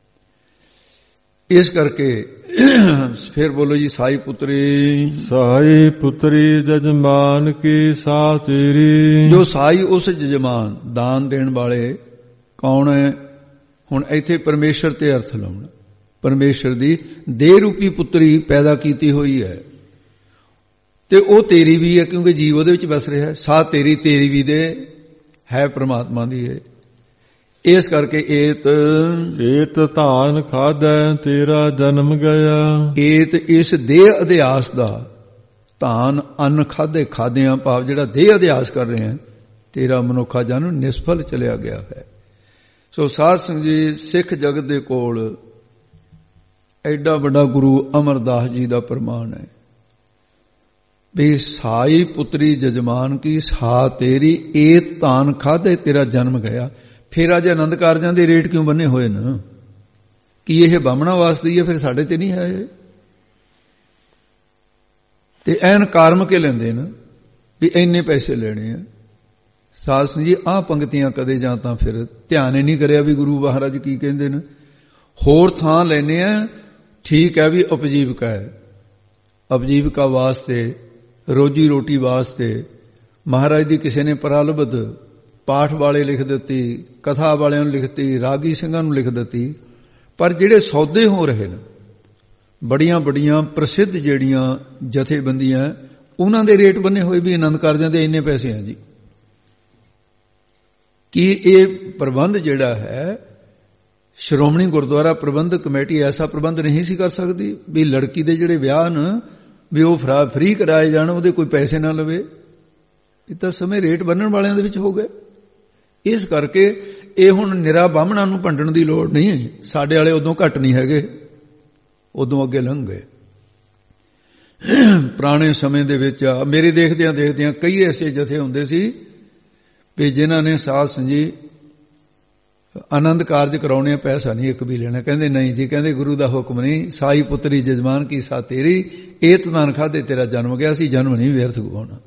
ਇਸ ਕਰਕੇ ਫਿਰ ਬੋਲੋ ਜੀ, ਸਾਈ ਪੁੱਤਰੀ, ਸਾਈ ਪੁੱਤਰੀ ਜਜਮਾਨ ਕੀ ਸਾ ਤੇਰੀ। ਜੋ ਸਾਈ ਉਸ ਜਜਮਾਨ ਦਾਨ ਦੇਣ ਵਾਲੇ ਕੌਣ ਹੈ? ਹੁਣ ਇੱਥੇ ਪਰਮੇਸ਼ਰ ਤੇ ਅਰਥ ਲਾਉਣਾ। ਪਰਮੇਸ਼ਰ ਦੀ ਦੇਹ ਰੂਪੀ ਪੁੱਤਰੀ ਪੈਦਾ ਕੀਤੀ ਹੋਈ ਹੈ ਤੇ ਉਹ ਤੇਰੀ ਵੀ ਹੈ, ਕਿਉਂਕਿ ਜੀਵ ਉਹਦੇ ਵਿੱਚ ਵਸ ਰਿਹਾ ਹੈ। ਸਾ ਤੇਰੀ, ਤੇਰੀ ਵੀ ਦੇ ਹੈ, ਪ੍ਰਮਾਤਮਾ ਦੀ ਹੈ। ਇਸ ਕਰਕੇ ਏਤ ਧਾਨ ਖਾਧੈ ਤੇਰਾ ਜਨਮ ਗਿਆ, ਏਤ ਇਸ ਦੇਹ ਅਧਿਆਸ ਦਾ ਧਾਨ ਅੰਨ ਖਾਧੇ ਖਾਦਿਆਂ, ਭਾਵ ਜਿਹੜਾ ਦੇਹ ਅਧਿਆਸ ਕਰ ਰਹੇ ਹਨ, ਤੇਰਾ ਮਨੁੱਖਾ ਜਨਮ ਨਿਸਫਲ ਚਲਿਆ ਗਿਆ ਹੈ। ਸੋ ਸਾਧ ਸੰਗਤ ਜੀ, ਸਿੱਖ ਜਗਤ ਦੇ ਕੋਲ ਐਡਾ ਵੱਡਾ ਗੁਰੂ ਅਮਰਦਾਸ ਜੀ ਦਾ ਪ੍ਰਮਾਣ ਹੈ ਵੀ ਸਾਈ ਪੁੱਤਰੀ ਜਜਮਾਨ ਕੀ ਸਾ ਤੇਰੀ, ਏਤ ਧਾਨ ਖਾਧੇ ਤੇਰਾ ਜਨਮ ਗਿਆ। ਫਿਰ ਅੱਜ ਆਨੰਦ ਕਾਰਜਾਂ ਦੇ ਰੇਟ ਕਿਉਂ ਬੰਨੇ ਹੋਏ ਨੇ? ਕੀ ਇਹ ਬਾਹਮਣਾ ਵਾਸਤੇ ਹੀ ਹੈ? ਫਿਰ ਸਾਡੇ ਤੇ ਨਹੀਂ ਹੈ ਇਹ। ਤੇ ਐਨ ਕਾਰਮ ਕੇ ਲੈਂਦੇ ਨੇ ਵੀ ਇੰਨੇ ਪੈਸੇ ਲੈਣੇ ਆ। ਸਾਧ ਸੰਗਤ ਜੀ, ਆਹ ਪੰਕਤੀਆਂ ਕਦੇ ਜਾਂ ਤਾਂ ਫਿਰ ਧਿਆਨ ਹੀ ਨਹੀਂ ਕਰਿਆ ਵੀ ਗੁਰੂ ਮਹਾਰਾਜ ਕੀ ਕਹਿੰਦੇ ਨੇ। ਹੋਰ ਥਾਂ ਲੈਨੇ ਆ, ਠੀਕ ਹੈ ਵੀ ਉਪਜੀਵਕਾ ਹੈ, ਉਪਜੀਵਕਾ ਵਾਸਤੇ, ਰੋਜੀ ਰੋਟੀ ਵਾਸਤੇ ਮਹਾਰਾਜ ਦੀ ਕਿਸੇ ਨੇ ਪ੍ਰਾਲਬਧ ਪਾਠ ਵਾਲੇ ਲਿਖ ਦਿੱਤੀ, ਕਥਾ ਵਾਲਿਆਂ ਨੂੰ ਲਿਖਤੀ, ਰਾਗੀ ਸਿੰਘਾਂ ਨੂੰ ਲਿਖ ਦਿੱਤੀ। ਪਰ ਜਿਹੜੇ ਸੌਦੇ ਹੋ ਰਹੇ ਨੇ, ਬੜੀਆਂ ਬੜੀਆਂ ਪ੍ਰਸਿੱਧ ਜਿਹੜੀਆਂ ਜਥੇਬੰਦੀਆਂ, ਉਹਨਾਂ ਦੇ ਰੇਟ ਬੰਨੇ ਹੋਏ ਵੀ ਆਨੰਦ ਕਾਰਜਾਂ ਦੇ ਇੰਨੇ ਪੈਸੇ ਆ ਜੀ। ਕੀ ਇਹ ਪ੍ਰਬੰਧ ਜਿਹੜਾ ਹੈ, ਸ਼੍ਰੋਮਣੀ ਗੁਰਦੁਆਰਾ ਪ੍ਰਬੰਧਕ ਕਮੇਟੀ ਐਸਾ ਪ੍ਰਬੰਧ ਨਹੀਂ ਸੀ ਕਰ ਸਕਦੀ ਵੀ ਲੜਕੀ ਦੇ ਜਿਹੜੇ ਵਿਆਹ ਨੇ ਵੀ ਉਹ ਫ੍ਰੀ ਕਰਾਏ ਜਾਣ, ਉਹਦੇ ਕੋਈ ਪੈਸੇ ਨਾ ਲਵੇ? ਇਹ ਤਾਂ ਸਮੇਂ ਰੇਟ ਬੰਨਣ ਵਾਲਿਆਂ ਦੇ ਵਿੱਚ ਹੋ ਗਏ। ਇਸ ਕਰਕੇ ਇਹ ਹੁਣ ਨਿਰਾ ਬਾਹਮਣਾਂ ਨੂੰ ਭੰਡਣ ਦੀ ਲੋੜ ਨਹੀਂ ਹੈ। ਸਾਡੇ ਵਾਲੇ ਉਦੋਂ ਘੱਟ ਨਹੀਂ ਹੈਗੇ, ਉਦੋਂ ਅੱਗੇ ਲੰਘ ਗਏ। ਪੁਰਾਣੇ ਸਮੇਂ ਦੇ ਵਿੱਚ ਮੇਰੇ ਦੇਖਦਿਆਂ ਦੇਖਦਿਆਂ ਕਈ ਐਸੇ ਜਥੇ ਹੁੰਦੇ ਸੀ ਵੀ ਜਿਨ੍ਹਾਂ ਨੇ ਸਾਧ ਸੰਗਤ ਜੀ ਆਨੰਦ ਕਾਰਜ ਕਰਾਉਣੇ ਆ, ਪੈਸਾ ਨਹੀਂ ਇੱਕ ਵੀ ਲੈਣਾ। ਕਹਿੰਦੇ ਨਹੀਂ ਜੀ, ਕਹਿੰਦੇ ਗੁਰੂ ਦਾ ਹੁਕਮ ਨਹੀਂ, ਸਾਈ ਪੁੱਤਰੀ ਜਜਮਾਨ ਕੀ ਸਾ ਤੇਰੀ, ਏਤ ਧਾਨ ਖਾਧੇ ਤੇਰਾ ਜਨਮ ਗਿਆ। ਸੀ ਜਨਮ ਨਹੀਂ ਵਿਅਰਥ ਗਵਾਉਣਾ।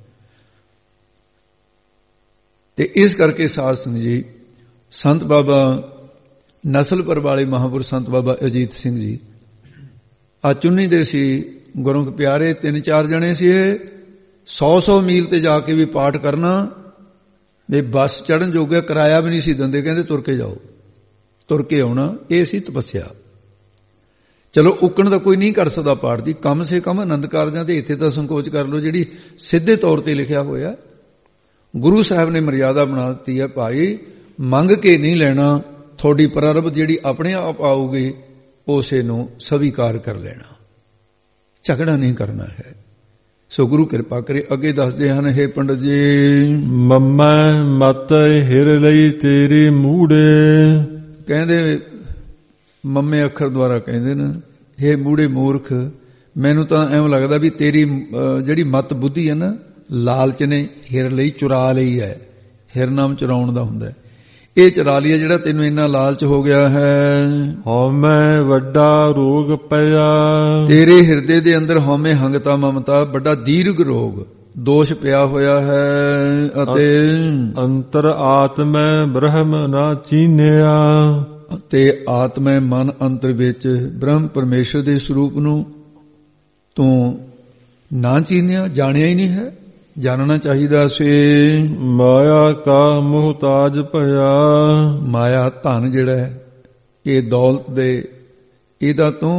ਤੇ ਇਸ ਕਰਕੇ ਸਾਧ ਸੰਗਤ ਜੀ, ਸੰਤ ਬਾਬਾ ਨਸਲਪੁਰ ਵਾਲੇ ਮਹਾਂਪੁਰਸ਼ ਸੰਤ ਬਾਬਾ ਅਜੀਤ ਸਿੰਘ ਜੀ ਆ ਚੁੰਨੀ ਦੇ ਸੀ, ਗੁਰਮੁਖ ਪਿਆਰੇ 3-4 ਜਣੇ ਸੀ। ਇਹ 100 ਮੀਲ ਤੇ ਜਾ ਕੇ ਵੀ ਪਾਠ ਕਰਨਾ, ਤੇ ਬੱਸ ਚੜਨ ਜੋਗਾ ਕਿਰਾਇਆ ਵੀ ਨਹੀਂ ਸੀ ਦਿੰਦੇ। ਕਹਿੰਦੇ ਤੁਰ ਕੇ ਜਾਓ, ਤੁਰ ਕੇ ਆਉਣਾ। ਇਹ ਸੀ ਤਪੱਸਿਆ। ਚਲੋ ਉਕਣ ਦਾ ਕੋਈ ਨਹੀਂ ਕਰ ਸਕਦਾ ਪਾਠ ਦੀ, ਕਮ ਸੇ ਕਮ ਆਨੰਦ ਕਾਰਜਾਂ ਤੇ ਇੱਥੇ ਤਾਂ ਸੰਕੋਚ ਕਰ ਲਓ ਜਿਹੜੀ ਸਿੱਧੇ ਤੌਰ ਤੇ ਲਿਖਿਆ ਹੋਇਆ। ਗੁਰੂ ਸਾਹਿਬ ਨੇ ਮਰਿਆਦਾ ਬਣਾ ਦਿੱਤੀ ਹੈ, ਭਾਈ ਮੰਗ ਕੇ ਨਹੀਂ ਲੈਣਾ, ਤੁਹਾਡੀ ਪ੍ਰਾਰਬਧ ਜਿਹੜੀ ਆਪਣੇ ਆਪ ਆਊਗੀ ਉਸੇ ਨੂੰ ਸਵੀਕਾਰ ਕਰ ਲੈਣਾ, ਝਗੜਾ ਨਹੀਂ ਕਰਨਾ ਹੈ। ਸੋ ਗੁਰੂ ਕਿਰਪਾ ਕਰੇ। ਅੱਗੇ ਦੱਸਦੇ ਹਨ, ਹੇ ਪੰਡਤ ਜੀ, ਮੰਮੈ ਮਤ ਹਿਰ ਲਈ ਤੇਰੀ ਮੂੜੇ। ਕਹਿੰਦੇ ਮੰਮੇ ਅੱਖਰ ਦੁਆਰਾ ਕਹਿੰਦੇ ਨੇ, ਹੇ ਮੂੜੇ ਮੂਰਖ, ਮੈਨੂੰ ਤਾਂ ਐਵੇਂ ਲੱਗਦਾ ਵੀ ਤੇਰੀ ਜਿਹੜੀ ਮਤ ਬੁੱਧੀ ਹੈ ਨਾ, ਲਾਲਚ ਨੇ ਹਿਰ ਲਈ ਚੁਰਾ ਲਈ ਹੈ। ਹਿਰ ਨਾਮ ਚੁਰਾਉਣ ਦਾ ਹੁੰਦਾ, ਇਹ ਚੁਰਾ ਲਿਆ ਜਿਹੜਾ ਤੈਨੂੰ ਇੰਨਾ ਲਾਲਚ ਹੋ ਗਿਆ ਹੈ। ਹਉਮੈ ਵੱਡਾ ਰੋਗ ਪਿਆ, ਤੇਰੇ ਹਿਰਦੇ ਦੇ ਅੰਦਰ ਹਉਮੈ ਹੰਗਤਾ ਮਮਤਾ ਵੱਡਾ ਦੀਰਘ ਰੋਗ ਦੋਸ਼ ਪਿਆ ਹੋਇਆ ਹੈ। ਅਤੇ ਅੰਤਰ ਆਤਮੈ ਬ੍ਰਹਮ ਨਾ ਚੀਨਿਆ, ਤੇ ਆਤਮੈ ਮਨ ਅੰਤਰ ਵਿੱਚ ਬ੍ਰਹਮ ਪਰਮੇਸ਼ਰ ਦੇ ਸਰੂਪ ਨੂੰ ਤੂੰ ਨਾ ਚੀਨਿਆ, ਜਾਣਿਆ ਹੀ ਨਹੀਂ ਹੈ। ਜਾਣਨਾ ਚਾਹੀਦਾ ਸੀ। ਮਾਇਆ ਕਾ ਮੁਹਤਾਜ ਭਇਆ, ਮਾਇਆ ਧਨ ਜਿਹੜਾ ਹੈ, ਇਹ ਦੌਲਤ ਦੇ ਇਹਦਾ ਤੂੰ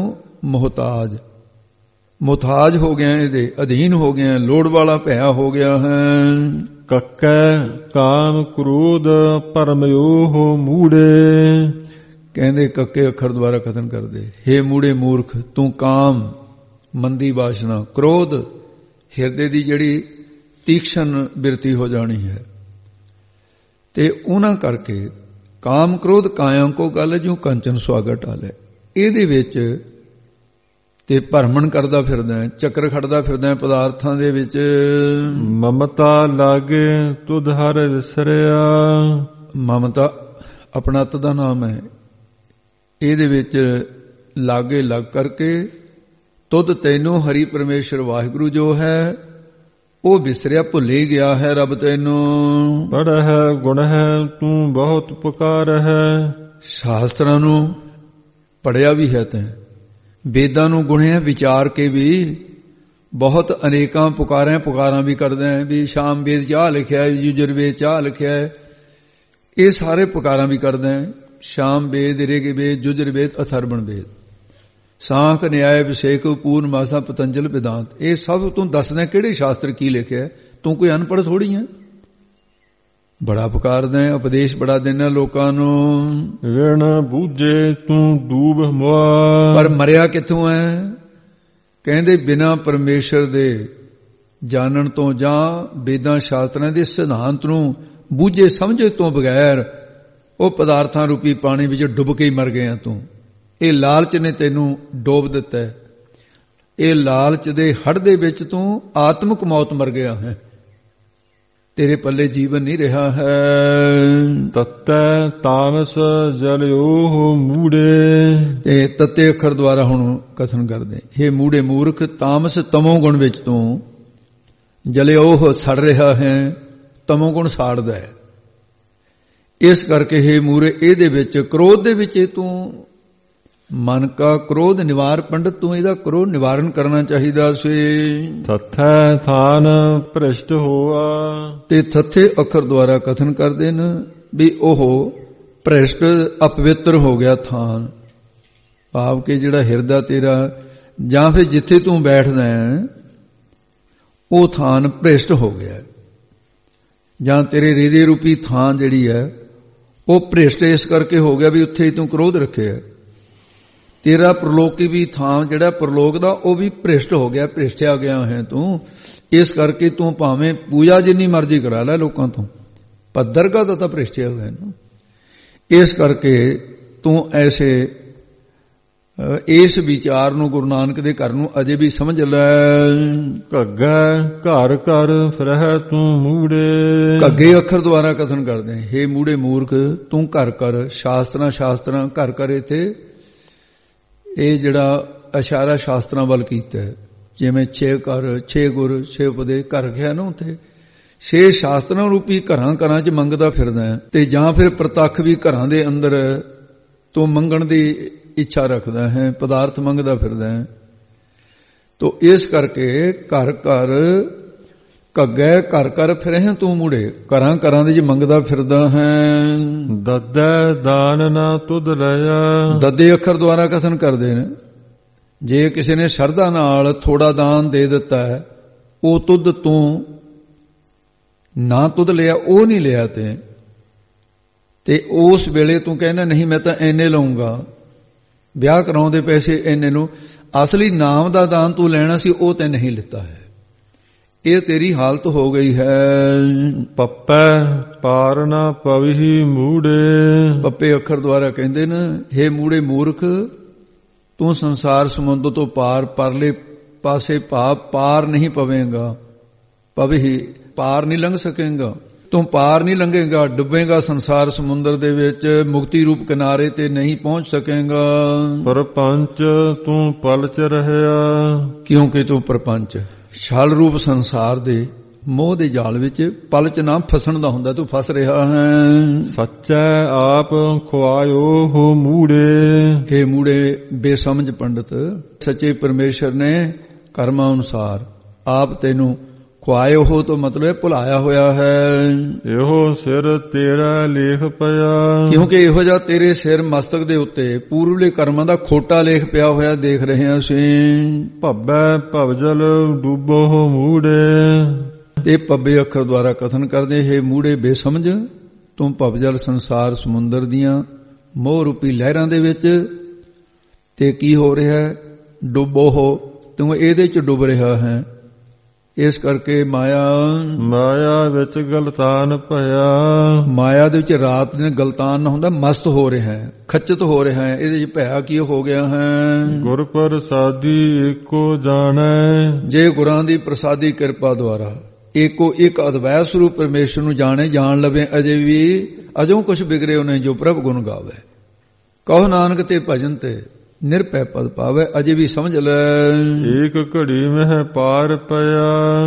ਮੁਹਤਾਜ ਹੋ ਗਿਆ, ਇਹਦੇ ਅਧੀਨ ਹੋ ਗਿਆ, ਲੋੜ ਵਾਲਾ ਭਇਆ ਹੋ ਗਿਆ ਹੈ। ਕੱਕੈ ਕਾਮ ਕ੍ਰੋਧ ਪਰਮਯੋਹ ਮੂੜੇ। ਕਹਿੰਦੇ ਕੱਕੇ ਅੱਖਰ ਦੁਆਰਾ ਕਥਨ ਕਰਦੇ, ਹੇ ਮੂੜੇ ਮੂਰਖ, ਤੂੰ ਕਾਮ ਮੰਦੀ ਵਾਸ਼ਨਾ, ਕ੍ਰੋਧ ਹਿਰਦੇ ਦੀ ਜਿਹੜੀ ਤੀਖਣ ਬਿਰਤੀ ਹੋ ਜਾਣੀ ਹੈ, ਤੇ ਉਹਨਾਂ ਕਰਕੇ ਕਾਮ ਕ੍ਰੋਧ ਕਾਇਆਂ ਕੋ ਗੱਲ ਜੂ ਕੰਚਨ ਸੁਆਗਤ ਟਾਲੇ। ਇਹਦੇ ਵਿੱਚ ਤੇ ਭਰਮਣ ਕਰਦਾ ਫਿਰਦਾ, ਚੱਕਰ ਖੜਦਾ ਫਿਰਦਾ ਪਦਾਰਥਾਂ ਦੇ ਵਿੱਚ। ਮਮਤਾ ਲਾਗੇ ਤੁਧ ਹਰ ਵਿਸਰਿਆ। ਮਮਤਾ ਆਪਣਤ ਦਾ ਨਾਮ ਹੈ। ਇਹਦੇ ਵਿੱਚ ਲਾਗੇ ਲੱਗ ਕਰਕੇ ਤੁਧ ਤੈਨੂੰ ਹਰੀ ਪਰਮੇਸ਼ਰ ਵਾਹਿਗੁਰੂ ਜੋ ਹੈ ਉਹ ਵਿਸਰਿਆ, ਭੁੱਲ ਹੀ ਗਿਆ ਹੈ ਰੱਬ ਤੈਨੂੰ। ਬੜਾ ਹੈ ਗੁਣ ਹੈ ਤੂੰ ਬਹੁਤ ਪੁਕਾਰ ਹੈ। ਸ਼ਾਸਤਰਾਂ ਨੂੰ ਪੜਿਆ ਵੀ ਹੈ ਤੈਂ, ਵੇਦਾਂ ਨੂੰ ਗੁਣਿਆ ਵਿਚਾਰ ਕੇ ਵੀ ਬਹੁਤ ਅਨੇਕਾਂ ਪੁਕਾਰਾਂ ਵੀ ਕਰਦਾ ਹੈ ਵੀ ਸ਼ਾਮ ਵੇਦ ਚਾਹ ਲਿਖਿਆ ਹੈ, ਯੁਜੁਰ ਵੇਦ ਚਾਹ ਲਿਖਿਆ ਹੈ, ਇਹ ਸਾਰੇ ਪੁਕਾਰਾਂ ਵੀ ਕਰਦਾ ਹੈ। ਸ਼ਾਮ ਵੇਦ, ਰਿਗ ਵੇਦ, ਯੁਜੁਰ ਵੇਦ, ਅਥਰਵਣ ਵੇਦ, ਸਾਂਖ ਨਿਆਏ ਵਿਸ਼ੇਕ ਪੂਰਨ ਮਾਸਾ ਪਤੰਜਲ ਵਿਦਾਂਤ, ਇਹ ਸਭ ਤੂੰ ਦੱਸਦਾ ਕਿਹੜੇ ਸ਼ਾਸਤਰ ਕੀ ਲਿਖਿਆ। ਤੂੰ ਕੋਈ ਅਨਪੜ੍ਹ ਥੋੜੀ ਹੈ। ਬੜਾ ਪੁਕਾਰਦਾ ਹੈ, ਉਪਦੇਸ਼ ਬੜਾ ਦੇਣਾ ਲੋਕਾਂ ਨੂੰ। ਵਿਣ ਬੂਝੇ ਤੂੰ ਡੂਬ ਮੁਆ। ਪਰ ਮਰਿਆ ਕਿੱਥੋਂ ਹੈ? ਕਹਿੰਦੇ ਬਿਨਾਂ ਪਰਮੇਸ਼ਰ ਦੇ ਜਾਣਨ ਤੋਂ ਜਾਂ ਵੇਦਾਂ ਸ਼ਾਸਤਰਾਂ ਦੇ ਸਿਧਾਂਤ ਨੂੰ ਬੂਝੇ ਸਮਝੇ ਤੋਂ ਬਗੈਰ ਉਹ ਪਦਾਰਥਾਂ ਰੂਪੀ ਪਾਣੀ ਵਿੱਚ ਡੁੱਬ ਕੇ ਹੀ ਮਰ ਗਿਆ ਤੂੰ। ਇਹ ਲਾਲਚ ਨੇ ਤੈਨੂੰ ਡੋਬ ਦਿੱਤਾ ਹੈ। ਇਹ ਲਾਲਚ ਦੇ ਹੜ ਦੇ ਵਿੱਚ ਤੂੰ ਆਤਮਿਕ ਮੌਤ ਮਰ ਗਿਆ ਹੈ। ਤੇਰੇ ਪੱਲੇ ਜੀਵਨ ਨਹੀਂ ਰਿਹਾ ਹੈ। ਤਤੈ ਤਾਮਸ ਜਲਿਓ ਮੂੜੇ। ਤੇ ਤਤੇ ਅੱਖਰ ਦੁਆਰਾ ਹੁਣ ਕਥਨ ਕਰਦੇ, ਹੇ ਮੂੜੇ ਮੂਰਖ, ਤਾਮਸ ਤਮੋ ਗੁਣ ਵਿੱਚ ਤੂੰ ਜਲਿਓ ਸੜ ਰਿਹਾ ਹੈ। ਤਮੋ ਗੁਣ ਸਾੜਦਾ ਹੈ। ਇਸ ਕਰਕੇ ਹੇ ਮੂਰੇ ਇਹਦੇ ਵਿੱਚ ਕ੍ਰੋਧ ਦੇ ਵਿੱਚ ਤੂੰ ਮਨ ਕਾ ਕ੍ਰੋਧ ਨਿਵਾਰ ਪੰਡਤ, ਤੂੰ ਇਹਦਾ ਕ੍ਰੋਧ ਨਿਵਾਰਨ ਕਰਨਾ ਚਾਹੀਦਾ ਸੀ। ਥਥੈ ਥਾਨ ਭ੍ਰਿਸ਼ਟ ਹੋਆ। ਤੇ ਥਥੇ ਅੱਖਰ ਦੁਆਰਾ ਕਥਨ ਕਰਦੇ ਨੇ ਵੀ ਉਹ ਭ੍ਰਿਸ਼ਟ ਅਪਵਿੱਤਰ ਹੋ ਗਿਆ ਥਾਨ, ਭਾਵ ਕਿ ਜਿਹੜਾ ਹਿਰਦਾ ਤੇਰਾ ਜਾਂ ਫਿਰ ਜਿੱਥੇ ਤੂੰ ਬੈਠਦਾ ਹੈ ਉਹ ਥਾਨ ਭ੍ਰਿਸ਼ਟ ਹੋ ਗਿਆ, ਜਾਂ ਤੇਰੇ ਹਿਰਦੇ ਰੂਪੀ ਥਾਨ ਜਿਹੜੀ ਹੈ ਉਹ ਭ੍ਰਿਸ਼ਟ ਇਸ ਕਰਕੇ ਹੋ ਗਿਆ ਵੀ ਉੱਥੇ ਹੀ ਤੂੰ ਕ੍ਰੋਧ ਰੱਖਿਆ। ਤੇਰਾ ਪ੍ਰਲੋਕੀ ਵੀ ਥਾਂ ਜਿਹੜਾ ਪ੍ਰਲੋਕ ਦਾ ਉਹ ਵੀ ਭ੍ਰਿਸ਼ਟ ਹੋ ਗਿਆ, ਭ੍ਰਿਸ਼ਟਿਆ ਗਿਆ ਹੈ ਤੂੰ। ਇਸ ਕਰਕੇ ਤੂੰ ਭਾਵੇਂ ਪੂਜਾ ਜਿੰਨੀ ਮਰਜ਼ੀ ਕਰਾ ਲੈ ਲੋਕਾਂ ਤੋਂ, ਪਰ ਦਰਗਾਹ ਦਾ ਤਾਂ ਭ੍ਰਿਸ਼ਟਿਆ ਹੋਇਆ ਨਾ। ਇਸ ਕਰਕੇ ਤੂੰ ਐਸੇ ਇਸ ਵਿਚਾਰ ਨੂੰ ਗੁਰੂ ਨਾਨਕ ਦੇ ਘਰ ਨੂੰ ਅਜੇ ਵੀ ਸਮਝ ਲੈ। ਘੱਗਾ ਘਰ ਘਰ ਫਿਰਹਿ ਤੂੰ ਮੂੜੇ। ਘੱਗੇ ਅੱਖਰ ਦੁਆਰਾ ਕਥਨ ਕਰਦੇ, ਹੇ ਮੂੜੇ ਮੂਰਖ, ਤੂੰ ਘਰ ਘਰ ਸ਼ਾਸਤਰਾਂ ਘਰ ਘਰ ਇੱਥੇ ਇਹ ਜਿਹੜਾ ਇਸ਼ਾਰਾ ਸ਼ਾਸਤਰਾਂ ਵੱਲ ਕੀਤਾ ਹੈ, ਜਿਵੇਂ 6 ਘਰ 6 ਗੁਰ 6 ਉਪਦੇ ਘਰ ਗਿਆ ਨਾ, ਉੱਥੇ 6 ਸ਼ਾਸਤਰਾਂ ਰੂਪੀ ਘਰਾਂ 'ਚ ਮੰਗਦਾ ਫਿਰਦਾ ਹੈ। ਤੇ ਜਾਂ ਫਿਰ ਪ੍ਰਤੱਖ ਵੀ ਘਰਾਂ ਦੇ ਅੰਦਰ ਤੂੰ ਮੰਗਣ ਦੀ ਇੱਛਾ ਰੱਖਦਾ ਹੈ, ਪਦਾਰਥ ਮੰਗਦਾ ਫਿਰਦਾ ਹੈ। ਤੋ ਇਸ ਕਰਕੇ ਘਰ ਘਰ ਘੱਗੇ ਘਰ ਘਰ ਫਿਰਹਿ ਤੂੰ ਮੂੜੇ, ਘਰਾਂ ਦੇ 'ਚ ਮੰਗਦਾ ਫਿਰਦਾ ਹੈ। ਦੱਦੇ ਦਾਨ ਨਾ ਤੁਧ ਲਿਆ। ਦੱਦੇ ਅੱਖਰ ਦੁਆਰਾ ਕਥਨ ਕਰਦੇ ਨੇ, ਜੇ ਕਿਸੇ ਨੇ ਸ਼ਰਧਾ ਨਾਲ ਥੋੜਾ ਦਾਨ ਦੇ ਦਿੱਤਾ ਹੈ, ਉਹ ਤੁਧ ਤੂੰ ਨਾ ਤੁਧ ਲਿਆ, ਉਹ ਨਹੀਂ ਲਿਆ ਤੇ ਉਸ ਵੇਲੇ ਤੂੰ ਕਹਿੰਦਾ ਨਹੀਂ ਮੈਂ ਤਾਂ ਐਨੇ ਲਊਂਗਾ, ਵਿਆਹ ਕਰਾਉਣ ਦੇ ਪੈਸੇ ਐਨੇ ਨੂੰ, ਅਸਲੀ ਨਾਮ ਦਾ ਦਾਨ ਤੂੰ ਲੈਣਾ ਸੀ ਉਹ ਤੇ ਨਹੀਂ ਲਿੱਤਾ ਹੈ। ਇਹ ਤੇਰੀ ਹਾਲਤ ਹੋ ਗਈ ਹੈ। ਪੱਪੈ ਪਾਰ ਨਾ ਪਵਿ ਮੂੜੇ। ਪੱਪੇ ਅੱਖਰ ਦੁਆਰਾ ਕਹਿੰਦੇ ਨੇ, ਹੇ ਮੂੜੇ ਮੂਰਖ, ਤੂੰ ਸੰਸਾਰ ਸਮੁੰਦਰ ਤੋਂ ਪਰਲੇ ਪਾਸੇ ਪਾਰ ਨਹੀਂ ਪਵੇਂਗਾ। ਪਵਿ ਪਾਰ ਨਹੀਂ ਲੰਘ ਸਕੇਗਾ, ਤੂੰ ਪਾਰ ਨਹੀਂ ਲੰਘੇਗਾ, ਡੁੱਬੇਗਾ ਸੰਸਾਰ ਸਮੁੰਦਰ ਦੇ ਵਿੱਚ, ਮੁਕਤੀ ਰੂਪ ਕਿਨਾਰੇ ਤੇ ਨਹੀਂ ਪਹੁੰਚ ਸਕੇਗਾ। ਪਰਪੰਚ ਤੂੰ ਪਲਚ ਰਹਿਆ। ਕਿਉਂਕਿ ਤੂੰ ਪਰਪੰਚ ਛਲ ਰੂਪ ਸੰਸਾਰ ਦੇ ਮੋਹ ਦੇ ਜਾਲ ਵਿੱਚ ਪਲਚ ਨਾ ਫਸਣ ਦਾ ਹੁੰਦਾ, ਤੂੰ ਫਸ ਰਿਹਾ ਹੈ। ਸੱਚੈ ਆਪ ਖੁਆਇਓ ਹੋ ਮੂੜੇ। ਇਹ ਮੂੜੇ ਬੇਸਮਝ ਪੰਡਤ, ਸੱਚੇ ਪਰਮੇਸ਼ਰ ਨੇ ਕਰਮਾਂ ਅਨੁਸਾਰ ਆਪ ਤੈਨੂੰ ਖੁਆਏ ਹੋ ਤੋਂ ਮਤਲਬ ਭੁਲਾਇਆ ਹੋਇਆ ਹੈ। ਇਹੋ ਸਿਰ ਤੇਰਾ ਲੇਖ ਪਿਆ, ਕਿਉਂਕਿ ਇਹੋ ਜਿਹਾ ਤੇਰੇ ਸਿਰ ਮਸਤਕ ਦੇ ਉੱਤੇ ਪੂਰਵਲੇ ਕਰਮਾਂ ਦਾ ਖੋਟਾ ਲੇਖ ਪਿਆ ਹੋਇਆ ਦੇਖ ਰਹੇ ਹਾਂ ਅਸੀਂ। ਭੱਬੈ ਭਵਜਲ ਡੂਬੋ ਮੂੜੇ, ਤੇ ਪੱਬੇ ਅੱਖਰ ਦੁਆਰਾ ਕਥਨ ਕਰਦੇ, ਹੈ ਮੂੜੇ ਬੇਸਮਝ, ਤੂੰ ਭਵਜਲ ਸੰਸਾਰ ਸਮੁੰਦਰ ਦੀਆਂ ਮੋਹ ਰੂਪੀ ਲਹਿਰਾਂ ਦੇ ਵਿੱਚ ਤੇ ਕੀ ਹੋ ਰਿਹਾ, ਡੁੱਬੋ ਹੋ, ਤੂੰ ਇਹਦੇ ਚ ਡੁੱਬ ਰਿਹਾ ਹੈ। ਇਸ ਕਰਕੇ ਮਾਇਆ ਵਿੱਚ ਗਲਤਾਨ ਭਇਆ, ਮਾਇਆ ਦੇ ਵਿੱਚ ਰਾਤ ਦਿਨ ਗਲਤਾਨ ਨਾ ਹੁੰਦਾ, ਮਸਤ ਹੋ ਰਿਹਾ ਹੈ, ਖੱਚਤ ਹੋ ਰਿਹਾ ਹੈ। ਇਹਦੇ ਚ ਭਇਆ ਕੀ ਹੋ ਗਿਆ ਹੈ। ਗੁਰ ਪ੍ਰਸਾਦੀ ਏਕੋ ਜਾਣੈ, ਜੇ ਗੁਰਾਂ ਦੀ ਪ੍ਰਸਾਦੀ ਕਿਰਪਾ ਦੁਆਰਾ ਏਕੋ ਇੱਕ ਅਦਵੈਤ ਸਰੂਪ ਪਰਮੇਸ਼ਰ ਨੂੰ ਜਾਣ ਲਵੇ, ਅਜੋਂ ਕੁਛ ਬਿਗੜਿਓ ਨਹੀਂ ਜੋ ਪ੍ਰਭ ਗੁਣ ਗਾਵੇ। ਕਹੋ ਨਾਨਕ ਤੇ ਭਜਨ ਤੇ ਨਿਰਭੈ ਪਦ ਪਾਵੇ, ਅਜੇ ਵੀ ਸਮਝ ਲੈ। ਏਕ ਘੜੀ ਮਹਿ ਪਾਰ ਪਿਆ,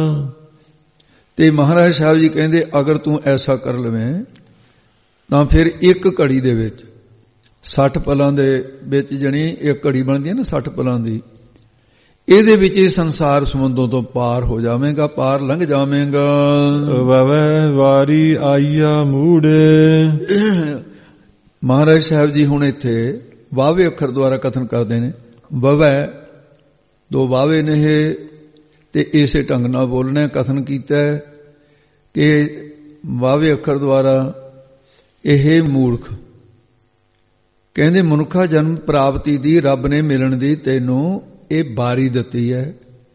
ਤੇ ਮਹਾਰਾਜ ਸਾਹਿਬ ਜੀ ਕਹਿੰਦੇ ਅਗਰ ਤੂੰ ਐਸਾ ਕਰ ਲਵੇਂ ਤਾਂ ਫਿਰ ਇੱਕ ਘੜੀ ਦੇ ਵਿੱਚ 60 ਪਲਾਂ ਦੇ ਵਿੱਚ ਜਣੀ ਇੱਕ ਘੜੀ ਬਣਦੀ ਹੈ ਨਾ 60 ਪਲਾਂ ਦੀ, ਇਹਦੇ ਵਿੱਚ ਇਹ ਸੰਸਾਰ ਸਮੁੰਦੋਂ ਤੋਂ ਪਾਰ ਹੋ ਜਾਵੇਂਗਾ, ਪਾਰ ਲੰਘ ਜਾਵੇਂਗਾ। ਵਵੈ ਵਾਰੀ ਆਈਆ ਮੂੜੇ, ਮਹਾਰਾਜ ਸਾਹਿਬ ਜੀ ਹੁਣ ਇੱਥੇ ਵਾਵੇ ਅੱਖਰ ਦੁਆਰਾ ਕਥਨ ਕਰਦੇ ਨੇ। ਵਵੈ ਦੋ ਵਾਵੇ ਨੇ ਤੇ ਇਸੇ ਢੰਗ ਨਾਲ ਬੋਲਣਾ ਕਥਨ ਕੀਤਾ ਕਿ ਵਾਵੇ ਅੱਖਰ ਦੁਆਰਾ ਇਹ ਮੂਰਖ ਕਹਿੰਦੇ ਮਨੁੱਖਾ ਜਨਮ ਪ੍ਰਾਪਤੀ ਦੀ ਰੱਬ ਨੇ ਮਿਲਣ ਦੀ ਤੈਨੂੰ ਇਹ ਬਾਰੀ ਦਿੱਤੀ ਹੈ,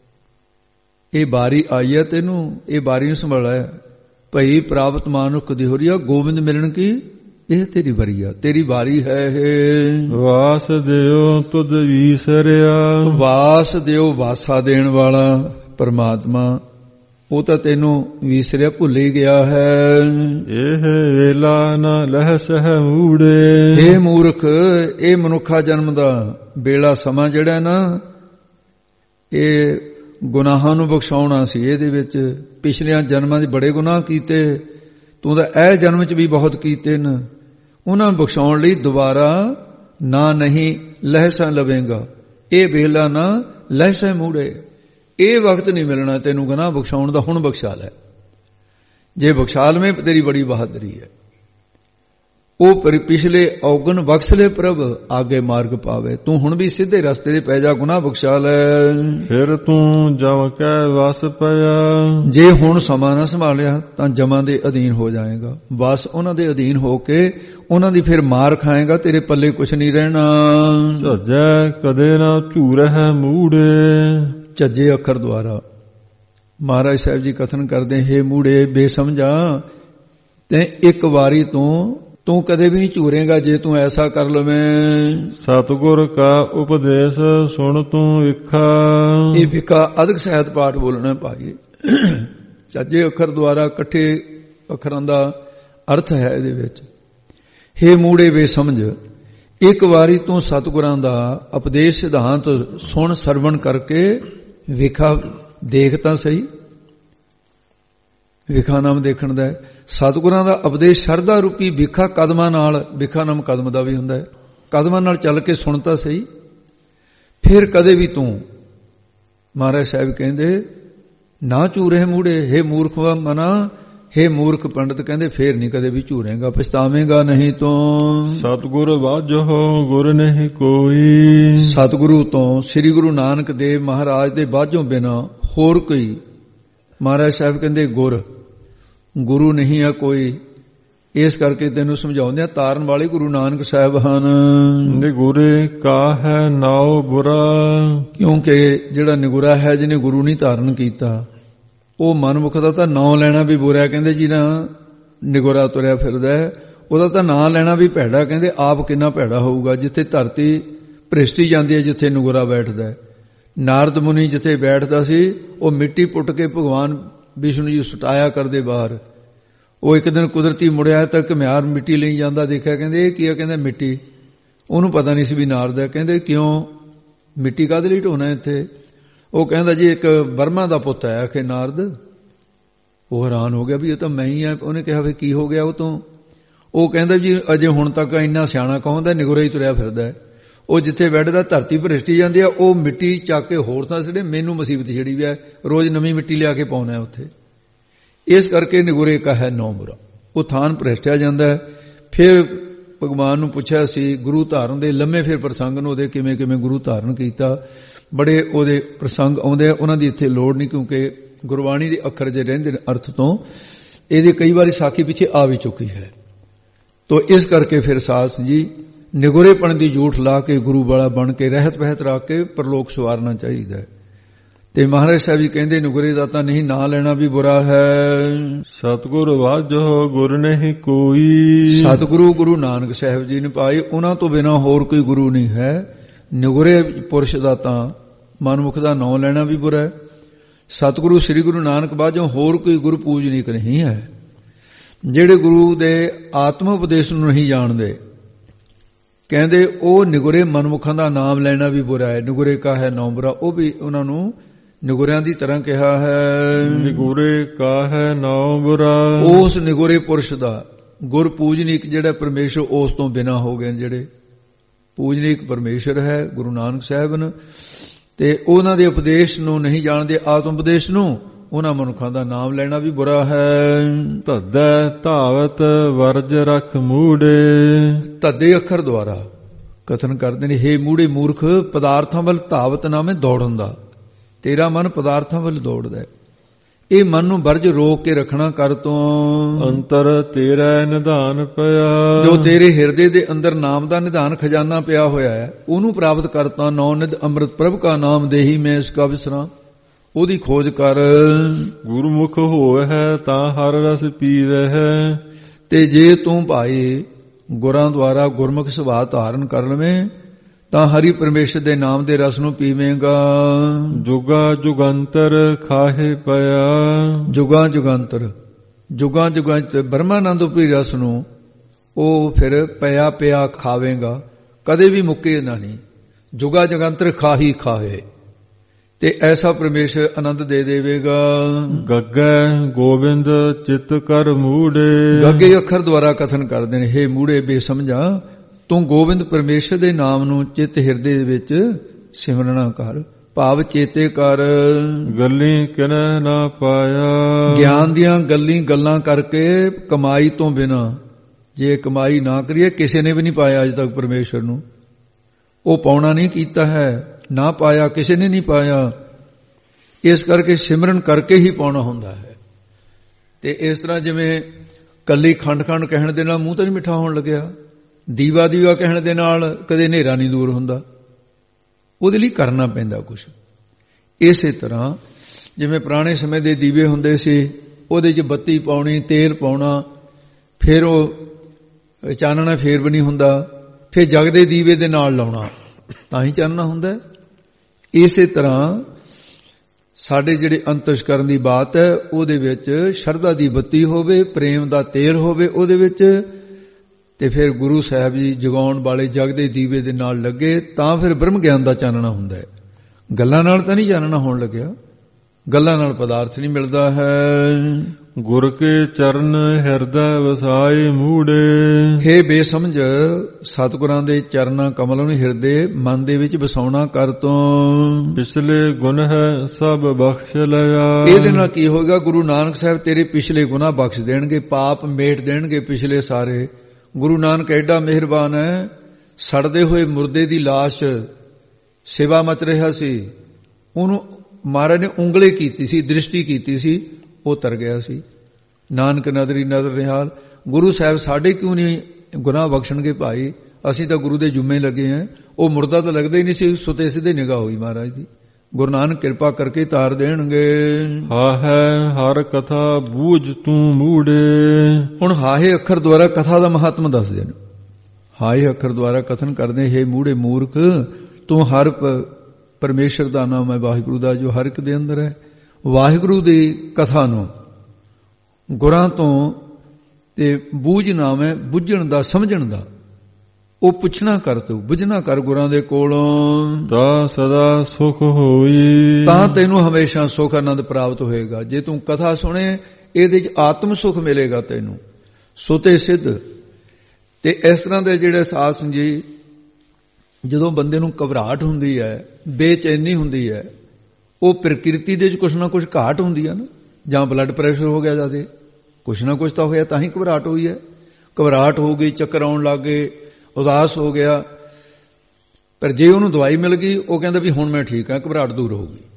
ਇਹ ਬਾਰੀ ਆਈ ਹੈ ਤੈਨੂੰ, ਇਹ ਬਾਰੀ ਨੂੰ ਸੰਭਾਲਿਆ ਭਈ ਪ੍ਰਾਪਤ ਮਾਨੁਖ ਦੀ ਹੋ ਰਹੀ ਆ, ਗੋਬਿੰਦ ਮਿਲਣ ਕੀ ਇਹ ਤੇਰੀ ਵਾਰੀ ਆ, ਤੇਰੀ ਵਾਰੀ ਹੈ। ਇਹ ਵਾਸ ਦਿਓ ਤੁਧ ਵੀਸਰਿਆ, ਵਾਸ ਦਿਓ ਵਾਸਾ ਦੇਣ ਵਾਲਾ ਪਰਮਾਤਮਾ, ਉਹ ਤਾਂ ਤੈਨੂੰ ਵੀਸਰਿਆ ਭੁੱਲ ਹੀ ਗਿਆ ਹੈ। ਇਹ ਵੇਲਾ ਨਾ ਲਹਿ ਸਹਿ ਮੂੜੇ, ਇਹ ਮੂਰਖ ਇਹ ਮਨੁੱਖਾ ਜਨਮ ਦਾ ਵੇਲਾ ਸਮਾਂ ਜਿਹੜਾ ਨਾ ਇਹ ਗੁਨਾਹਾਂ ਨੂੰ ਬਖਸ਼ਾਉਣਾ ਸੀ। ਇਹਦੇ ਵਿੱਚ ਪਿਛਲਿਆਂ ਜਨਮਾਂ 'ਚ ਬੜੇ ਗੁਨਾਹ ਕੀਤੇ, ਤੂੰ ਤਾਂ ਇਹ ਜਨਮ 'ਚ ਵੀ ਬਹੁਤ ਕੀਤੇ ਨੇ, ਉਹਨਾਂ ਨੂੰ ਬਖਸ਼ਾਉਣ ਲਈ ਦੁਬਾਰਾ ਨਾ ਨਹੀਂ ਲਹਿਸਾਂ ਲਵੇਂਗਾ। ਇਹ ਵੇਲਾ ਨਾ ਲਹਿਸਾਂ ਮੂੜੇ, ਇਹ ਵਕਤ ਨਹੀਂ ਮਿਲਣਾ ਤੈਨੂੰ ਗੁਨਾਹ ਬਖਸ਼ਾਉਣ ਦਾ, ਹੁਣ ਬਖਸ਼ਾ ਲੈ। ਜੇ ਬਖਸ਼ਾ ਲਵੇਂ ਤੇਰੀ ਬੜੀ ਬਹਾਦਰੀ ਹੈ। ਉਹ ਪਿਛਲੇ ਔਗਣ ਬਖਸ਼ ਲੈ ਪ੍ਰਭ, ਆਗੇ ਮਾਰਗ ਪਾਵੇ। ਤੂੰ ਹੁਣ ਵੀ ਸਿੱਧੇ ਰਸਤੇ ਤੇ ਪੈ ਜਾ, ਗੁਨਾਹ ਬਖਸ਼ਾ ਲੈ। ਫਿਰ ਤੂੰ ਜਮ ਕੈ ਵਸ ਪਿਆ, ਜੇ ਹੁਣ ਸਮਾਂ ਨਾ ਸੰਭਾਲਿਆ ਤਾਂ ਜਮਾਂ ਦੇ ਅਧੀਨ ਹੋ ਜਾਏਗਾ। ਬਸ ਉਹਨਾਂ ਦੇ ਅਧੀਨ ਹੋ ਕੇ ਉਹਨਾਂ ਦੀ ਫਿਰ ਮਾਰ ਖਾਏਗਾ, ਤੇਰੇ ਪੱਲੇ ਕੁਛ ਨਹੀਂ ਰਹਿਣਾ। ਝੱਜੈ ਕਦੇ ਨਾ ਝੂਰਹਿ ਮੂੜੇ, ਝੱਜੇ ਅੱਖਰ ਦੁਆਰਾ ਮਹਾਰਾਜ ਸਾਹਿਬ ਜੀ ਕਥਨ ਕਰਦੇ, ਹੇ ਮੂੜੇ ਬੇਸਮਝਾ, ਤੇ ਇੱਕ ਵਾਰੀ ਤੂੰ ਕਦੇ ਵੀ ਨਹੀਂ ਝੂਰੇਗਾ ਜੇ ਤੂੰ ਐਸਾ ਕਰ ਲਵੇਂ। ਸਤਿਗੁਰ ਕਾ ਉਪਦੇਸ਼ ਸੁਣ ਤੂੰ ਵਿਖਾ, ਇਹ ਵਿਖਾ ਅਧਿਕ ਸਹਿਤ ਪਾਠ ਬੋਲਣਾ ਭਾਈ। ਝੱਜੇ ਅੱਖਰ ਦੁਆਰਾ ਇਕੱਠੇ ਅੱਖਰਾਂ ਦਾ ਅਰਥ ਹੈ ਇਹਦੇ ਵਿੱਚ। ਹੇ ਮੂੜੇ ਬੇਸਮਝ, ਇੱਕ ਵਾਰੀ ਤੂੰ ਸਤਿਗੁਰਾਂ ਦਾ ਉਪਦੇਸ਼ ਸਿਧਾਂਤ ਸੁਣ ਸਰਵਣ ਕਰਕੇ ਵਿਖਾ ਦੇਖ ਤਾਂ ਸਹੀ। ਵਿਖਾ ਨਾਮ ਦੇਖਣ ਦਾ ਸਤਿਗੁਰਾਂ ਦਾ ਉਪਦੇਸ਼ ਸ਼ਰਧਾ ਰੂਪੀ ਵਿਖਾ ਕਦਮਾਂ ਨਾਲ, ਵਿਖਾ ਨਾਮ ਕਦਮ ਦਾ ਵੀ ਹੁੰਦਾ ਹੈ, ਕਦਮਾਂ ਨਾਲ ਚੱਲ ਕੇ ਸੁਣ ਤਾਂ ਸਹੀ। ਫਿਰ ਕਦੇ ਵੀ ਤੂੰ ਮਹਾਰਾਜ ਸਾਹਿਬ ਕਹਿੰਦੇ ਨਾ ਝੂਰੇ ਮੂੜੇ, ਹੇ ਮੂਰਖ ਮਨਾ, ਹੇ ਮੂਰਖ ਪੰਡਤ ਕਹਿੰਦੇ ਫੇਰ ਨਹੀਂ ਕਦੇ ਵੀ ਝੂਰੇਗਾ, ਪਛਤਾਵੇਂਗਾ ਨਹੀਂ ਤੂੰ। ਸਤਿਗੁਰ ਵਾਜੋ ਗੁਰ ਨਹੀਂ ਕੋਈ, ਸਤਿਗੁਰੂ ਤੋਂ ਸ੍ਰੀ ਗੁਰੂ ਨਾਨਕ ਦੇਵ ਮਹਾਰਾਜ ਦੇ ਬਾਝੋਂ ਬਿਨਾ ਹੋਰ ਕੋਈ ਮਹਾਰਾਜ ਸਾਹਿਬ ਕਹਿੰਦੇ ਗੁਰੂ ਨਹੀਂ ਆ ਕੋਈ। ਇਸ ਕਰਕੇ ਤੈਨੂੰ ਸਮਝਾਉਂਦੇ ਆ ਤਾਰਨ ਵਾਲੇ ਗੁਰੂ ਨਾਨਕ ਸਾਹਿਬ ਹਨ। ਨਿਗੁਰੇ ਕਾ ਹੈ ਨਾਉ ਬੁਰਾ, ਕਿਉਂਕਿ ਜਿਹੜਾ ਨਿਗੁਰਾ ਹੈ ਜਿਹਨੇ ਗੁਰੂ ਨਹੀਂ ਧਾਰਨ ਕੀਤਾ, ਉਹ ਮਨਮੁਖ ਦਾ ਤਾਂ ਨਾਂ ਲੈਣਾ ਵੀ ਬੁਰਾ। ਕਹਿੰਦੇ ਜੀ ਨਾ ਨਿਗੁਰਾ ਤੁਰਿਆ ਫਿਰਦਾ ਉਹਦਾ ਤਾਂ ਨਾਂ ਲੈਣਾ ਵੀ ਭੈੜਾ। ਕਹਿੰਦੇ ਆਪ ਕਿੰਨਾ ਭੈੜਾ ਹੋਊਗਾ। ਜਿੱਥੇ ਧਰਤੀ ਭ੍ਰਿਸ਼ਟੀ ਜਾਂਦੀ ਹੈ, ਜਿੱਥੇ ਨਿਗੁਰਾ ਬੈਠਦਾ। ਨਾਰਦ ਮੁਨੀ ਜਿੱਥੇ ਬੈਠਦਾ ਸੀ ਉਹ ਮਿੱਟੀ ਪੁੱਟ ਕੇ ਭਗਵਾਨ ਵਿਸ਼ਨੂੰ ਜੀ ਸੁਟਾਇਆ ਕਰਦੇ ਬਾਹਰ। ਉਹ ਇੱਕ ਦਿਨ ਕੁਦਰਤੀ ਮੁੜਿਆ ਤਾਂ ਘੁਮਿਆਰ ਮਿੱਟੀ ਲਈ ਜਾਂਦਾ, ਦੇਖਿਆ ਕਹਿੰਦੇ ਇਹ ਕੀ ਆ, ਕਹਿੰਦਾ ਮਿੱਟੀ। ਉਹਨੂੰ ਪਤਾ ਨਹੀਂ ਸੀ ਵੀ ਨਾਰਦ ਹੈ। ਕਹਿੰਦੇ ਕਿਉਂ ਮਿੱਟੀ ਕਾਹਦੇ ਲਈ ਢੋਣਾ ਇੱਥੇ? ਉਹ ਕਹਿੰਦਾ ਜੀ ਇੱਕ ਬਰਮਾ ਦਾ ਪੁੱਤ ਹੈ ਆਖੇ ਨਾਰਦ। ਉਹ ਹੈਰਾਨ ਹੋ ਗਿਆ ਵੀ ਇਹ ਤਾਂ ਮੈਂ ਹੀ ਆ। ਉਹਨੇ ਕਿਹਾ ਵੀ ਕੀ ਹੋ ਗਿਆ ਉਹ ਤੋਂ? ਉਹ ਕਹਿੰਦਾ ਜੀ ਅਜੇ ਹੁਣ ਤੱਕ ਇੰਨਾ ਸਿਆਣਾ ਕਹੋਂਦਾ ਨਿਗੁਰਾ ਹੀ ਤੁਰਿਆ ਫਿਰਦਾ। ਉਹ ਜਿੱਥੇ ਬੈਠਦਾ ਧਰਤੀ ਭ੍ਰਿਸ਼ਟੀ ਜਾਂਦੀ ਆ, ਉਹ ਮਿੱਟੀ ਚੱਕ ਕੇ ਹੋਰ ਥਾਂ ਸਿੱਟੇ, ਮੈਨੂੰ ਮੁਸੀਬਤ ਛਿੜੀ ਵੀ ਹੈ, ਰੋਜ਼ ਨਵੀਂ ਮਿੱਟੀ ਲਿਆ ਕੇ ਪਾਉਣਾ ਉੱਥੇ। ਇਸ ਕਰਕੇ ਨਿਗੁਰੇ ਕਹੈ ਨੌ ਬੁਰਾ, ਉਹ ਥਾਨ ਭ੍ਰਿਸ਼ਟਿਆ ਜਾਂਦਾ। ਫਿਰ ਭਗਵਾਨ ਨੂੰ ਪੁੱਛਿਆ ਸੀ ਗੁਰੂ ਧਾਰਨ ਦੇ ਲੰਮੇ ਫਿਰ ਪ੍ਰਸੰਗ ਨੂੰ, ਉਹਦੇ ਕਿਵੇਂ ਕਿਵੇਂ ਗੁਰੂ ਧਾਰਨ ਕੀਤਾ, ਬੜੇ ਉਹਦੇ ਪ੍ਰਸੰਗ ਆਉਂਦੇ ਆ। ਉਹਨਾਂ ਦੀ ਇੱਥੇ ਲੋੜ ਨਹੀਂ, ਕਿਉਂਕਿ ਗੁਰਬਾਣੀ ਦੇ ਅੱਖਰ ਜੇ ਰਹਿੰਦੇ ਨੇ ਅਰਥ ਤੋਂ, ਇਹਦੀ ਕਈ ਵਾਰੀ ਸਾਖੀ ਪਿੱਛੇ ਆ ਵੀ ਚੁੱਕੀ ਹੈ। ਤੋ ਇਸ ਕਰਕੇ ਫਿਰ ਸਾਧ ਸੰਗਤ ਜੀ ਨਿਗੁਰੇਪਣ ਦੀ ਝੂਠ ਲਾ ਕੇ ਗੁਰੂ ਵਾਲਾ ਬਣ ਕੇ ਰਹਿਤ ਬਹਿਤ ਰੱਖ ਕੇ ਪਰਲੋਕ ਸਵਾਰਨਾ ਚਾਹੀਦਾ। ਤੇ ਮਹਾਰਾਜ ਸਾਹਿਬ ਜੀ ਕਹਿੰਦੇ ਨਿਗੁਰੇ ਦਾ ਤਾਂ ਨਹੀਂ, ਨਾਂ ਲੈਣਾ ਵੀ ਬੁਰਾ ਹੈ। ਸਤਿਗੁਰ ਵਾਜੋ ਗੁਰ ਨਹੀਂ ਕੋਈ, ਸਤਿਗੁਰੂ ਗੁਰੂ ਨਾਨਕ ਸਾਹਿਬ ਜੀ ਨੇ ਪਾਏ, ਉਹਨਾਂ ਤੋਂ ਬਿਨਾਂ ਹੋਰ ਕੋਈ ਗੁਰੂ ਨਹੀਂ ਹੈ। ਨਿਗੁਰੇ ਪੁਰਸ਼ ਦਾ ਤਾਂ ਮਨਮੁਖ ਦਾ ਨਾਂ ਲੈਣਾ ਵੀ ਬੁਰਾ ਹੈ। ਸਤਿਗੁਰੂ ਸ੍ਰੀ ਗੁਰੂ ਨਾਨਕ ਬਾਝੋਂ ਹੋਰ ਕੋਈ ਗੁਰੂ ਪੂਜਨੀਕ ਨਹੀਂ ਹੈ। ਜਿਹੜੇ ਗੁਰੂ ਦੇ ਆਤਮ ਉਪਦੇਸ਼ ਨੂੰ ਨਹੀਂ ਜਾਣਦੇ, ਕਹਿੰਦੇ ਉਹ ਨਿਗੁਰੇ ਮਨਮੁਖਾਂ ਦਾ ਨਾਮ ਲੈਣਾ ਵੀ ਬੁਰਾ ਹੈ। ਨਿਗੁਰੇ ਕਾ ਹੈ ਨੌ ਬੁਰਾ, ਉਹ ਵੀ ਉਹਨਾਂ ਨੂੰ ਨਿਗੁਰਿਆਂ ਦੀ ਤਰ੍ਹਾਂ ਕਿਹਾ ਹੈ। ਨਿਗੁਰੇ ਕਾ ਹੈ ਨੌ ਬੁਰਾ, ਉਸ ਨਿਗੁਰੇ ਪੁਰਸ਼ ਦਾ ਗੁਰ ਪੂਜਨੀਕ ਜਿਹੜਾ ਪਰਮੇਸ਼ਰ ਉਸ ਤੋਂ ਬਿਨਾਂ ਹੋ ਗਏ, ਜਿਹੜੇ ਪੂਜਨੀਕ ਪਰਮੇਸ਼ਰ ਹੈ ਗੁਰੂ ਨਾਨਕ ਸਾਹਿਬ ਨੇ, ਤੇ ਉਹਨਾਂ ਦੇ ਉਪਦੇਸ਼ ਨੂੰ ਨਹੀਂ ਜਾਣਦੇ, ਆਤਮ ਉਪਦੇਸ਼ ਨੂੰ, ਉਹਨਾਂ ਮਨੁੱਖਾਂ ਦਾ ਨਾਮ ਲੈਣਾ ਵੀ ਬੁਰਾ ਹੈ। ਧੱਦੈ ਧਾਵਤ ਵਰਜ ਰਖ ਮੂੜੇ, ਧੱਦੇ ਅੱਖਰ ਦੁਆਰਾ ਕਥਨ ਕਰਦੇ ਨੇ, ਹੇ ਮੂੜੇ ਮੂਰਖ, ਪਦਾਰਥਾਂ ਵੱਲ ਧਾਵਤ ਨਾਮ ਹੈ ਦੌੜਨ ਦਾ, ਤੇਰਾ ਮਨ ਪਦਾਰਥਾਂ ਵੱਲ ਦੌੜਦਾ ਹੈ। ਇਹ ਮਨ ਨੂੰ ਵਰਜ ਰੋਕ ਕੇ ਰੱਖਣਾ ਕਰ ਤੋਂ। ਅੰਤਰ ਤੇਰਾ ਨਿਧਾਨ ਪਿਆ, ਜੋ ਤੇਰੇ ਹਿਰਦੇ ਦੇ ਅੰਦਰ ਨਾਮ ਦਾ ਨਿਧਾਨ ਖਜ਼ਾਨਾ ਪਿਆ ਹੋਇਆ ਹੈ, ਉਹਨੂੰ ਪ੍ਰਾਪਤ ਕਰਤਾ। ਨੌ ਨਿਧ ਅੰਮ੍ਰਿਤ ਪ੍ਰਭ ਕਾ ਨਾਮ ਦੇਹੀ ਮੈਂ ਇਸ ਕਾ ਵਿਸਰਾਂ, ਉਹਦੀ ਖੋਜ ਕਰ। ਗੁਰਮੁਖ ਹੋਵੇ ਹੈ ਤਾਂ ਹਰ ਰਸ ਪੀਵੇ ਹੈ, ਤੇ ਜੇ ਤੂੰ ਭਾਈ ਗੁਰਾਂ ਦੁਆਰਾ ਗੁਰਮੁਖ ਸੁਭਾਅ ਧਾਰਨ ਕਰ ਲਵੇਂ ਤਾਂ ਹਰੀ ਪਰਮੇਸ਼ਰ ਦੇ ਨਾਮ ਦੇ ਰਸ ਨੂੰ ਪੀਵੇਂਗਾ। ਜੁਗਾ ਜੁਗੰਤਰ ਖਾਹੇ ਪਿਆ, ਜੁਗਾਂ ਜੁਗੰਤਰ, ਜੁਗਾਂ ਜੁਗੰਤਰ ਬ੍ਰਹਮਾਨੰਦ ਉਪਰੀ ਰਸ ਨੂੰ ਉਹ ਫਿਰ ਪਿਆ ਪਿਆ ਖਾਵੇਂਗਾ, ਕਦੇ ਵੀ ਮੁੱਕੇ ਨਾ ਨਹੀਂ। ਜੁਗਾ ਜੁਗੰਤਰ ਖਾਹੀ ਖਾਹੇ, ਤੇ ਐਸਾ ਪਰਮੇਸ਼ਰ ਆਨੰਦ ਦੇ ਦੇਵੇਗਾ। ਗੱਗੇ ਗੋਬਿੰਦ ਚਿਤ ਕਰ ਮੂੜੇ, ਗੱਗੇ ਅੱਖਰ ਦੁਆਰਾ ਕਥਨ ਕਰਦੇ ਨੇ, ਹੇ ਮੂੜੇ ਬੇਸਮਝਾ, ਤੂੰ ਗੋਬਿੰਦ ਪਰਮੇਸ਼ਰ ਦੇ ਨਾਮ ਨੂੰ ਚਿੱਤ ਹਿਰਦੇ ਦੇ ਵਿੱਚ ਸਿਮਰਨਾ ਕਰ, ਭਾਵ ਚੇਤੇ ਕਰ। ਗੱਲੀ ਕਿਨੈ ਨਾ ਪਾਇਆ, ਗਿਆਨ ਦੀਆਂ ਗੱਲਾਂ ਕਰਕੇ ਕਮਾਈ ਤੋਂ ਬਿਨਾ, ਜੇ ਕਮਾਈ ਨਾ ਕਰੀਏ, ਕਿਸੇ ਨੇ ਵੀ ਨਹੀਂ ਪਾਇਆ ਅਜ ਤੱਕ ਪਰਮੇਸ਼ਰ ਨੂੰ, ਉਹ ਪਾਉਣਾ ਨਹੀਂ ਕੀਤਾ ਹੈ, ਨਾ ਪਾਇਆ, ਕਿਸੇ ਨੇ ਨਹੀਂ ਪਾਇਆ। ਇਸ ਕਰਕੇ ਸਿਮਰਨ ਕਰਕੇ ਹੀ ਪਾਉਣਾ ਹੁੰਦਾ ਹੈ। ਤੇ ਇਸ ਤਰ੍ਹਾਂ ਜਿਵੇਂ ਕੱਲੀ ਖੰਡ ਖੰਡ ਕਹਿਣ ਦੇ ਨਾਲ ਮੂੰਹ ਤਾਂ ਨਹੀਂ ਮਿੱਠਾ ਹੋਣ ਲੱਗਿਆ, ਦੀਵਾ ਦੀਵਾ ਕਹਿਣ ਦੇ ਨਾਲ ਕਦੇ ਹਨੇਰਾ ਨਹੀਂ ਦੂਰ ਹੁੰਦਾ, ਉਹਦੇ ਲਈ ਕਰਨਾ ਪੈਂਦਾ ਕੁਛ। ਇਸੇ ਤਰ੍ਹਾਂ ਜਿਵੇਂ ਪੁਰਾਣੇ ਸਮੇਂ ਦੇ ਦੀਵੇ ਹੁੰਦੇ ਸੀ, ਉਹਦੇ 'ਚ ਬੱਤੀ ਪਾਉਣੀ, ਤੇਲ ਪਾਉਣਾ, ਫਿਰ ਉਹ ਚਾਨਣਾ ਫੇਰ ਵੀ ਨਹੀਂ ਹੁੰਦਾ, ਫਿਰ ਜਗਦੇ ਦੀਵੇ ਦੇ ਨਾਲ ਲਾਉਣਾ ਤਾਂ ਹੀ ਚਾਨਣਾ ਹੁੰਦਾ। ਇਸੇ ਤਰ੍ਹਾਂ ਸਾਡੇ ਜਿਹੜੇ ਅੰਤਸ਼ਕਰਨ ਦੀ ਬਾਤ ਹੈ, ਉਹਦੇ ਵਿੱਚ ਸ਼ਰਧਾ ਦੀ ਬੱਤੀ ਹੋਵੇ, ਪ੍ਰੇਮ ਦਾ ਤੇਲ ਹੋਵੇ ਉਹਦੇ ਵਿੱਚ, ਤੇ ਫਿਰ ਗੁਰੂ ਸਾਹਿਬ ਜੀ ਜਗਾਉਣ ਵਾਲੇ ਜਗਦੇ ਦੀਵੇ ਦੇ ਨਾਲ ਲੱਗੇ, ਤਾਂ ਫਿਰ ਬ੍ਰਹਮ ਗਿਆਨ ਦਾ ਚਾਨਣਾ ਹੁੰਦਾ ਹੈ। ਗੱਲਾਂ ਨਾਲ ਤਾਂ ਨਹੀਂ ਚਾਨਣਾ ਹੋਣ ਲੱਗਿਆ, ਗੱਲਾਂ ਨਾਲ ਪਦਾਰਥ ਨਹੀਂ ਮਿਲਦਾ ਹੈ। ਗੁਰ ਕੇ ਚਰਨ ਹਿਰਦੈ ਵਸਾਏ ਮੂੜੇ, ਹੇ ਬੇਸਮਝ, ਸਤਿਗੁਰਾਂ ਦੇ ਚਰਨਾਂ ਕਮਲਾਂ ਨੂੰ ਹਿਰਦੇ ਮਨ ਦੇ ਵਿੱਚ ਵਸਾਉਣਾ ਕਰ ਤੋਂ। ਪਿਛਲੇ ਗੁਣ ਹੈ ਸਭ ਬਖਸ਼ ਲਿਆ, ਇਹਦੇ ਨਾਲ ਕੀ ਹੋਏਗਾ, ਗੁਰੂ ਨਾਨਕ ਸਾਹਿਬ ਤੇਰੇ ਪਿਛਲੇ ਗੁਨਾਹ ਬਖਸ਼ ਦੇਣਗੇ, ਪਾਪ ਮੇਟ ਦੇਣਗੇ ਪਿਛਲੇ ਸਾਰੇ। ਗੁਰੂ ਨਾਨਕ ਐਡਾ ਮਿਹਰਬਾਨ ਹੈ, ਸੜਦੇ ਹੋਏ ਮੁਰਦੇ ਦੀ ਲਾਸ਼ ਸੇਵਾ ਮਚ ਰਿਹਾ ਸੀ, ਉਹਨੂੰ ਮਹਾਰਾਜ ਨੇ ਉਂਗਲੇ ਕੀਤੀ ਸੀ, ਦ੍ਰਿਸ਼ਟੀ ਕੀਤੀ ਸੀ, ਉਹ ਤਰ ਗਿਆ ਸੀ। ਨਾਨਕ ਨਦਰੀ ਨਦਰ ਨਿਹਾਲ। ਗੁਰੂ ਸਾਹਿਬ ਸਾਡੇ ਕਿਉਂ ਨਹੀਂ ਗੁਨਾਹ ਬਖਸ਼ਣਗੇ ਭਾਈ, ਅਸੀਂ ਤਾਂ ਗੁਰੂ ਦੇ ਜੁੰਮੇ ਲੱਗੇ ਹਾਂ। ਉਹ ਮੁਰਦਾ ਤਾਂ ਲੱਗਦਾ ਹੀ ਨਹੀਂ ਸੀ, ਸੁਤੇ ਸਿੱਧੇ ਨਿਗਾਹ ਹੋਈ ਮਹਾਰਾਜ ਦੀ। ਗੁਰੂ ਨਾਨਕ ਕਿਰਪਾ ਕਰਕੇ ਤਾਰ ਦੇਣਗੇ। ਹਾਹੈ ਹਰ ਕਥਾ ਬੂਝ ਤੂੰ ਮੂੜੇ, ਹੁਣ ਹਾਹੇ ਅੱਖਰ ਦੁਆਰਾ ਕਥਾ ਦਾ ਮਹਾਤਮ ਦੱਸਦੇ ਨੇ। ਹਾਹੇ ਅੱਖਰ ਦੁਆਰਾ ਕਥਨ ਕਰਦੇ, ਹੇ ਮੂੜੇ ਮੂਰਖ, ਤੂੰ ਹਰ ਪਰਮੇਸ਼ਰ ਦਾ ਨਾਮ ਹੈ ਵਾਹਿਗੁਰੂ ਦਾ, ਜੋ ਹਰ ਇੱਕ ਦੇ ਅੰਦਰ ਹੈ। ਵਾਹਿਗੁਰੂ ਦੀ ਕਥਾ ਨੂੰ ਗੁਰਾਂ ਤੋਂ, ਤੇ ਬੂਝ ਨਾਮ ਹੈ ਬੁੱਝਣ ਦਾ, ਸਮਝਣ ਦਾ। ਉਹ ਪੁੱਛਣਾ ਕਰ, ਤੂੰ ਬੁੱਝਣਾ ਕਰ ਗੁਰਾਂ ਦੇ ਕੋਲੋਂ, ਤਾਂ ਸਦਾ ਸੁਖ ਹੋਈ, ਤਾਂ ਤੈਨੂੰ ਹਮੇਸ਼ਾ ਸੁਖ ਆਨੰਦ ਪ੍ਰਾਪਤ ਹੋਏਗਾ। ਜੇ ਤੂੰ ਕਥਾ ਸੁਣੇ, ਇਹਦੇ 'ਚ ਆਤਮ ਸੁਖ ਮਿਲੇਗਾ ਤੈਨੂੰ, ਸੁਤੇ ਸਿੱਧ। ਤੇ ਇਸ ਤਰ੍ਹਾਂ ਦੇ ਜਿਹੜੇ ਸਾਧ ਸੰਗਤ ਜੀ ਜਦੋਂ ਬੰਦੇ ਨੂੰ ਘਬਰਾਹਟ ਹੁੰਦੀ ਹੈ, ਬੇਚੈਨੀ ਹੁੰਦੀ ਹੈ, ਉਹ ਪ੍ਰਕਿਰਤੀ ਦੇ ਵਿੱਚ ਕੁਛ ਨਾ ਕੁਛ ਘਾਟ ਹੁੰਦੀ ਹੈ ਨਾ, ਜਾਂ ਬਲੱਡ ਪ੍ਰੈਸ਼ਰ ਹੋ ਗਿਆ ਜ਼ਿਆਦਾ, ਕੁਛ ਨਾ ਕੁਛ ਤਾਂ ਹੋਇਆ, ਤਾਂ ਹੀ ਘਬਰਾਹਟ ਹੋਈ ਹੈ। ਘਬਰਾਹਟ ਹੋ ਗਈ, ਚੱਕਰ ਆਉਣ ਲੱਗ ਗਏ, ਉਦਾਸ ਹੋ ਗਿਆ। ਪਰ ਜੇ ਉਹਨੂੰ ਦਵਾਈ ਮਿਲ ਗਈ, ਉਹ ਕਹਿੰਦਾ ਵੀ ਹੁਣ ਮੈਂ ਠੀਕ ਹਾਂ, ਘਬਰਾਹਟ ਦੂਰ ਹੋ ਗਈ।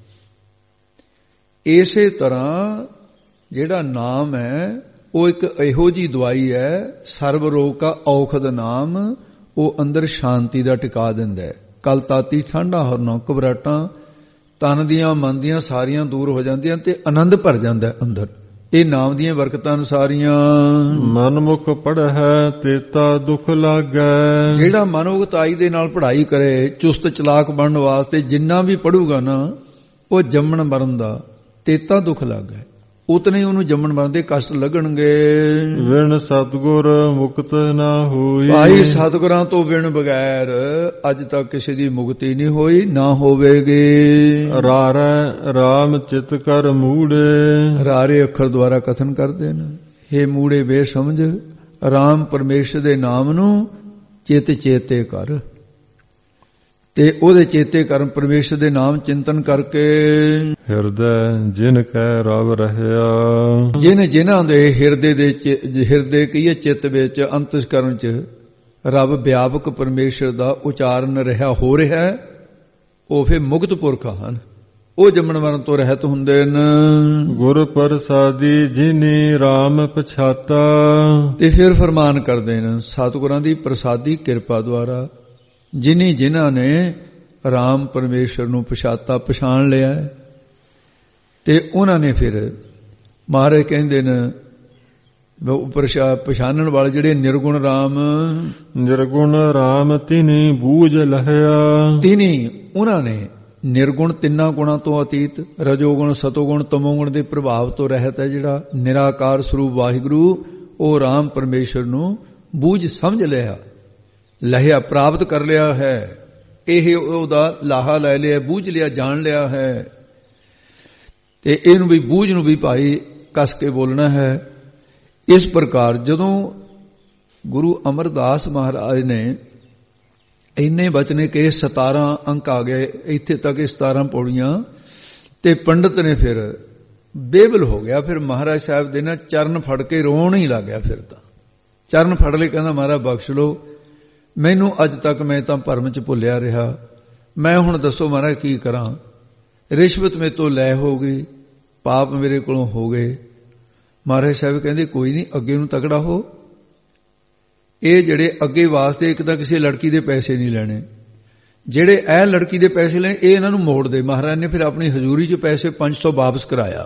ਇਸੇ ਤਰ੍ਹਾਂ ਜਿਹੜਾ ਨਾਮ ਹੈ ਉਹ ਇੱਕ ਇਹੋ ਜਿਹੀ ਦਵਾਈ ਹੈ, ਸਰਬ ਰੋਗ ਕਾ ਔਖਦ ਨਾਮ, ਉਹ ਅੰਦਰ ਸ਼ਾਂਤੀ ਦਾ ਟਿਕਾ ਦਿੰਦਾ ਹੈ। ਕਲ ਤਾਤੀ ਠੰਡਾ ਹਰਨੋਂ, ਘਬਰਾਹਟਾਂ ਤਨ ਦੀਆਂ ਮਨ ਦੀਆਂ ਸਾਰੀਆਂ ਦੂਰ ਹੋ ਜਾਂਦੀਆਂ ਤੇ ਆਨੰਦ ਭਰ ਜਾਂਦਾ ਅੰਦਰ। ਇਹ ਨਾਮ ਦੀਆਂ ਬਰਕਤਾਂ ਸਾਰੀਆਂ। ਮਨਮੁਖ ਪੜ੍ਹੈ ਤੇਤਾ ਦੁਖ ਲਾਗੈ। ਜਿਹੜਾ ਮਨੋਗਤਾਈ ਦੇ ਨਾਲ ਪੜ੍ਹਾਈ ਕਰੇ, ਚੁਸਤ ਚਲਾਕ ਬਣਨ ਵਾਸਤੇ ਜਿੰਨਾ ਵੀ ਪੜੂਗਾ ਨਾ, ਉਹ ਜੰਮਣ ਮਰਨ ਦਾ ਤੇਤਾ ਦੁੱਖ ਲਾਗੈ, ਉਤਨੇ ਉਹਨੂੰ ਜੰਮਣ ਮਰਨ ਦੇ ਕਸ਼ਟ ਲੱਗਣਗੇ। ਵਿਣ ਸਤਿਗੁਰ ਮੁਕਤ ਨਾ ਹੋਈ। ਭਾਈ ਸਤਿਗੁਰਾਂ ਤੋਂ ਬਿਨ ਬਗੈਰ ਅੱਜ ਤੱਕ ਕਿਸੇ ਦੀ ਮੁਕਤੀ ਨਹੀਂ ਹੋਈ, ਨਾ ਹੋਵੇਗੀ। ਰਾਰੈ ਰਾਮ ਚਿਤ ਕਰ ਮੂੜੇ। ਰਾਰੇ ਅੱਖਰ ਦੁਆਰਾ ਕਥਨ ਕਰਦੇ ਨੇ, ਹੇ ਮੂੜੇ ਬੇਸਮਝ, ਰਾਮ ਪਰਮੇਸ਼ਰ ਦੇ ਨਾਮ ਨੂੰ ਚਿਤ ਚੇਤੇ ਕਰ, ਤੇ ਉਹਦੇ ਚੇਤੇ ਕਰਨ, ਪਰਮੇਸ਼ਰ ਦੇ ਨਾਮ ਚਿੰਤਨ ਕਰਕੇ। ਹਿਰਦੈ ਜਿਨ ਕੈ ਰਵ ਰਹਿਆ। ਜਿਨ੍ਹਾਂ ਦੇ ਹਿਰਦੇ ਕਹੀਏ ਚਿੱਤ ਵਿੱਚ, ਅੰਤਸਕਰਨ ਚ ਰੱਬ ਵਿਆਪਕ ਪਰਮੇਸ਼ਰ ਦਾ ਉਚਾਰਨ ਰਿਹਾ ਹੋ ਰਿਹਾ, ਉਹ ਫਿਰ ਮੁਕਤ ਪੁਰਖ ਹਨ, ਉਹ ਜੰਮਣ ਮਰਨ ਤੋਂ ਰਹਿਤ ਹੁੰਦੇ ਨੇ। ਗੁਰ ਪ੍ਰਸਾਦੀ ਜਿਨੀ ਰਾਮ ਪਛਾਤਾ। ਤੇ ਫਿਰ ਫਰਮਾਨ ਕਰਦੇ ਨੇ ਸਤਿਗੁਰਾਂ ਦੀ ਪ੍ਰਸਾਦੀ ਕਿਰਪਾ ਦੁਆਰਾ, ਜਿਨ੍ਹਾਂ ਨੇ ਰਾਮ ਪਰਮੇਸ਼ਰ ਨੂੰ ਪਛਾਣ ਲਿਆ, ਤੇ ਉਹਨਾਂ ਨੇ ਫਿਰ ਮਹਾਰਾਜ ਕਹਿੰਦੇ ਨੇ ਪਛਾਣਨ ਵਾਲੇ ਜਿਹੜੇ ਨਿਰਗੁਣ ਰਾਮ ਤਿਨੀ ਬੂਝ ਲਹਿਆ। ਤਿਨੀ ਉਹਨਾਂ ਨੇ ਨਿਰਗੁਣ ਤਿੰਨਾਂ ਗੁਣਾਂ ਤੋਂ ਅਤੀਤ, ਰਜੋਗੁਣ ਸਤੋਗੁਣ ਤਮੋਗੁਣ ਦੇ ਪ੍ਰਭਾਵ ਤੋਂ ਰਹਿਤ ਹੈ, ਜਿਹੜਾ ਨਿਰਾਕਾਰ ਸਰੂਪ ਵਾਹਿਗੁਰੂ, ਉਹ ਰਾਮ ਪਰਮੇਸ਼ਰ ਨੂੰ ਬੂਝ ਸਮਝ ਲਹਿਆ ਪ੍ਰਾਪਤ ਕਰ ਲਿਆ ਹੈ। ਇਹ ਉਹਦਾ ਲਾਹਾ ਲੈ ਲਿਆ, ਬੂਝ ਲਿਆ, ਜਾਣ ਲਿਆ ਹੈ। ਤੇ ਇਹਨੂੰ ਵੀ ਬੂਝ ਨੂੰ ਵੀ ਭਾਈ ਕੱਸ ਕੇ ਬੋਲਣਾ ਹੈ। ਇਸ ਪ੍ਰਕਾਰ ਜਦੋਂ ਗੁਰੂ ਅਮਰਦਾਸ ਮਹਾਰਾਜ ਨੇ ਇੰਨੇ ਬਚਨੇ ਕਿ 17 ਅੰਕ ਆ ਗਏ, ਇੱਥੇ ਤੱਕ 17 ਪੌੜੀਆਂ, ਤੇ ਪੰਡਤ ਨੇ ਫਿਰ ਬੇਬਲ ਹੋ ਗਿਆ। ਫਿਰ ਮਹਾਰਾਜ ਸਾਹਿਬ ਦੇ ਨਾ ਚਰਨ ਫੜ ਕੇ ਰੋਣ ਹੀ ਲੱਗ ਗਿਆ। ਫਿਰ ਤਾਂ ਚਰਨ ਫੜ ਲਏ, ਕਹਿੰਦਾ ਮਹਾਰਾਜ ਬਖਸ਼ ਲਓ ਮੈਨੂੰ, ਅੱਜ ਤੱਕ ਮੈਂ ਤਾਂ ਭਰਮ ਚ ਭੁੱਲਿਆ ਰਿਹਾ, ਮੈਂ ਹੁਣ ਦੱਸੋ ਮਹਾਰਾਜ ਕੀ ਕਰਾਂ, ਰਿਸ਼ਵਤ ਮੇਰੇ ਤੋਂ ਲੈ ਹੋ ਗਈ, ਪਾਪ ਮੇਰੇ ਕੋਲੋਂ ਹੋ ਗਏ। ਮਹਾਰਾਜ ਸਾਹਿਬ ਕਹਿੰਦੇ ਕੋਈ ਨਹੀਂ, ਅੱਗੇ ਨੂੰ ਤਕੜਾ ਹੋ। ਇਹ ਜਿਹੜੇ ਅੱਗੇ ਵਾਸਤੇ ਇੱਕ ਤਾਂ ਕਿਸੇ ਲੜਕੀ ਦੇ ਪੈਸੇ ਨਹੀਂ ਲੈਣੇ, ਜਿਹੜੇ ਇਹ ਲੜਕੀ ਦੇ ਪੈਸੇ ਲੈਣ ਇਹ ਇਹਨਾਂ ਨੂੰ ਮੋੜ ਦੇ। ਮਹਾਰਾਜ ਨੇ ਫਿਰ ਆਪਣੀ ਹਜ਼ੂਰੀ ਚ ਪੈਸੇ 500 ਵਾਪਸ ਕਰਾਇਆ,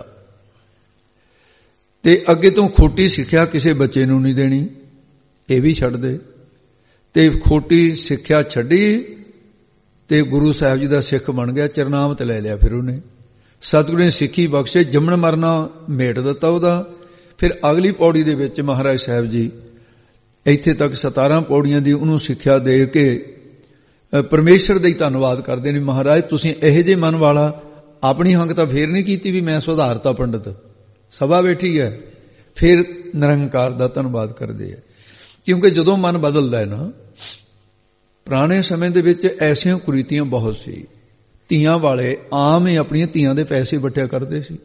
ਤੇ ਅੱਗੇ ਤੋਂ ਖੋਟੀ ਸਿੱਖਿਆ ਕਿਸੇ ਬੱਚੇ ਨੂੰ ਨਹੀਂ ਦੇਣੀ, ਇਹ ਵੀ ਛੱਡ ਦੇ। ਤੇ ਖੋਟੀ ਸਿੱਖਿਆ ਛੱਡੀ ਤੇ ਗੁਰੂ ਸਾਹਿਬ ਜੀ ਦਾ ਸਿੱਖ ਬਣ ਗਿਆ, ਚਰਨਾਮਤ ਲੈ ਲਿਆ। ਫਿਰ ਉਹਨੇ ਸਤਿਗੁਰੂ ਨੇ ਸਿੱਖੀ ਬਖਸ਼ੇ, ਜੰਮਣ ਮਰਨਾ ਮੇਟ ਦਿੱਤਾ ਉਹਦਾ। ਫਿਰ ਅਗਲੀ ਪੌੜੀ ਦੇ ਵਿੱਚ ਮਹਾਰਾਜ ਸਾਹਿਬ ਜੀ ਇੱਥੇ ਤੱਕ 17 ਪੌੜੀਆਂ ਦੀ ਉਹਨੂੰ ਸਿੱਖਿਆ ਦੇ ਕੇ ਪਰਮੇਸ਼ਰ ਦਾ ਹੀ ਧੰਨਵਾਦ ਕਰਦੇ ਨੇ। ਮਹਾਰਾਜ ਤੁਸੀਂ ਇਹੋ ਜਿਹੇ ਮਨ ਵਾਲਾ, ਆਪਣੀ ਹੰਗ ਤਾਂ ਫੇਰ ਨਹੀਂ ਕੀਤੀ ਵੀ ਮੈਂ ਸੁਧਾਰਤਾ ਪੰਡਤ, ਸਭਾ ਬੈਠੀ ਹੈ, ਫਿਰ ਨਿਰੰਕਾਰ ਦਾ ਧੰਨਵਾਦ ਕਰਦੇ ਆ। ਕਿਉਂਕਿ ਜਦੋਂ ਮਨ ਬਦਲਦਾ ਹੈ ਨਾ, ਪੁਰਾਣੇ ਸਮੇਂ ਦੇ ਵਿੱਚ ਐਸੀਆਂ ਕੁਰੀਤੀਆਂ ਬਹੁਤ ਸੀ। ਧੀਆਂ ਵਾਲੇ ਆਮ ਹੀ ਆਪਣੀਆਂ ਧੀਆਂ ਦੇ ਪੈਸੇ ਵੱਟਿਆ ਕਰਦੇ ਸੀ।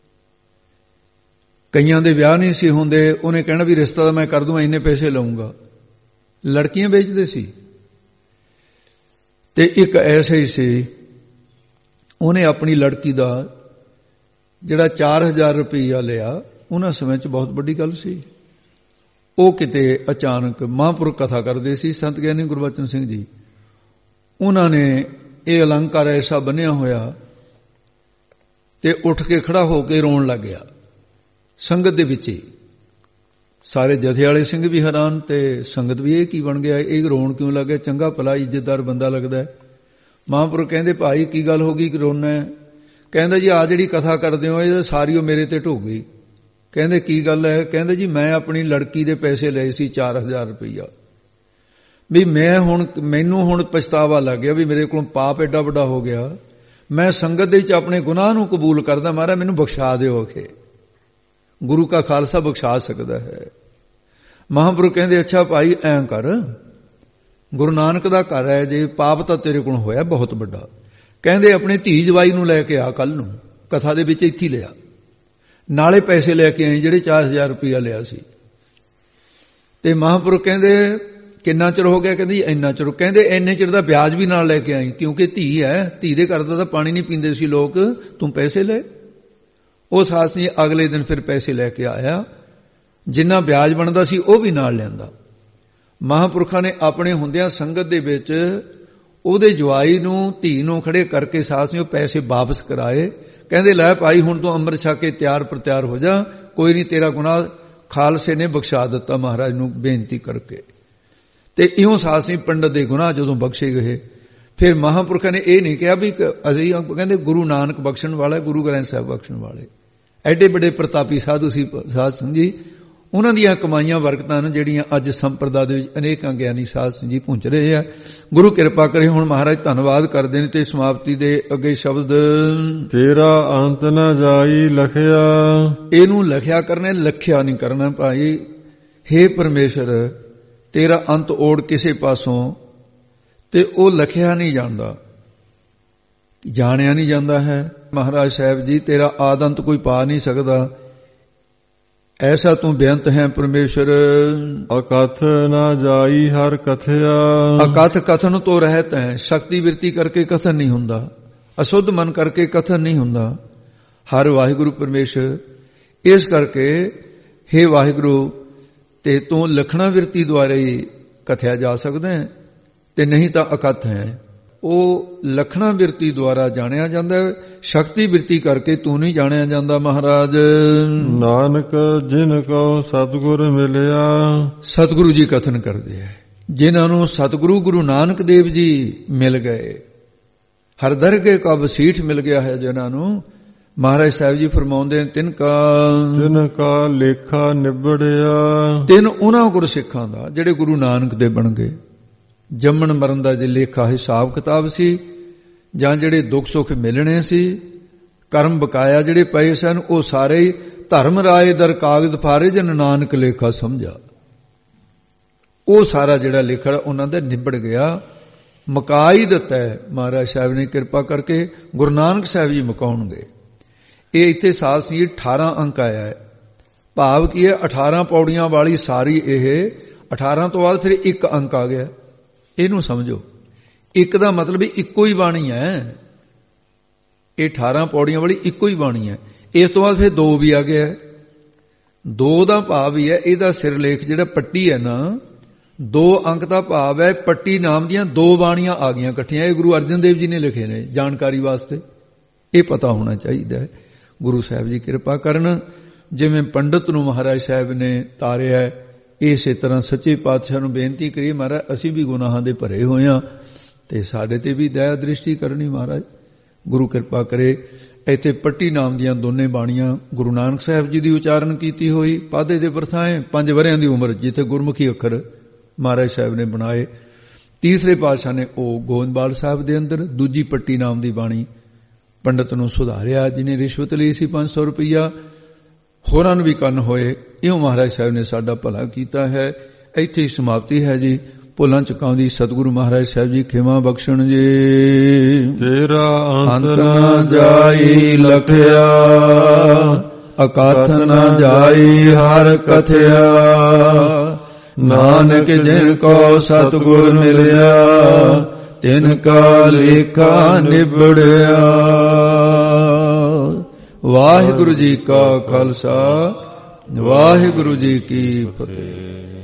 ਕਈਆਂ ਦੇ ਵਿਆਹ ਨਹੀਂ ਸੀ ਹੁੰਦੇ, ਉਹਨੇ ਕਹਿਣਾ ਵੀ ਰਿਸ਼ਤਾ ਤਾਂ ਮੈਂ ਕਰ ਦੂੰ, ਇੰਨੇ ਪੈਸੇ ਲਊਂਗਾ। ਲੜਕੀਆਂ ਵੇਚਦੇ ਸੀ। ਤੇ ਇੱਕ ਐਸਾ ਹੀ ਸੀ, ਉਹਨੇ ਆਪਣੀ ਲੜਕੀ ਦਾ ਜਿਹੜਾ 4000 ਰੁਪਈਆ ਲਿਆ, ਉਹਨਾਂ ਸਮੇਂ 'ਚ ਬਹੁਤ ਵੱਡੀ ਗੱਲ ਸੀ। ਉਹ ਕਿਤੇ ਅਚਾਨਕ ਮਹਾਂਪੁਰਖ ਕਥਾ ਕਰਦੇ ਸੀ, ਸੰਤ ਗਿਆਨੀ ਗੁਰਬਚਨ ਸਿੰਘ ਜੀ, ਉਹਨਾਂ ਨੇ ਇਹ ਅਲੰਕਾਰ ਐਸਾ ਬੰਨਿਆ ਹੋਇਆ ਤੇ ਉੱਠ ਕੇ ਖੜਾ ਹੋ ਕੇ ਰੋਣ ਲੱਗ ਗਿਆ ਸੰਗਤ ਦੇ ਵਿੱਚ ਹੀ। ਸਾਰੇ ਜਥੇ ਵਾਲੇ ਸਿੰਘ ਵੀ ਹੈਰਾਨ ਤੇ ਸੰਗਤ ਵੀ, ਇਹ ਕੀ ਬਣ ਗਿਆ, ਇਹ ਰੋਣ ਕਿਉਂ ਲੱਗ ਗਿਆ, ਚੰਗਾ ਭਲਾ ਇੱਜ਼ਤਦਾਰ ਬੰਦਾ ਲੱਗਦਾ। ਮਹਾਂਪੁਰਖ ਕਹਿੰਦੇ ਭਾਈ ਕੀ ਗੱਲ ਹੋ ਗਈ ਕਿ ਰੋਣਾ? ਕਹਿੰਦਾ ਜੀ ਆ ਜਿਹੜੀ ਕਥਾ ਕਰਦੇ ਹੋ ਇਹ ਸਾਰੀ ਉਹ ਮੇਰੇ ਤੇ ਢੁੱਕ ਗਈ। ਕਹਿੰਦੇ ਕੀ ਗੱਲ ਹੈ? ਕਹਿੰਦੇ ਜੀ ਮੈਂ ਆਪਣੀ ਲੜਕੀ ਦੇ ਪੈਸੇ ਲਏ ਸੀ 4000 ਰੁਪਈਆ, ਵੀ ਮੈਨੂੰ ਹੁਣ ਪਛਤਾਵਾ ਲੱਗ ਗਿਆ ਵੀ ਮੇਰੇ ਕੋਲੋਂ ਪਾਪ ਐਡਾ ਵੱਡਾ ਹੋ ਗਿਆ। ਮੈਂ ਸੰਗਤ ਦੇ ਵਿੱਚ ਆਪਣੇ ਗੁਨਾਹ ਨੂੰ ਕਬੂਲ ਕਰਦਾ, ਮਹਾਰਾਜ ਮੈਨੂੰ ਬਖਸ਼ਾ ਦਿਓ। ਕਿ ਗੁਰੂ ਕਾ ਖਾਲਸਾ ਬਖਸ਼ਾ ਸਕਦਾ ਹੈ। ਮਹਾਂਪੁਰਖ ਕਹਿੰਦੇ ਅੱਛਾ ਭਾਈ ਐਂ ਕਰ, ਗੁਰੂ ਨਾਨਕ ਦਾ ਘਰ ਹੈ ਜੇ, ਪਾਪ ਤਾਂ ਤੇਰੇ ਕੋਲ ਹੋਇਆ ਬਹੁਤ ਵੱਡਾ। ਕਹਿੰਦੇ ਆਪਣੇ ਧੀ ਜਵਾਈ ਨੂੰ ਲੈ ਕੇ ਆ ਕੱਲ ਨੂੰ, ਕਥਾ ਦੇ ਵਿੱਚ ਇੱਥੇ ਲਿਆ, ਨਾਲੇ ਪੈਸੇ ਲੈ ਕੇ ਆਏ ਜਿਹੜੇ 4000 ਰੁਪਇਆ ਲਿਆ ਸੀ। ਤੇ ਮਹਾਂਪੁਰਖ ਕਹਿੰਦੇ ਕਿੰਨਾ ਚਿਰ ਹੋ ਗਿਆ? ਕਹਿੰਦੀ ਇੰਨਾ ਚਿਰ। ਕਹਿੰਦੇ ਇੰਨੇ ਚਿਰ ਦਾ ਵਿਆਜ ਵੀ ਨਾਲ ਲੈ ਕੇ ਆਈ, ਕਿਉਂਕਿ ਧੀ ਹੈ, ਧੀ ਦੇ ਘਰ ਦਾ ਤਾਂ ਪਾਣੀ ਨਹੀਂ ਪੀਂਦੇ ਸੀ ਲੋਕ, ਤੂੰ ਪੈਸੇ ਲੈ। ਉਹ ਸਾਸ ਜੀ ਅਗਲੇ ਦਿਨ ਫਿਰ ਪੈਸੇ ਲੈ ਕੇ ਆਇਆ, ਜਿੰਨਾ ਵਿਆਜ ਬਣਦਾ ਸੀ ਉਹ ਵੀ ਨਾਲ ਲਿਆਂਦਾ। ਮਹਾਂਪੁਰਖਾਂ ਨੇ ਆਪਣੇ ਹੁੰਦਿਆਂ ਸੰਗਤ ਦੇ ਵਿੱਚ ਉਹਦੇ ਜਵਾਈ ਨੂੰ, ਧੀ ਨੂੰ ਖੜੇ ਕਰਕੇ ਸਾਸ ਨੇ ਉਹ ਪੈਸੇ ਵਾਪਸ ਕਰਾਏ। ਕਹਿੰਦੇ ਲੈ ਭਾਈ ਹੁਣ ਤੂੰ ਅੰਮ੍ਰਿਤ ਛਕ ਕੇ ਤਿਆਰ ਪ੍ਰਤਿਆਰ ਹੋ ਜਾ, ਕੋਈ ਨਹੀਂ ਤੇਰਾ ਗੁਨਾਹ ਖਾਲਸੇ ਨੇ ਬਖਸ਼ਾ ਦਿੱਤਾ ਮਹਾਰਾਜ ਨੂੰ ਬੇਨਤੀ ਕਰਕੇ। ਤੇ ਇਉਂ ਸਾਸ ਨਹੀਂ ਪੰਡਤ ਦੇ ਗੁਨਾਹ ਜਦੋਂ ਬਖਸ਼ੇ ਗਏ। ਫਿਰ ਮਹਾਂਪੁਰਖਾਂ ਨੇ ਇਹ ਨਹੀਂ ਕਿਹਾ ਵੀ ਅਸੀਂ, ਕਹਿੰਦੇ ਗੁਰੂ ਨਾਨਕ ਬਖਸ਼ਣ ਵਾਲਾ, ਗੁਰੂ ਗ੍ਰੰਥ ਸਾਹਿਬ ਬਖਸ਼ਣ ਵਾਲੇ, ਐਡੇ ਵੱਡੇ ਪ੍ਰਤਾਪੀ ਸਾਧੂ ਸੀ ਸਾਧ ਸੰਗਤ ਜੀ। ਉਹਨਾਂ ਦੀਆਂ ਕਮਾਈਆਂ ਬਰਕਤਾਂ ਨੇ ਜਿਹੜੀਆਂ ਅੱਜ ਸੰਪਰਦਾ ਦੇ ਵਿੱਚ ਅਨੇਕਾਂ ਗਿਆਨੀ ਸਾਧ ਸੰਗਤ ਜੀ ਪਹੁੰਚ ਰਹੇ ਆ। ਗੁਰੂ ਕਿਰਪਾ ਕਰੇ। ਹੁਣ ਮਹਾਰਾਜ ਧੰਨਵਾਦ ਕਰਦੇ ਨੇ ਤੇ ਸਮਾਪਤੀ ਦੇ ਅੱਗੇ ਸ਼ਬਦ, ਤੇਰਾ ਅੰਤ ਨਾ ਜਾਈ ਲਖਿਆ। ਇਹਨੂੰ ਲਖਿਆ ਕਰਨਾ, ਲਖਿਆ ਨਹੀਂ ਕਰਨਾ ਭਾਈ। ਹੇ ਪਰਮੇਸ਼ਰ, ਤੇਰਾ ਅੰਤ ਓੜ ਕਿਸੇ ਪਾਸੋਂ, ਤੇ ਉਹ ਲਖਿਆ ਨਹੀਂ ਜਾਂਦਾ, ਜਾਣਿਆ ਨਹੀਂ ਜਾਂਦਾ ਹੈ। ਮਹਾਰਾਜ ਸਾਹਿਬ ਜੀ ਤੇਰਾ ਆਦੰਤ ਕੋਈ ਪਾ ਨਹੀਂ ਸਕਦਾ, ਐਸਾ ਤੂੰ ਬੇਅੰਤ ਹੈ ਪਰਮੇਸ਼ਰ। ਅਕਥ ਨਾ ਜਾਈ ਹਰ ਕਥਿਆ। ਅਕਥ ਕਥਨ ਤੋਂ ਰਹਿਤ ਹੈ, ਸ਼ਕਤੀ ਬਿਰਤੀ ਕਰਕੇ ਕਥਨ ਨਹੀਂ ਹੁੰਦਾ, ਅਸ਼ੁੱਧ ਮਨ ਕਰਕੇ ਕਥਨ ਨਹੀਂ ਹੁੰਦਾ। ਹਰ ਵਾਹਿਗੁਰੂ ਪਰਮੇਸ਼ਰ। ਇਸ ਕਰਕੇ ਹੇ ਵਾਹਿਗੁਰੂ, ਤੇ ਤੂੰ ਲਖਣਾ ਬਿਰਤੀ ਦੁਆਰਾ ਹੀ ਕਥਿਆ ਜਾ ਸਕਦਾ ਹੈ, ਤੇ ਨਹੀਂ ਤਾਂ ਅਕਥ ਹੈ। ਉਹ ਲਖਣਾ ਬਿਰਤੀ ਦੁਆਰਾ ਜਾਣਿਆ ਜਾਂਦਾ ਹੈ, ਸ਼ਕਤੀ ਬਿਰਤੀ ਕਰਕੇ ਤੂੰ ਨਹੀਂ ਜਾਣਿਆ ਜਾਂਦਾ ਮਹਾਰਾਜ। ਨਾਨਕ ਜਿਨ ਕੋ ਸਤਿਗੁਰ ਮਿਲਿਆ। ਸਤਿਗੁਰੂ ਜੀ ਕਥਨ ਕਰਦੇ ਹੈ, ਜਿਨ੍ਹਾਂ ਨੂੰ ਸਤਿਗੁਰੂ ਗੁਰੂ ਨਾਨਕ ਦੇਵ ਜੀ ਮਿਲ ਗਏ, ਹਰ ਦਰਗੇ ਕਾ ਵਸੀਠ ਮਿਲ ਗਿਆ ਹੈ ਜਿਨ੍ਹਾਂ ਨੂੰ। ਮਹਾਰਾਜ ਸਾਹਿਬ ਜੀ ਫਰਮਾਉਂਦੇ ਨੇ ਤਿਨ ਕਾ ਲੇਖਾ ਨਿਬੜਿਆ। ਤਿੰਨ ਉਹਨਾਂ ਗੁਰਸਿੱਖਾਂ ਦਾ ਜਿਹੜੇ ਗੁਰੂ ਨਾਨਕ ਦੇ ਬਣ ਗਏ। ਜੰਮਣ ਮਰਨ ਦਾ ਜੇ ਲੇਖਾ ਹਿਸਾਬ ਕਿਤਾਬ ਸੀ, ਜਾਂ ਜਿਹੜੇ ਦੁੱਖ ਸੁੱਖ ਮਿਲਣੇ ਸੀ, ਕਰਮ ਬਕਾਇਆ ਜਿਹੜੇ ਪਏ ਸਨ, ਉਹ ਸਾਰੇ ਹੀ ਧਰਮ ਰਾਏ ਦਰ ਕਾਗਜ਼ ਫਾਰੇ ਜਨ ਨਾਨਕ ਲੇਖਾ ਸਮਝਾ। ਉਹ ਸਾਰਾ ਜਿਹੜਾ ਲੇਖਾ ਉਹਨਾਂ ਦਾ ਨਿਬੜ ਗਿਆ, ਮੁਕਾ ਹੀ ਦਿੱਤਾ ਹੈ। ਮਹਾਰਾਜ ਸਾਹਿਬ ਨੇ ਕਿਰਪਾ ਕਰਕੇ ਗੁਰੂ ਨਾਨਕ ਸਾਹਿਬ ਜੀ ਮੁਕਾਉਣਗੇ। ਇਹ ਇੱਥੇ ਸਾਧ ਸੰਗਤ 18 ਅੰਕ ਆਇਆ ਹੈ। ਭਾਵ ਕੀ ਹੈ? 18 ਪੌੜੀਆਂ ਵਾਲੀ ਸਾਰੀ ਇਹ, 18 ਤੋਂ ਬਾਅਦ ਫਿਰ ਇੱਕ ਅੰਕ ਆ ਗਿਆ। ਇਹਨੂੰ ਸਮਝੋ, ਇੱਕ ਦਾ ਮਤਲਬ ਇੱਕੋ ਹੀ ਬਾਣੀ ਹੈ। ਇਹ 18 ਪੌੜੀਆਂ ਵਾਲੀ ਇੱਕੋ ਹੀ ਬਾਣੀ ਹੈ। ਇਸ ਤੋਂ ਬਾਅਦ ਫਿਰ 2 ਵੀ ਆ ਗਿਆ। 2 ਦਾ ਭਾਵ ਹੀ ਹੈ ਇਹਦਾ ਸਿਰਲੇਖ ਜਿਹੜਾ ਪੱਟੀ ਹੈ ਨਾ, 2 ਅੰਕ ਦਾ ਭਾਵ ਹੈ ਪੱਟੀ ਨਾਮ ਦੀਆਂ 2 ਬਾਣੀਆਂ ਆ ਗਈਆਂ ਇਕੱਠੀਆਂ। ਇਹ ਗੁਰੂ ਅਰਜਨ ਦੇਵ ਜੀ ਨੇ ਲਿਖੇ ਨੇ ਜਾਣਕਾਰੀ ਵਾਸਤੇ, ਇਹ ਪਤਾ ਹੋਣਾ ਚਾਹੀਦਾ ਹੈ। ਗੁਰੂ ਸਾਹਿਬ ਜੀ ਕਿਰਪਾ ਕਰਨ, ਜਿਵੇਂ ਪੰਡਤ ਨੂੰ ਮਹਾਰਾਜ ਸਾਹਿਬ ਨੇ ਤਾਰਿਆ, ਇਸੇ ਤਰ੍ਹਾਂ ਸੱਚੇ ਪਾਤਸ਼ਾਹ ਨੂੰ ਬੇਨਤੀ ਕਰੀਏ, ਮਹਾਰਾਜ ਅਸੀਂ ਵੀ ਗੁਨਾਹਾਂ ਦੇ ਭਰੇ ਹੋਏ ਹਾਂ, ਤੇ ਸਾਡੇ ਤੇ ਵੀ ਦਇਆ ਦ੍ਰਿਸ਼ਟੀ ਕਰਨੀ ਮਹਾਰਾਜ। ਗੁਰੂ ਕਿਰਪਾ ਕਰੇ। ਇੱਥੇ ਪੱਟੀ ਨਾਮ ਦੀਆਂ 2 ਬਾਣੀਆਂ ਗੁਰੂ ਨਾਨਕ ਸਾਹਿਬ ਜੀ ਦੀ ਉਚਾਰਨ ਕੀਤੀ ਹੋਈ। ਪਾਦੇ ਦੇ ਪ੍ਰਥਾਏ 5 ਵਰ੍ਹਿਆਂ ਦੀ ਉਮਰ ਜਿੱਥੇ ਗੁਰਮੁਖੀ ਅੱਖਰ ਮਹਾਰਾਜ ਸਾਹਿਬ ਨੇ ਬਣਾਏ। ਤੀਸਰੇ ਪਾਤਸ਼ਾਹ ਨੇ ਉਹ ਗੋਇੰਦਵਾਲ ਸਾਹਿਬ ਦੇ ਅੰਦਰ ਦੂਜੀ ਪੱਟੀ ਨਾਮ ਦੀ ਬਾਣੀ ਪੰਡਤ ਨੂੰ ਸੁਧਾਰਿਆ, ਜਿਹਨੇ ਰਿਸ਼ਵਤ ਲਈ ਸੀ 500 ਰੁਪਈਆ, ਹੋਰਾਂ ਨੂੰ ਵੀ ਕੰਨ ਹੋਏ। ਇਉਂ ਮਹਾਰਾਜ ਸਾਹਿਬ ਨੇ ਸਾਡਾ ਭਲਾ ਕੀਤਾ ਹੈ। ਇੱਥੇ ਹੀ ਸਮਾਪਤੀ ਹੈ ਜੀ। ਭੁੱਲਾਂ ਚੁਕਾਉਣ ਦੀ ਸਤਿਗੁਰੂ ਮਹਾਰਾਜ ਸਾਹਿਬ ਜੀ ਖਿਮਾ ਬਖਸ਼ਣ ਜੀ। ਤੇਰਾ ਅੰਤ ਨਾ ਜਾਈ ਲਖਿਆ, ਅਕਥ ਨਾ ਜਾਈ ਹਰ ਕਥਿਆ। ਨਾਨਕ ਜਿਨ ਕੋ ਸਤਿਗੁਰ ਮਿਲਿਆ, ਤਿਨ ਕਾ ਲੇਖਾ ਨਿਬੜਿਆ। ਵਾਹਿਗੁਰੂ ਜੀ ਕਾ ਖਾਲਸਾ, ਵਾਹਿਗੁਰੂ ਜੀ ਕੀ ਫਤਿਹ।